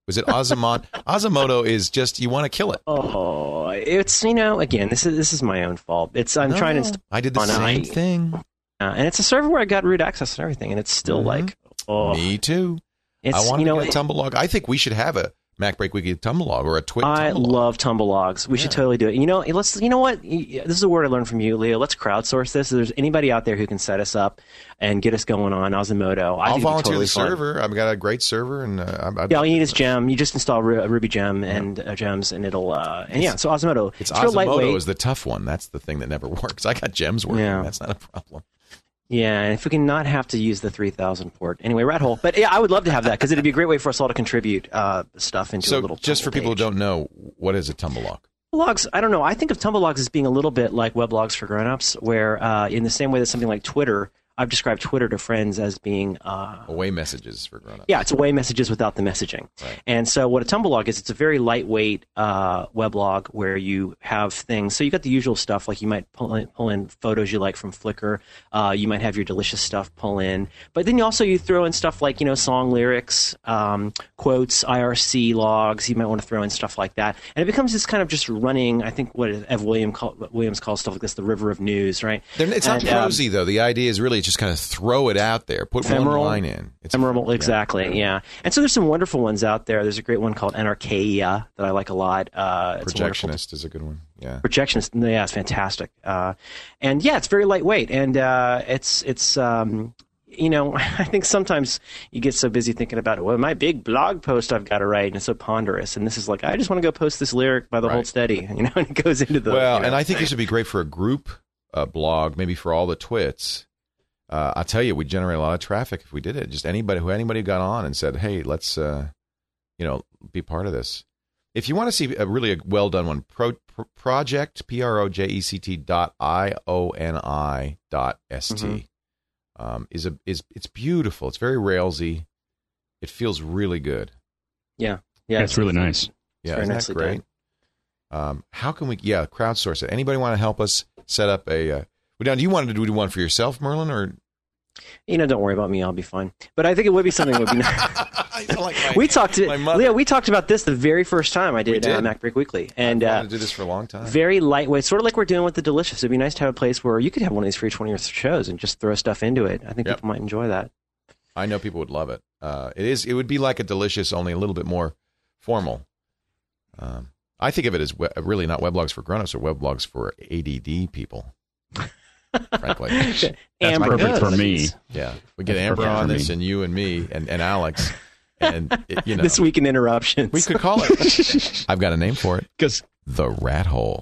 [SPEAKER 2] Was it Ozamon? Ozimoto is just, you want to kill it.
[SPEAKER 4] Oh, it's, you know, again, this is this is my own fault. It's I'm
[SPEAKER 2] No,
[SPEAKER 4] trying to install
[SPEAKER 2] I did the
[SPEAKER 4] on
[SPEAKER 2] same
[SPEAKER 4] I-
[SPEAKER 2] thing.
[SPEAKER 4] uh, and it's a server where I got root access and everything, and it's still
[SPEAKER 2] Mhm.
[SPEAKER 4] like, oh,
[SPEAKER 2] Me too.
[SPEAKER 4] it's,
[SPEAKER 2] I want
[SPEAKER 4] you know,
[SPEAKER 2] to get a tumble log. I think we should have a MacBreak Weekly tumble log or a Twit
[SPEAKER 4] I
[SPEAKER 2] tumble log.
[SPEAKER 4] love tumble logs. We
[SPEAKER 2] Yeah.
[SPEAKER 4] should totally do it. You know, let's. You know what? This is a word I learned from you, Leo. Let's crowdsource this. If there's anybody out there who can set us up and get us going on Ozimoto, I
[SPEAKER 2] I'll
[SPEAKER 4] think it'd be
[SPEAKER 2] volunteer
[SPEAKER 4] totally
[SPEAKER 2] the
[SPEAKER 4] fun.
[SPEAKER 2] server. I've got a great server, and uh, I, I,
[SPEAKER 4] Yeah, all you need is Gem. You just install Ru- Ruby Gem and uh, Gems, and it'll. Uh, and yeah, so Ozimoto.
[SPEAKER 2] It's
[SPEAKER 4] real
[SPEAKER 2] Ozimoto
[SPEAKER 4] lightweight.
[SPEAKER 2] is the tough one. That's the thing that never works. I got Gems working.
[SPEAKER 4] Yeah.
[SPEAKER 2] That's not a problem.
[SPEAKER 4] Yeah, and if we can not have to use the three thousand port. Anyway, rat hole. But yeah, I would love to have that because it'd be a great way for us all to contribute uh, stuff into a
[SPEAKER 2] So,
[SPEAKER 4] little
[SPEAKER 2] just for
[SPEAKER 4] tumble
[SPEAKER 2] people who
[SPEAKER 4] page.
[SPEAKER 2] don't know, what is a tumble log?
[SPEAKER 4] Logs, I don't know. I think of tumble logs as being a little bit like weblogs for grown-ups, where uh, in the same way that something like Twitter, I've described Twitter to friends as being uh,
[SPEAKER 2] Away messages for grown-ups.
[SPEAKER 4] yeah, it's away messages without the messaging.
[SPEAKER 2] Right.
[SPEAKER 4] And so what a tumble log is, it's a very lightweight uh, weblog where you have things. So you got the usual stuff, like you might pull in, pull in photos you like from Flickr. Uh, you might have your delicious stuff pull in. But then you also you throw in stuff like, you know, song lyrics, um, quotes, I R C logs. You might want to throw in stuff like that. And it becomes this kind of just running, I think what Ev William call, Williams calls stuff like this, the river of news, right?
[SPEAKER 2] They're- It's not
[SPEAKER 4] And, um,
[SPEAKER 2] prosy, though. The idea is really just kind of throw it out there. Put
[SPEAKER 4] Ephemeral.
[SPEAKER 2] one line in. It's
[SPEAKER 4] Ephemeral,
[SPEAKER 2] yeah.
[SPEAKER 4] exactly, yeah. And so there's some wonderful ones out there. There's a great one called Anarchaea that I like a lot. Uh, it's a wonderful-
[SPEAKER 2] Projectionist is a good one. Yeah.
[SPEAKER 4] Projectionist, yeah, it's fantastic. Uh, and yeah, it's very lightweight, and uh, it's it's um, you know, I think sometimes you get so busy thinking about, well, my big blog post I've got to write, and it's so ponderous. And this is like, I just want to go post this lyric by the
[SPEAKER 2] Right.
[SPEAKER 4] Hold Steady, you know, and it goes into the
[SPEAKER 2] Well,
[SPEAKER 4] you know,
[SPEAKER 2] and I think this would be great for a group uh, blog, maybe for all the twits. Uh, I'll tell you, we'd generate a lot of traffic if we did it. Just anybody who anybody got on and said, "Hey, let's, uh, you know, be part of this." If you want to see a really a well done one, pro, pro, project p r o j e c t dot i o n i dot s t
[SPEAKER 4] Mhm.
[SPEAKER 2] um, is a is it's beautiful. It's very railsy. It feels really good.
[SPEAKER 4] yeah,
[SPEAKER 5] Yeah, it's really nice.
[SPEAKER 2] Yeah,
[SPEAKER 4] very
[SPEAKER 2] isn't that
[SPEAKER 4] nicely
[SPEAKER 2] great? Um, how can we? Yeah, crowdsource it. Anybody want to help us set up a? Uh, now, do you want to do one for yourself, Merlin, or
[SPEAKER 4] You know, don't worry about me. I'll be fine. But I think it would be something that would be nice.
[SPEAKER 2] You sound like my-
[SPEAKER 4] we talked to
[SPEAKER 2] my mother.
[SPEAKER 4] Leo. We talked about this the very first time I did,
[SPEAKER 2] We
[SPEAKER 4] Uh,
[SPEAKER 2] did.
[SPEAKER 4] MacBreak Weekly, and
[SPEAKER 2] I've
[SPEAKER 4] uh,
[SPEAKER 2] wanted to do this for a long time.
[SPEAKER 4] very lightweight, sort of like we're doing with the Delicious. It'd be nice to have a place where you could have one of these for each one of your shows and just throw stuff into it. I think
[SPEAKER 2] Yep.
[SPEAKER 4] people might enjoy that.
[SPEAKER 2] I know people would love it. Uh, it is. It would be like a Delicious, only a little bit more formal. Um, I think of it as we- really not weblogs for grown-ups or weblogs for A D D people. Frankly,
[SPEAKER 4] Amber
[SPEAKER 5] perfect for me.
[SPEAKER 4] please.
[SPEAKER 2] yeah, we get
[SPEAKER 5] That's
[SPEAKER 2] Amber
[SPEAKER 5] perfect
[SPEAKER 2] on
[SPEAKER 5] for
[SPEAKER 2] this,
[SPEAKER 5] me.
[SPEAKER 2] and you and me and, and Alex, and it, you know,
[SPEAKER 4] This week in interruptions.
[SPEAKER 2] we could call it. I've got a name for it:
[SPEAKER 5] Because
[SPEAKER 2] the Rat Hole.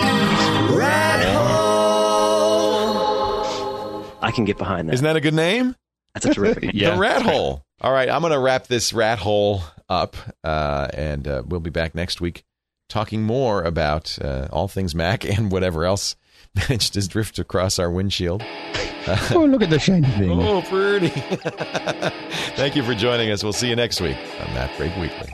[SPEAKER 4] I can get behind that.
[SPEAKER 2] Isn't that a good name?
[SPEAKER 4] That's a terrific.
[SPEAKER 5] yeah,
[SPEAKER 2] The Rat Hole. All right, I'm going to wrap this Rat Hole up, uh, and uh, we'll be back next week talking more about uh, all things Mac and whatever else managed to drift across our windshield.
[SPEAKER 5] oh, look at the shiny thing.
[SPEAKER 2] Oh, pretty. Thank you for joining us. We'll see you next week on MacBreak Weekly.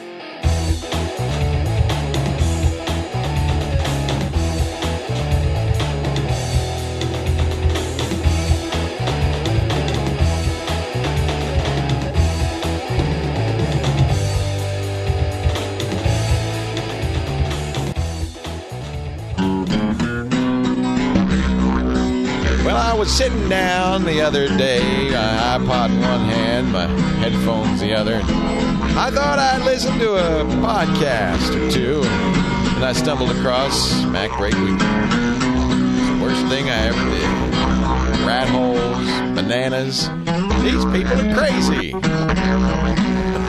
[SPEAKER 2] Well, I was sitting down the other day, my iPod in one hand, my headphones the other. I thought I'd listen to a podcast or two, and I stumbled across MacBreak Weekly. The worst thing I ever did. Rat holes, bananas. These people are crazy.